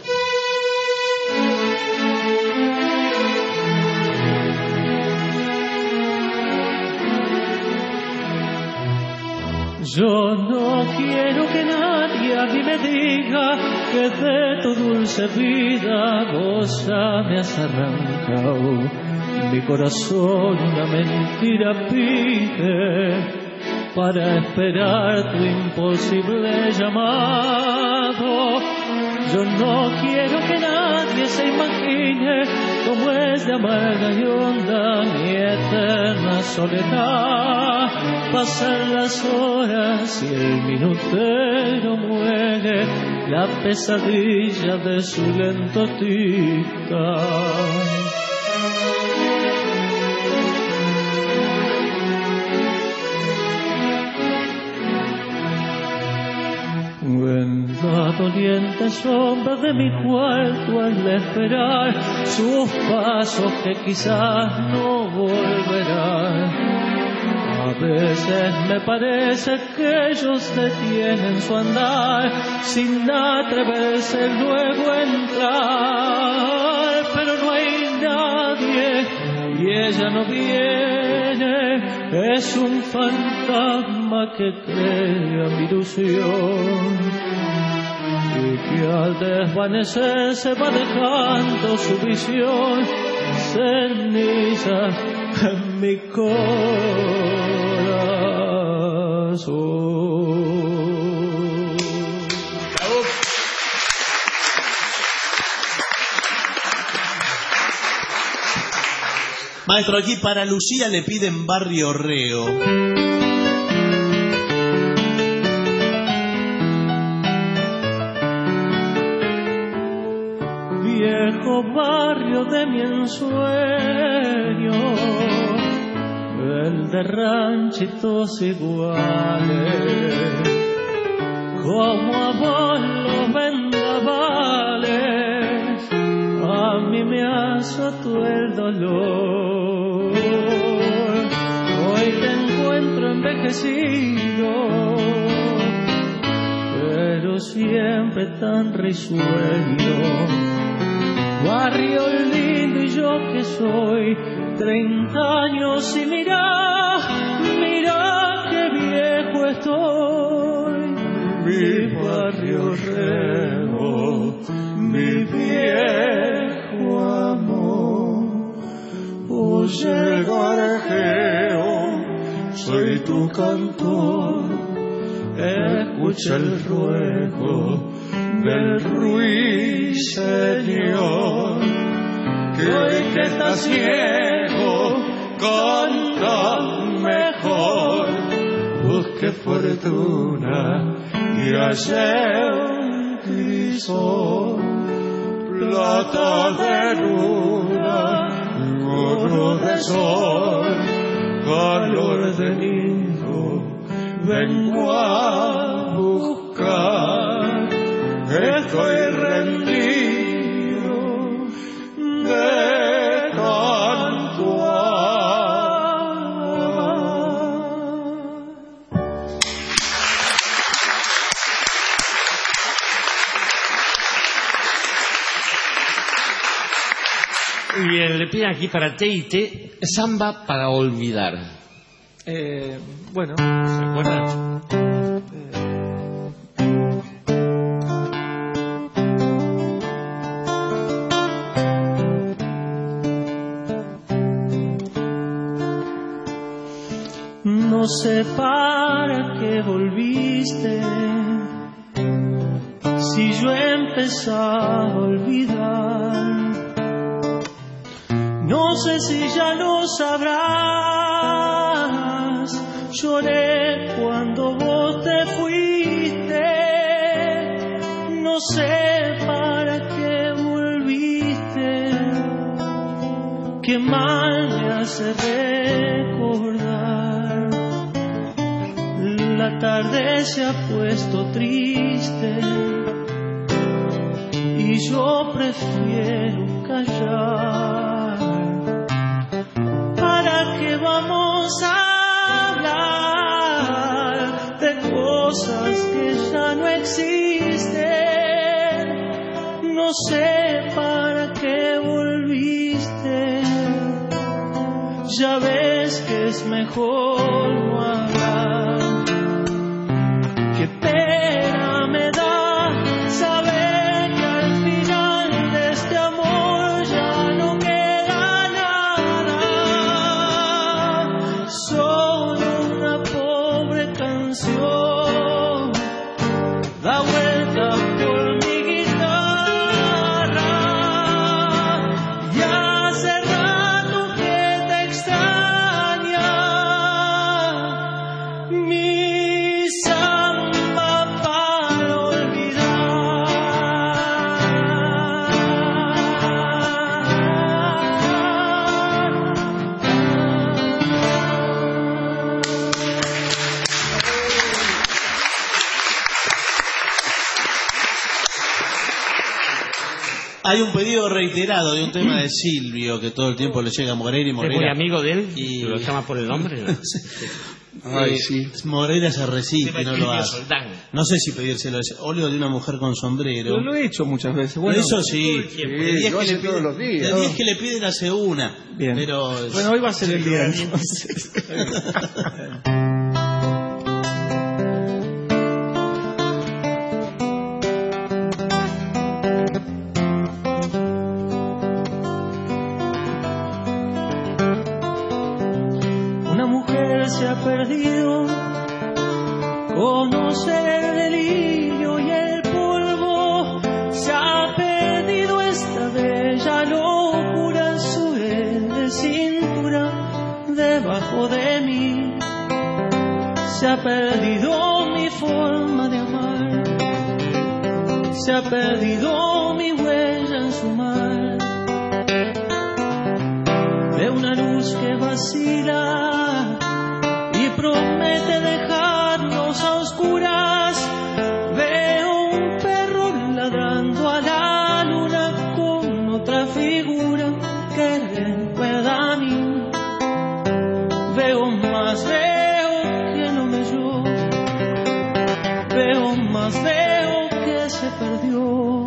Yo no quiero que nadie a mí me diga que de tu dulce vida vos ya me has arrancado. Mi corazón una mentira pide para esperar tu imposible llamado. Yo no quiero que nadie se imagine cómo es de amarga y honda mi eterna soledad. Pasan las horas y el minutero muere, la pesadilla de su lento tic-tac. En la doliente sombra de mi cuarto al esperar sus pasos que quizás no volverán. A veces me parece que ellos detienen su andar sin atreverse luego a entrar, pero no hay nadie y ella no viene, es un fantasma que crea mi ilusión y que al desvanecer se va dejando su visión, ceniza en mi corazón. Maestro, aquí para Lucía le piden Barrio Reo. Viejo barrio de mi ensueño, el de ranchitos iguales, como a vos los vendavales, a mí me azotó el dolor. Hoy te encuentro envejecido, pero siempre tan risueño. Barrio lindo y yo que soy 30 años y mira que viejo estoy. Mi barrio Reo, mi viejo amor. Oye garjeo, soy tu cantor. Escucha el ruego del ruiseñor, que hoy que estás viejo canta mejor. Busque fortuna y hace un crisol, plata de luna, oro de sol, calor de nido, vengo a buscar. Estoy rendido de tanto amar. Muy bien, le piden aquí para T&T, Samba para olvidar. Bueno. ¿Se acuerdan? No sé para qué volviste, si yo empezaba a olvidar. No sé si ya lo sabrás, lloré cuando vos te fuiste. No sé para qué volviste, qué mal me hace recordar. La tarde se ha puesto triste y yo prefiero callar. ¿Para qué vamos a hablar de cosas que ya no existen? No sé para qué volviste, ya ves que es mejor no hablar. Qué pena me da saber que al final de este amor ya no queda nada, solo una pobre canción da vuelta por mi guitarra, y hace rato que te extraña mi samba para olvidar. Hay un pedido reiterado de un tema de Silvio que todo el tiempo le llega a Moreira y Moreira. ¿Es muy amigo de él? Y ¿Lo llama por el nombre? Ay, sí. Moreira se resiste y no lo hace. No sé si pedírselo. Es óleo de una mujer con sombrero. Lo he hecho muchas veces. Bueno, eso sí. De 10 yo que, hace le piden, todos los días. de 10 que le piden hace una. Bien. Pero bueno, hoy va a ser el día. Entonces. Una mujer se ha perdido, conoce el delirio y el polvo, se ha perdido esta bella locura, su de cintura debajo de mí, se ha perdido mi forma de amar, se ha perdido mi huella en su mar, de una luz que vacila y promete dejarnos a oscuras. Veo un perro ladrando a la luna con otra figura que recuerda a mí. Veo más, veo que no me oyó, veo más, veo que se perdió.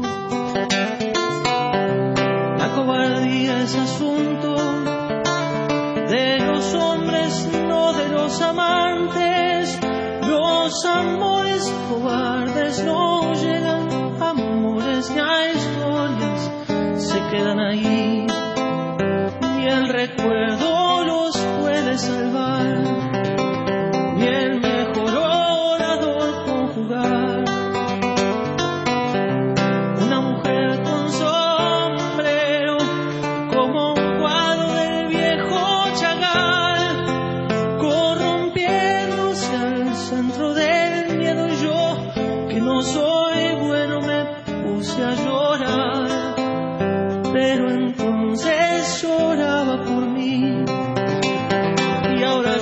La cobardía es asunto de los hombres, no de los amantes. Los amores cobardes no llegan a amores ni a historias, se quedan ahí. Ni el recuerdo los puede salvar, ni el mejor orador conjugar. Una mujer con sombrero, como un cuadro del viejo Chagall, corrompiéndose al centro del miedo. Y yo, que no soy bueno, me puse a llorar, pero entonces lloraba por mí, y ahora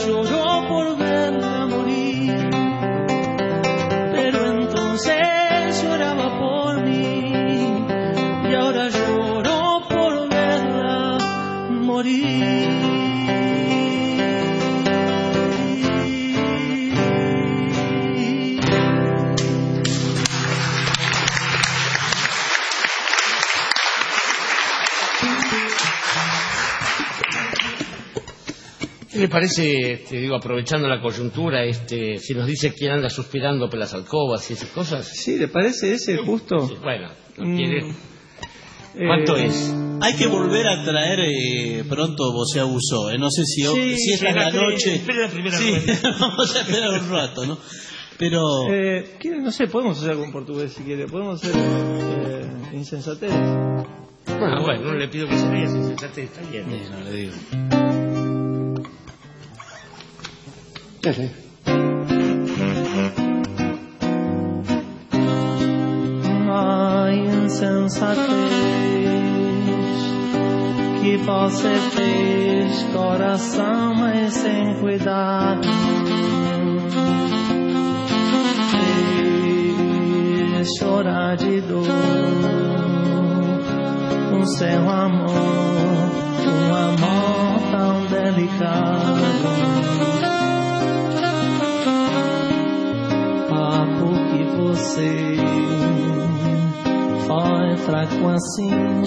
¿Qué le parece, aprovechando la coyuntura, si nos dice quién anda suspirando por las alcobas y esas cosas? Sí, ¿le parece ese justo? Sí, bueno, ¿no quiere? ¿Cuánto es? Hay que volver a traer pronto Vosé Abusó. No sé si esta es la noche. Espera la primera sí, vamos a esperar un rato, ¿no? Pero... no sé, podemos hacer algo en portugués si quiere. Podemos hacer insensatez. Bueno, no le pido que se vea, insensatez, está bien. No le digo. Sí. A insensatez que você fez, coração, mas sem cuidado, fez chorar de dor seu amor, amor tão delicado. Que você foi fraco assim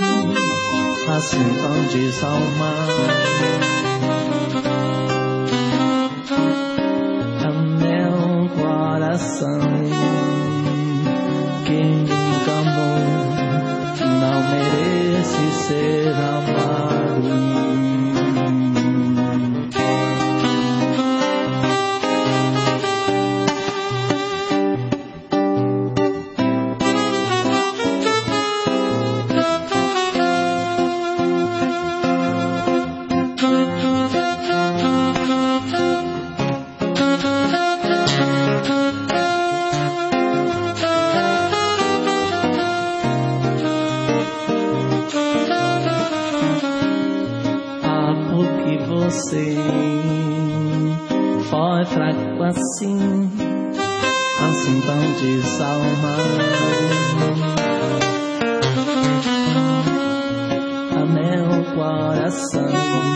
tão desalmado. Meu coração, quem nunca amou, não merece ser amado. Você foi fraco assim tão desalmado. A meu coração,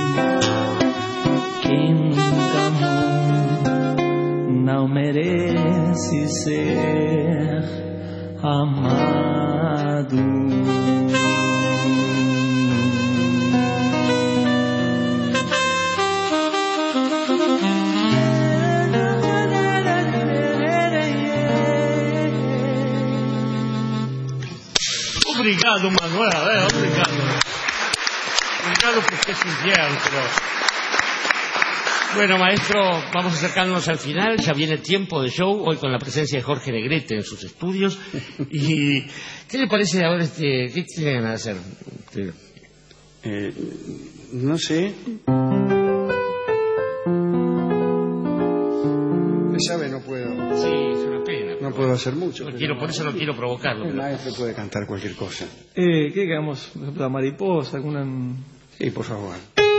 quem nunca amou, não merece ser amado. Obrigado, Manuel, obrigado. Obrigado porque es invierno, pero... Bueno, maestro, vamos acercándonos al final, ya viene tiempo de show, hoy con la presencia de Jorge Negrete en sus estudios. ¿Y qué le parece ahora qué tiene ganas de hacer? No sé. ¿Sabe? No puedo. Sí, es una pena. No puedo hacer mucho. Por eso no quiero provocarlo. El maestro puede cantar cualquier cosa. ¿Qué digamos? Por ejemplo, la mariposa, alguna... Sí, por favor.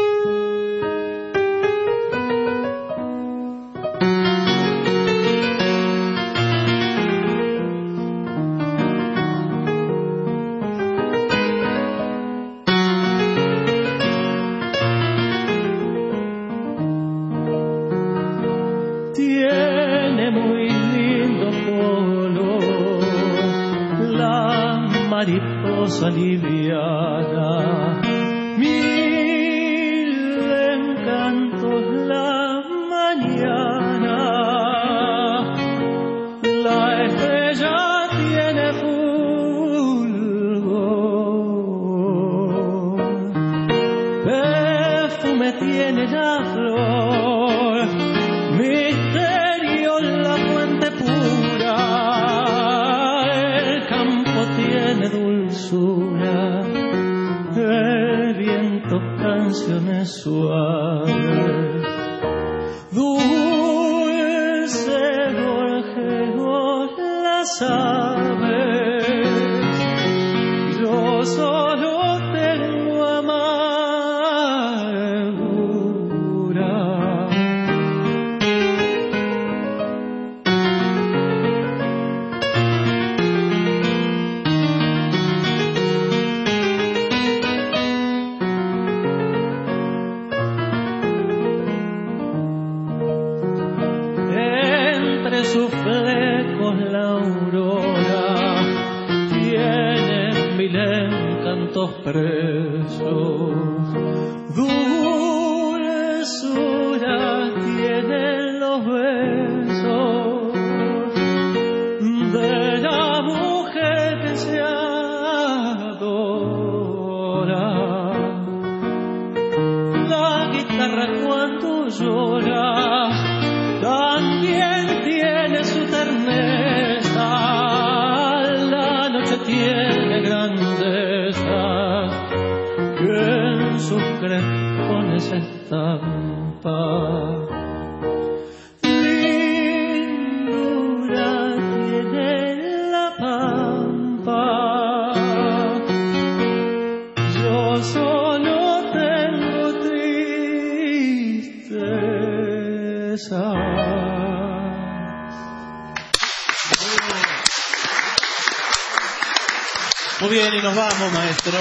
Mariposa liviana, mil encantos la mañana, la estrella tiene fulgor, perfume tiene la flor, misterio la fuente pura, el campo tiene dulzura, el viento canciones suaves, dulce gorjeo las aves, yo solo tengo amargura. llorar. La guitarra cuando llora también tiene su terneza. La noche tiene grandeza que en sus crepones estampa. Lindura tiene la pampa. Yo solo tengo tristeza. Muy bien, y nos vamos, maestro.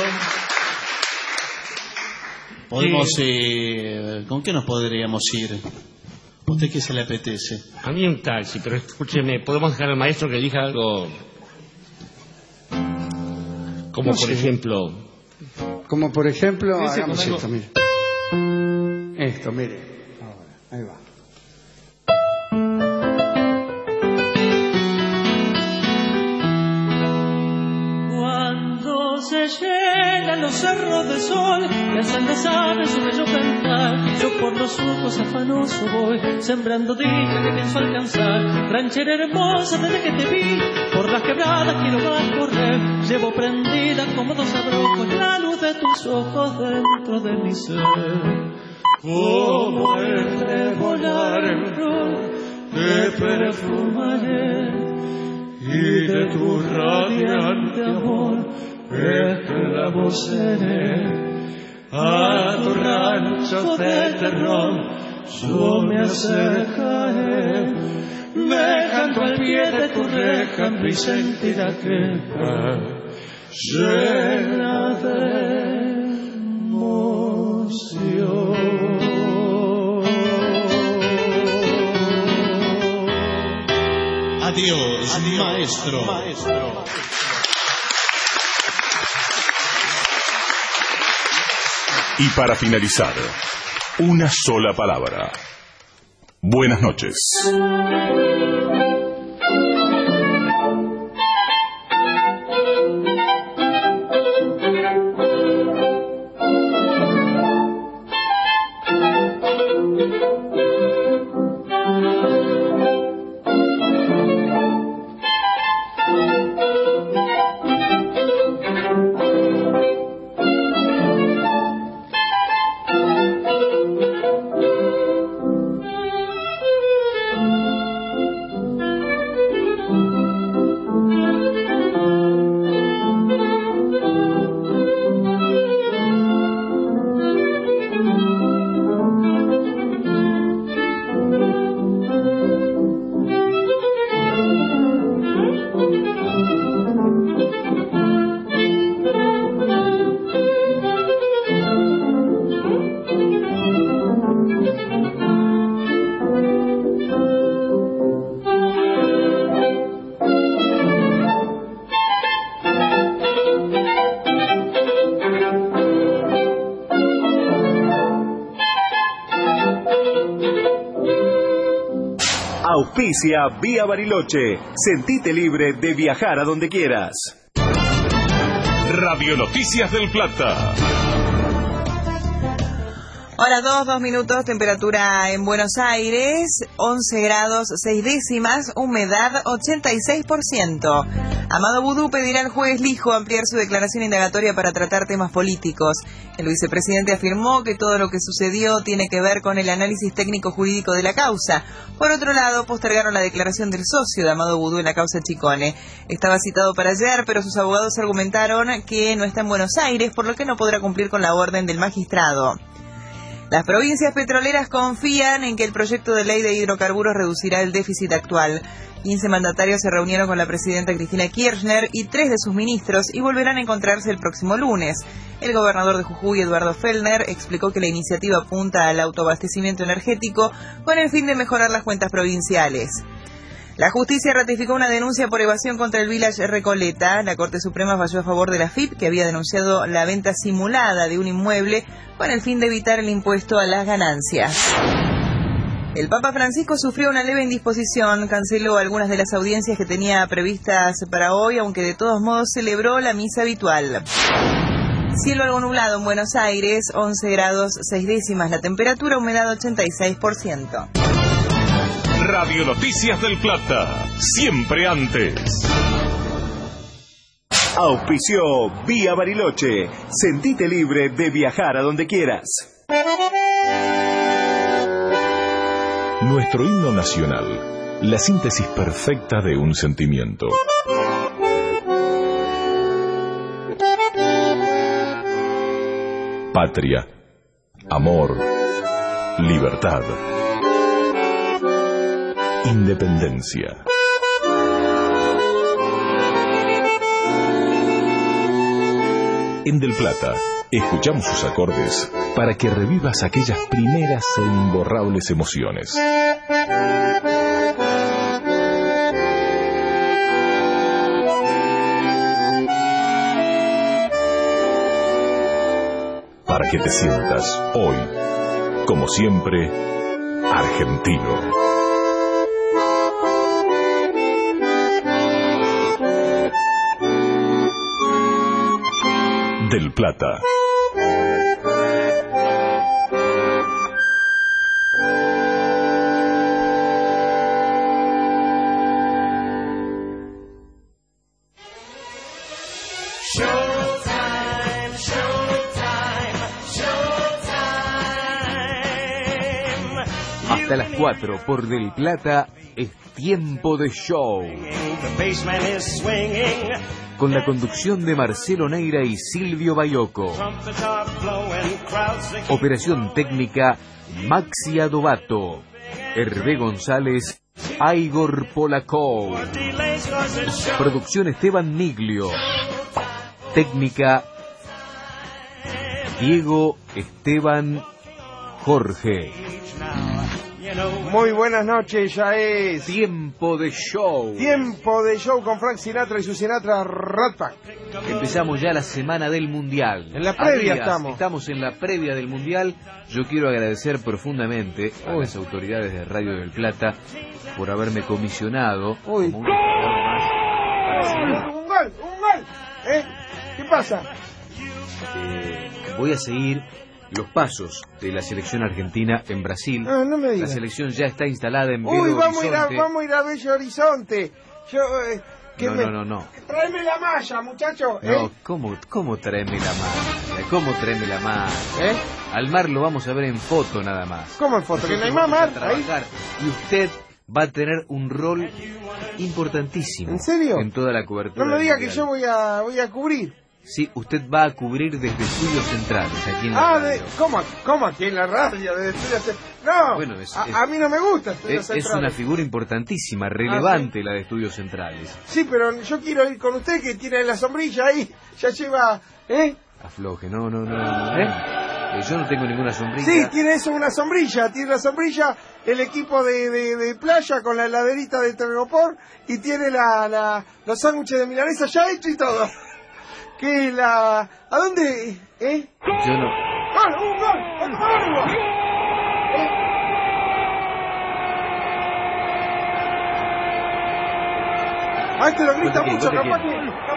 Podemos, ¿con qué nos podríamos ir? ¿A usted qué se le apetece? A mí un taxi, pero escúcheme, podemos dejar al maestro que elija algo. Como No por sé. ejemplo. Como por ejemplo, Dice hagamos como esto, algo- mire. Esto, mire. Ahora, ahí va. Cuando se llenan los cerros de sol y hacen las aves su bello cantar, yo por los surcos afanoso voy, sembrando dicha que pienso alcanzar. Ranchera hermosa, desde que te vi, por las quebradas quiero más correr. Llevo prendida como dos abrojos la luz de tus ojos dentro de mi ser. Como el volar en flor, te perfumaré. Y de tu radiante amor esclavo seré. A tu rancho de terror yo me acercaré. Dejando al pie de tu reja mi sentida queja llena de emoción. Adiós, maestro. Y para finalizar, una sola palabra. Buenas noches. Auspicia Vía Bariloche. Sentite libre de viajar a donde quieras. Radio Noticias del Plata. Hora 2 minutos, temperatura en Buenos Aires, 11 grados 6 décimas, humedad 86%. Amado Vudú pedirá al juez Lijo ampliar su declaración indagatoria para tratar temas políticos. El vicepresidente afirmó que todo lo que sucedió tiene que ver con el análisis técnico-jurídico de la causa. Por otro lado, postergaron la declaración del socio de Amado Vudú en la causa Chicone. Estaba citado para ayer, pero sus abogados argumentaron que no está en Buenos Aires, por lo que no podrá cumplir con la orden del magistrado. Las provincias petroleras confían en que el proyecto de ley de hidrocarburos reducirá el déficit actual. 15 mandatarios se reunieron con la presidenta Cristina Kirchner y 3 de sus ministros y volverán a encontrarse el próximo lunes. El gobernador de Jujuy, Eduardo Fellner, explicó que la iniciativa apunta al autoabastecimiento energético con el fin de mejorar las cuentas provinciales. La justicia ratificó una denuncia por evasión contra el Village Recoleta. La Corte Suprema falló a favor de la AFIP, que había denunciado la venta simulada de un inmueble con el fin de evitar el impuesto a las ganancias. El Papa Francisco sufrió una leve indisposición, canceló algunas de las audiencias que tenía previstas para hoy, aunque de todos modos celebró la misa habitual. Cielo algo nublado en Buenos Aires, 11 grados 6 décimas la temperatura, humedad 86%. Radio Noticias del Plata, siempre antes. Auspició Vía Bariloche. Sentite libre de viajar a donde quieras. Nuestro himno nacional, la síntesis perfecta de un sentimiento. Patria, amor, libertad, independencia. En Del Plata, escuchamos sus acordes para que revivas aquellas primeras e imborrables emociones. Para que te sientas hoy, como siempre, argentino. Del Plata. Hasta las 4 por Del Plata es tiempo de show. Con la conducción de Marcelo Neira y Silvio Bayoco. Operación técnica Maxi Adobato. Hervé González, Igor Polakov. Producción Esteban Miglio. Técnica Diego Esteban Jorge. Muy buenas noches, ya es tiempo de show. Tiempo de show con Frank Sinatra y su Sinatra Rat Pack. Empezamos ya la semana del Mundial. En la previa estamos. Estamos en la previa del Mundial. Yo quiero agradecer profundamente a las autoridades de Radio del Plata por haberme comisionado como un invitado más para seguir. ¡Un gol! ¿Qué pasa? Voy a seguir los pasos de la selección argentina en Brasil. No me digas. La selección ya está instalada en Belo Horizonte. Vamos a ir a Belo Horizonte. No. Tráeme la malla, muchacho. No, ¿cómo tráeme la malla? ¿Cómo tráeme la malla? Al mar lo vamos a ver en foto nada más. ¿Cómo en foto? ¿Que no hay más mar? Y usted va a tener un rol importantísimo. ¿En serio? En toda la cobertura. No me diga que yo voy a cubrir. Sí, usted va a cubrir desde Estudios Centrales, aquí en la radio. ¿Cómo aquí en la radio? No, bueno, a mí no me gusta Estudios Centrales. Es una figura importantísima, relevante la de Estudios Centrales. Sí, pero yo quiero ir con usted que tiene la sombrilla ahí, ya lleva, Afloje, no. Yo no tengo ninguna sombrilla. Sí, tiene eso, una sombrilla, tiene la sombrilla, el equipo de playa con la heladerita de Tergopor y tiene los sándwiches de milanesa ya hecho y todo. ¿A dónde? Yo no. ¡Un gol! Este lo grita mucho, capaz que...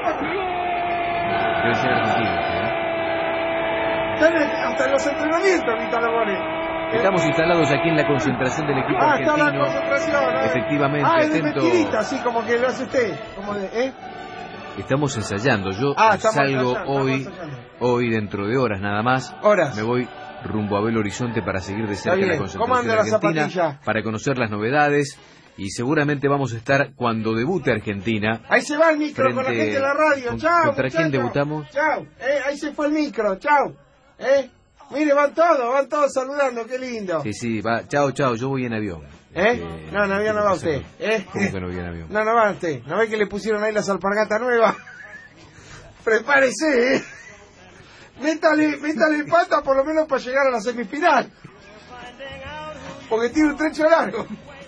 Debe ser argentino, hasta en los entrenamientos grita los goles. Estamos instalados aquí en la concentración del equipo argentino. Está la concentración. Efectivamente, es de mentirita, así como que lo hace usted. Estamos ensayando. Yo salgo hoy dentro de horas nada más. Me voy rumbo a Belo Horizonte para seguir de cerca la concentración argentina, para conocer las novedades y seguramente vamos a estar cuando debute Argentina. Ahí se va el micro con la gente de la radio. Chao. ¿Contra quién debutamos? Chao. Ahí se fue el micro. Chao. Mire, van todos saludando, qué lindo. Sí, va. Chao, yo voy en avión. No, en avión no va usted. ¿Cómo que no viene en avión? No va usted. ¿No ve que le pusieron ahí las alpargatas nuevas? Prepárese, Métale pata por lo menos para llegar a la semifinal. Porque tiene un trecho largo.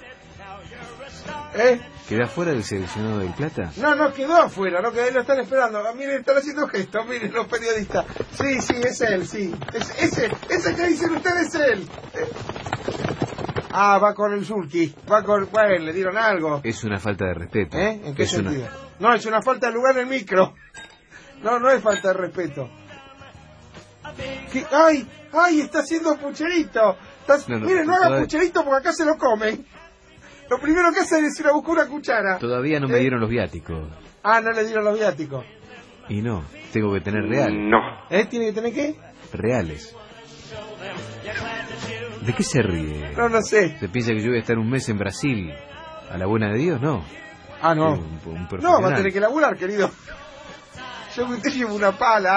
¿Queda fuera del seleccionado del Plata? No quedó afuera, lo están esperando. Miren, están haciendo gestos, miren los periodistas. Sí, es él, sí. Ese que dicen ustedes es él. Va con el Zulki. Bueno, le dieron algo. Es una falta de respeto. ¿En qué sentido? No, es una falta de lugar en el micro. No es falta de respeto. ¡Ay! ¡Ay! Está haciendo pucherito. Miren, no haga pucherito porque acá se lo comen. Lo primero que hacen es ir a buscar una cuchara. Todavía no me dieron los viáticos. Ah, no le dieron los viáticos. Y no, tengo que tener reales. No. ¿Tiene que tener qué? Reales. ¿De qué se ríe? No sé. ¿Se piensa que yo voy a estar un mes en Brasil? ¿A la buena de Dios? No. Ah, no. No, va a tener que laburar, querido. Yo que usted llevo una pala.